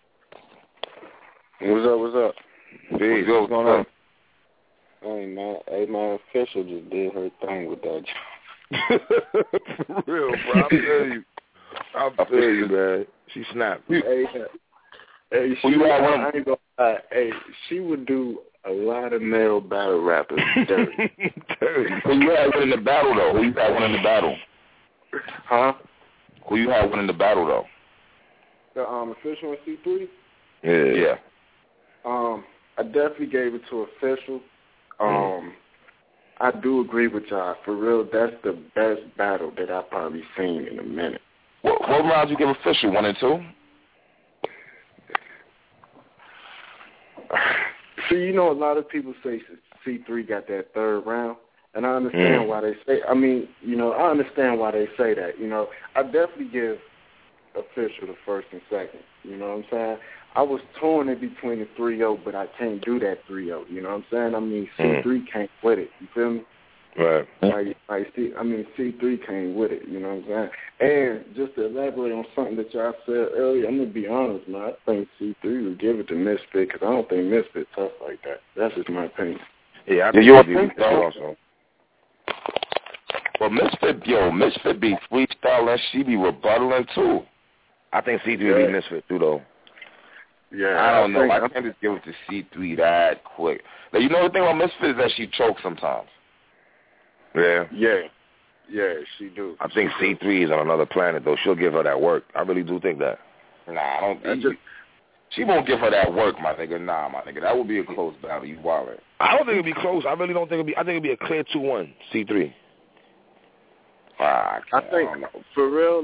What's up? Peace. What's going on? Hey, my official just did her thing with that job. For real, bro. I feel you, man. She snapped. Hey, she would do a lot of male battle rappers dirty. Who you had winning the battle, though? Who you had winning the battle? Huh? Who you had winning the battle, though? The official and C3? Yeah. I definitely gave it to official. I do agree with y'all. For real, that's the best battle that I've probably seen in a minute. What rounds you give official? 1 and 2? See, you know, a lot of people say C3 got that third round, and I understand why they say. I mean, you know, I understand why they say that. You know, I definitely give official the first and second. You know what I'm saying? I was torn in between the 3-0, but I can't do that 3-0. You know what I'm saying? I mean, C3 came with it. You feel me? Right. C3 came with it. You know what I'm saying? And just to elaborate on something that y'all said earlier, I'm gonna be honest, man. I think C3 would give it to Misfit because I don't think Misfit tough like that. That's just my opinion. Yeah, I think you think so also. Well, Misfit be freestyling. She be rebuttaling too. I think C3 would be Misfit too, though. Yeah, I don't know. I can't just give it to C3 that quick. Now, you know the thing about Misfit is that she chokes sometimes. Yeah. Yeah, she do. I think C3 is on another planet, though. She'll give her that work. I really do think that. Nah, I don't think she won't give her that work, my nigga. Nah, my nigga. That would be a close battle. You wildin'. I don't think it'd be close. I really don't think it'd be. I think it'd be a clear 2-1, C3. I think for real,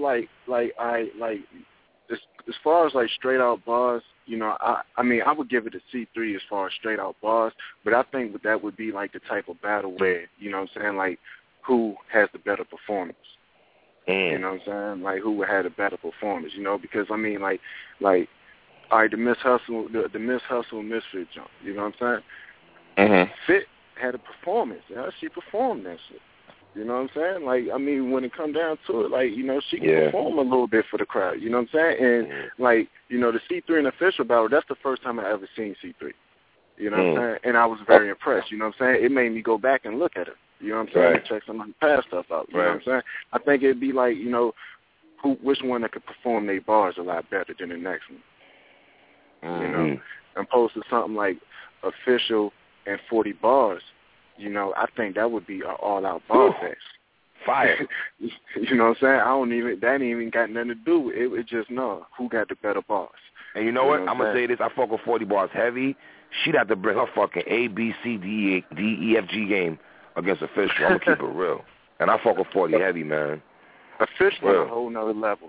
as far as like straight out bars, you know, I mean I would give it to C3 as far as straight out bars, but I think that would be like the type of battle where, you know what I'm saying, like who has the better performance. You know what I'm saying? Like who would have the better performance, you know, because I mean like all right, the Miss Hustle Misfit jump, you know what I'm saying? Fit had a performance, she performed that shit. You know what I'm saying? Like, I mean, when it come down to it, like, you know, she can perform a little bit for the crowd. You know what I'm saying? And, like, you know, the C3 and official battle, that's the first time I ever seen C3. You know what I'm saying? And I was very impressed. You know what I'm saying? It made me go back and look at her. You know what I'm saying? And check some of the past stuff out. You know what I'm saying? I think it'd be like, you know, which one that could perform their bars a lot better than the next one. You know? Opposed to something like official and 40 bars. You know, I think that would be an all-out bar fest. Fire. You know what I'm saying? That ain't even got nothing to do with it. It just, no, who got the better bars. And you know what? I'm going to say this. I fuck with 40 bars heavy. She'd have to bring her fucking A, B, C, D, E, F, G game against official. I'm going to keep it real. And I fuck with 40 heavy, man. Official on a whole nother level.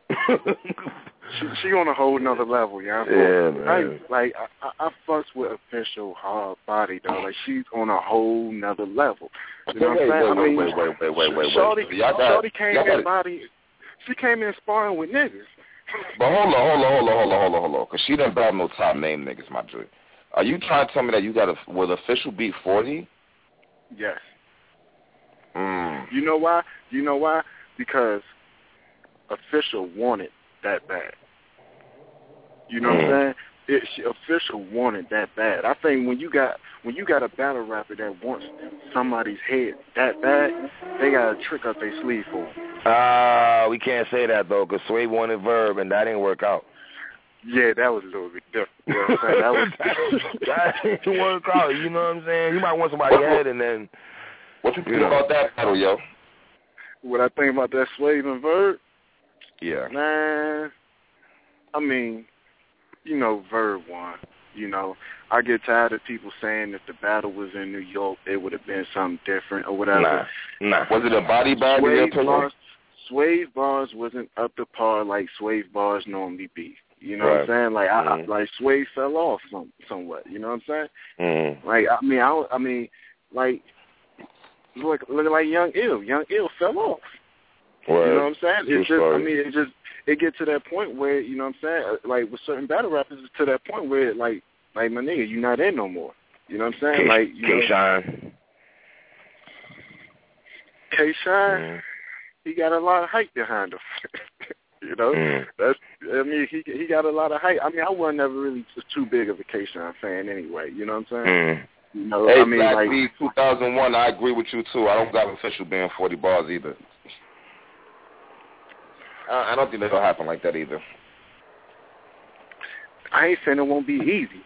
She on a whole nother level, yeah. Man. I fucks with official hard body though. Like she's on a whole nother level. You know what I'm saying? Wait. Shorty came in body. She came in sparring with niggas. But hold on, because she didn't battle no top name niggas, my dude. Are you trying to tell me that you got will official beat 40? Yes. You know why? Because official wanted that bad. You know what I'm saying? Official wanted that bad. I think when you got a battle rapper that wants somebody's head that bad, they got a trick up their sleeve for him. We can't say that though, because Sway wanted Verb and that didn't work out. Yeah, that was a little bit different. You know what I'm saying? That didn't work out. You know what I'm saying? You might want somebody's head and then. What you think about that battle, yo? What I think about that Sway and Verb? Yeah. Man, I mean, you know, Verb won. You know, I get tired of people saying if the battle was in New York, it would have been something different or whatever. Nah. Was it a body bag? Sway's bars wasn't up to par like Sway's bars normally be. You know what I'm saying? Like Sway fell off somewhat. You know what I'm saying? Like I mean, like look like Young Ill. Young Ill fell off. Right. You know what I'm saying? It's just, it get to that point where, you know what I'm saying, like with certain battle rappers, it's to that point where like my nigga, you not in no more. You know what I'm saying? Like K-Shine. K-Shine, he got a lot of hype behind him. You know, I mean, he got a lot of hype. I mean, I wasn't never really too big of a K-Shine fan anyway. You know what I'm saying? You know, hey, I mean, Black like B, 2001. I agree with you too. I don't got Official being 40 bars either. I don't think that'll happen like that either. I ain't saying it won't be easy.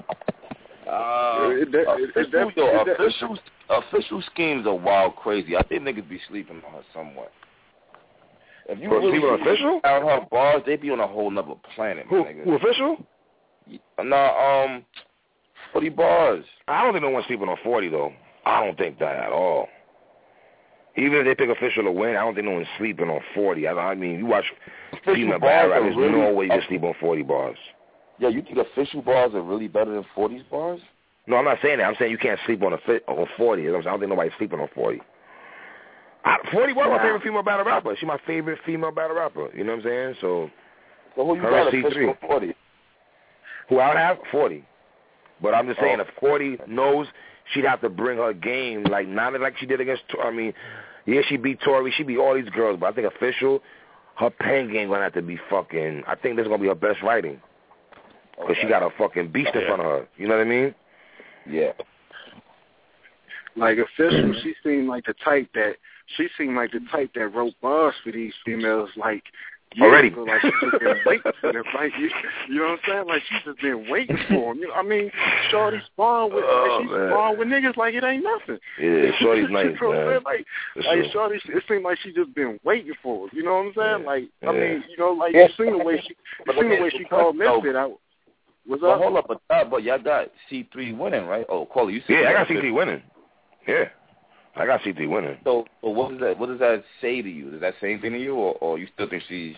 Official schemes are wild crazy. I think niggas be sleeping on her somewhat. If you really Official out her bars, they be on a whole nother planet. Who Official? No, 40 bars. I don't think no one's sleeping on 40 though. I don't think that at all. Even if they pick Official to win, I don't think no one's sleeping on 40. I mean, you watch female battle rap, there's no way you can sleep on 40 bars. Yeah, you think Official bars are really better than 40's bars? No, I'm not saying that. I'm saying you can't sleep on 40. I don't think nobody's sleeping on 40. 40 was my favorite female battle rapper. She's my favorite female battle rapper. You know what I'm saying? So who you got Official on 40? Who I would have? 40. But I'm just saying, if 40 knows, she'd have to bring her game, like not like she did against, she beat Tori, she beat all these girls, but I think Official, her pen game going to have to be fucking, I think this is going to be her best writing. Because she got a fucking beast in front of her. You know what I mean? Yeah. Like Official, she seemed like the type that wrote bars for these females, like, already. Like she's just been waiting for them. Like, you know what I'm saying? Like she's just been waiting for them. You know, I mean, Shorty spawned with spawned with niggas like it ain't nothing. Yeah, Shorty's nice, man. Like Shorty, it seemed like she just been waiting for it. You know what I'm saying? Like, I mean, you know, like you seen the way she called Misfit out. What's up? Hold up, but y'all got C3 winning, right? Oh, Caller, you said I got C3 winning. Yeah. I got C3 winning. So what does that say to you? Does that say anything to you, or you still think she's?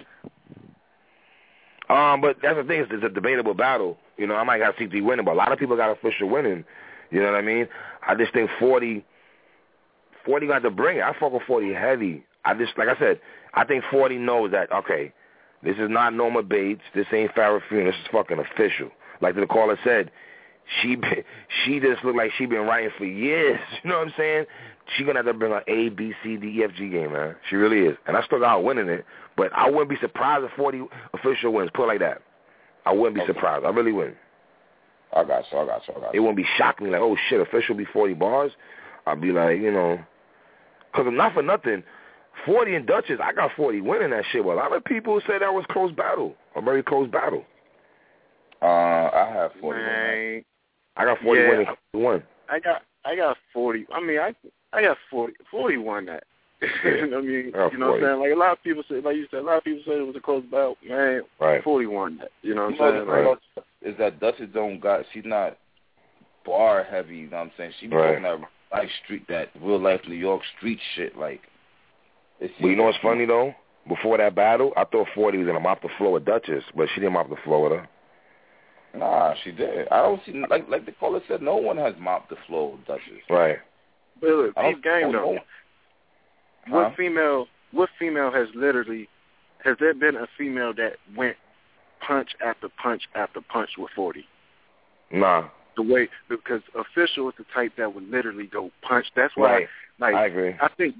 But that's the thing. It's a debatable battle. You know, I might got C3 winning, but a lot of people got Official winning. You know what I mean? I just think 40 got to bring it. I fuck with 40 heavy. Like I said, I think 40 knows that, okay, this is not Norma Bates. This ain't Farrah Fewna. This is fucking Official. Like the caller said, she just looked like she been writing for years. You know what I'm saying? She gonna have to bring an A, B, C, D, E, F, G game, man. She really is. And I still got her winning it, but I wouldn't be surprised if 40 Official wins. Put it like that. I wouldn't be surprised. I really wouldn't. I got you. It wouldn't be shocking like, oh shit, Official be 40 bars. I'd be like, you know, because not for nothing, 40 and Duchess, I got 40 winning that shit. But a lot of people say that was close battle, a very close battle. I have 40 winning. I got 40 winning. One. I got 40. I mean, I got 40 won that. I mean, you know what I'm saying? Like a lot of people say, like you said, a lot of people said it was a close battle. Man, 40 won that. You know what I'm saying? Like, is that Duchess she's not bar heavy. You know what I'm saying? She be talking that life street, that real life New York street shit. Like, but you know what's funny though? Before that battle, I thought 40 was gonna mop the floor with Duchess, but she didn't mop the floor with her. Nah, she did. I don't see, like the caller said, no one has mopped the floor with Duchess. Right. But look, deep game though. What female has there been a female that went punch after punch after punch with 40? Nah. Because Official is the type that would literally go punch. That's why, I agree. I think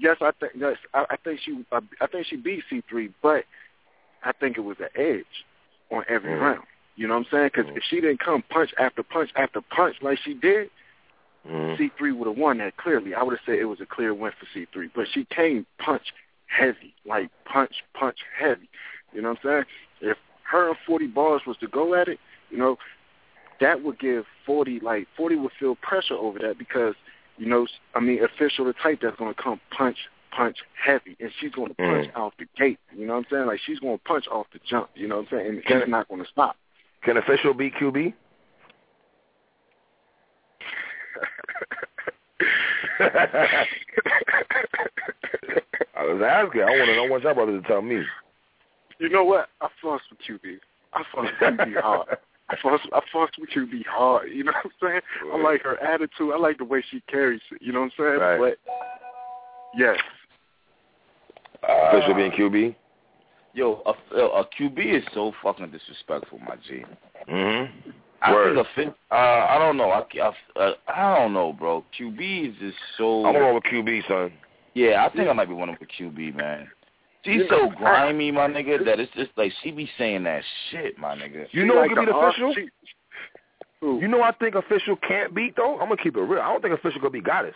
she beat C3, but I think it was an edge on every round. You know what I'm saying? Because if she didn't come punch after punch after punch like she did, C3 would have won that clearly. I would have said it was a clear win for C3. But she came punch heavy, like punch heavy. You know what I'm saying? If her and 40 bars was to go at it, you know, that would give 40 would feel pressure over that because, you know, I mean, Official the type that's going to come punch heavy, and she's going to punch out the gate. You know what I'm saying? Like, she's going to punch off the jump. You know what I'm saying? And she's not going to stop. Can Official beat QB? I was asking. I want to know what y'all brothers to tell me. You know what? I fucks with QB. I fucks with QB hard. I fucks with QB hard. You know what I'm saying? I like her attitude. I like the way she carries it. You know what I'm saying? Right. But yes. Official being QB? Yo, a QB is so fucking disrespectful, my G. Mm-hmm. I think I don't know. I don't know, bro. QB is just so. I'm going with QB, son. Yeah, I think I might be one with QB, man. She's so grimy, my nigga, that it's just like she be saying that shit, my nigga. You know who could be the official? You know I think official can't beat, though? I'm going to keep it real. I don't think official could beat Goddess.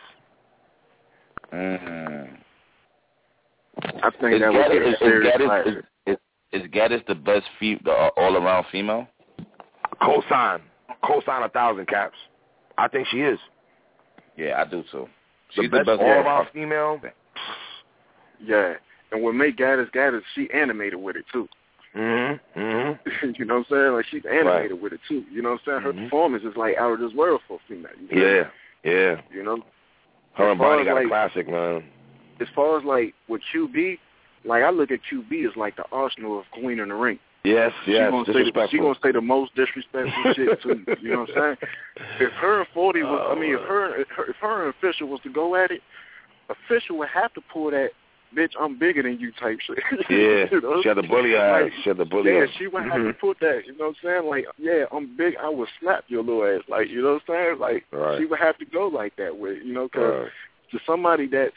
I think that would be a serious fight. Is Gaddis the best all-around female? Cosign 1,000 caps. I think she is. Yeah, I do too. She's the best all-around female. Yeah, and what made Gaddis, she animated with it too. Mm-hmm. You know what I'm saying? Like she's animated with it too. You know what I'm saying? Her performance is like out of this world for a female. You know? Yeah. You know, her and Bonnie got a classic, man. As far as like with QB, like I look at QB as like the Arsenal of Queen in the Ring. Yes. She gonna say the most disrespectful shit to you. You know what I'm saying? If her and 40 was, if her and Official was to go at it, Official would have to pull that bitch I'm bigger than you type shit. Yeah, you know? She had the bully ass. Yeah, she would have to put that. You know what I'm saying? Like, yeah, I'm big. I would slap your little ass. Like, you know what I'm saying? Like, she would have to go like that with, you know, because to somebody that's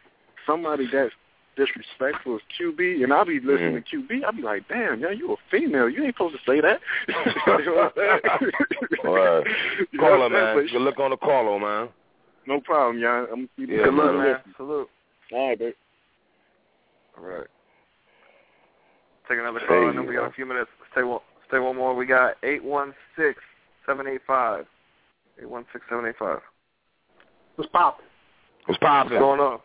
disrespectful as QB, and I'll be listening to QB, I'll be like, damn, yeah, you a female. You ain't supposed to say that. You know what I'm saying? Caller, man. Good look on the caller, man. No problem, y'all. I'm good luck, man. Salute. All right, babe. All right. Take another call, and then we got a few minutes. Stay one more. We got 816-785. 816-785. What's poppin'? What's poppin'? What's going on?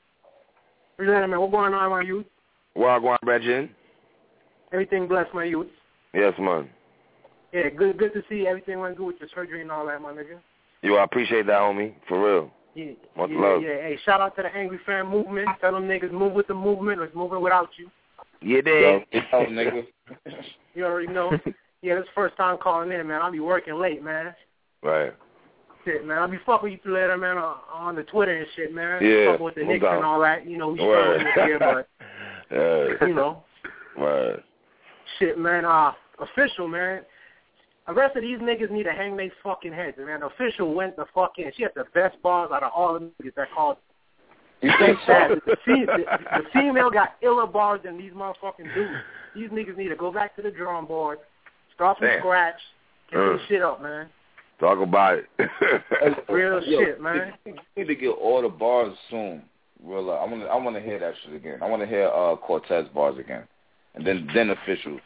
Man, what's going on, my youth? Well, going Reggie. Everything blessed, my youth. Yes, man. Yeah, good to see everything went good with your surgery and all that, my nigga. I appreciate that, homie. For real. Yeah, much love. Yeah, hey, shout out to the Angry Fan movement. Tell them niggas move with the movement or it's moving without you. Yeah, they. Nigga. You already know. Yeah, this is the first time calling in, man. I'll be working late, man. Right. Shit, man. I'll be fucking with you later, man, on the Twitter and shit, man. Yeah. Fucking with the Knicks and all that. You know, we struggling this year, but, you know. Right. Shit, man. Official, man. The rest of these niggas need to hang their fucking heads, man. Official went the fuck in. She had the best bars out of all the niggas that called. You think so? The female got iller bars than these motherfucking dudes. These niggas need to go back to the drawing board, start from scratch, get this shit up, man. Talk about it. Real shit, man. You need to get all the bars soon. Real, I want to hear that shit again. I want to hear Cortez bars again, and then Official.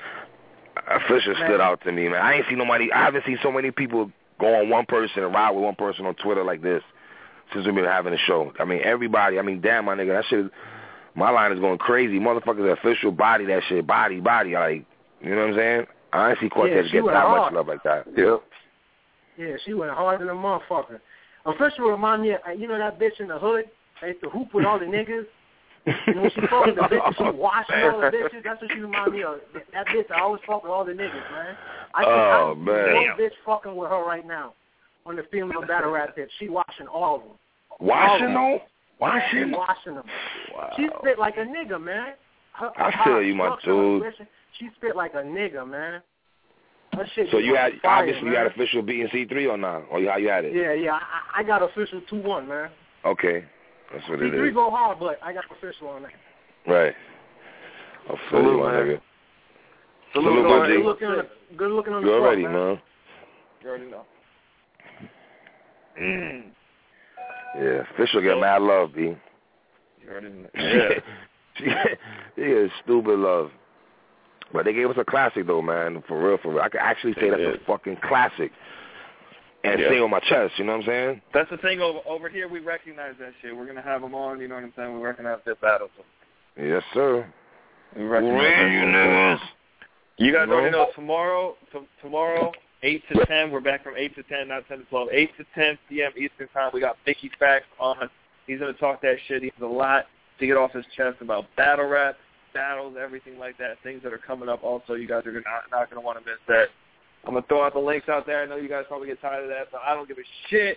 Official stood out to me, man. I haven't seen so many people go on one person and ride with one person on Twitter like this since we've been having the show. I mean, everybody. I mean, damn, my nigga, that shit. My line is going crazy. Motherfuckers, Official body that shit, body. Like, you know what I'm saying? I ain't see Cortez get that much love like that. Yeah, she went hard than a motherfucker. Official remind me of, you know that bitch in the hood? They used to hoop with all the niggas. And when she fucking the bitches, she washing all the bitches. That's what she remind me of. That bitch, I always fuck with all the niggas, man. I see one bitch fucking with her right now on the female battle rap bitch. She washing all of them. Washing them? Washing them. Wow. She spit like a nigga, man. I feel you, my dude. She spit like a nigga, man. So you had you had Official beating C3 or not? Or how you had it? Yeah. I got Official 2-1, man. Okay, that's what it is. C3 go hard, but I got Official on that. Right. I feel you, my nigga. Salute, my G. Good looking on the You already, man. You already know. Yeah, Official get mad love, B. You already know. Yeah. She gets stupid love. But they gave us a classic, though, man. For real. I could actually say that's a fucking classic. And say on my chest, you know what I'm saying? That's the thing over here. We recognize that shit. We're going to have them on, you know what I'm saying? We recognize their battles. Yes, sir. We recognize you niggas. You guys already know tomorrow, 8 to 10. We're back from 8 to 10, not 10 to 12. 8 to 10 p.m. Eastern Time. We got Mickey Facts on. He's going to talk that shit. He has a lot to get off his chest about battle rap, battles, everything like that, things that are coming up also. You guys are not going to want to miss that. I'm going to throw out the links out there. I know you guys probably get tired of that, but I don't give a shit.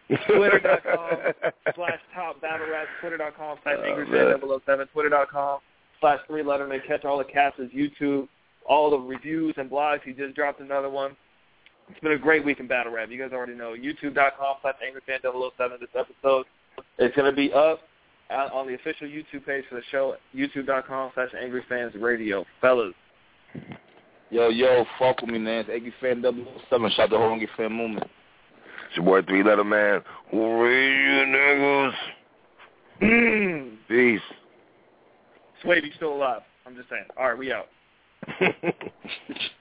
Twitter.com/topbattlerap, Twitter.com/AngryFan007, Twitter.com/3Letterman. Catch all the captions, YouTube, all the reviews and blogs. He just dropped another one. It's been a great week in battle rap. You guys already know. YouTube.com/AngryFan007. This episode is going to be up on the official YouTube page for the show, youtube.com/AngryFansRadio. Fellas. Yo, fuck with me, man. It's Angry Fan 007. Shout out the whole Angry Fan movement. It's your boy 3-Letter Man. Who raise you niggas? Peace. Swade, you still alive. I'm just saying. All right, we out.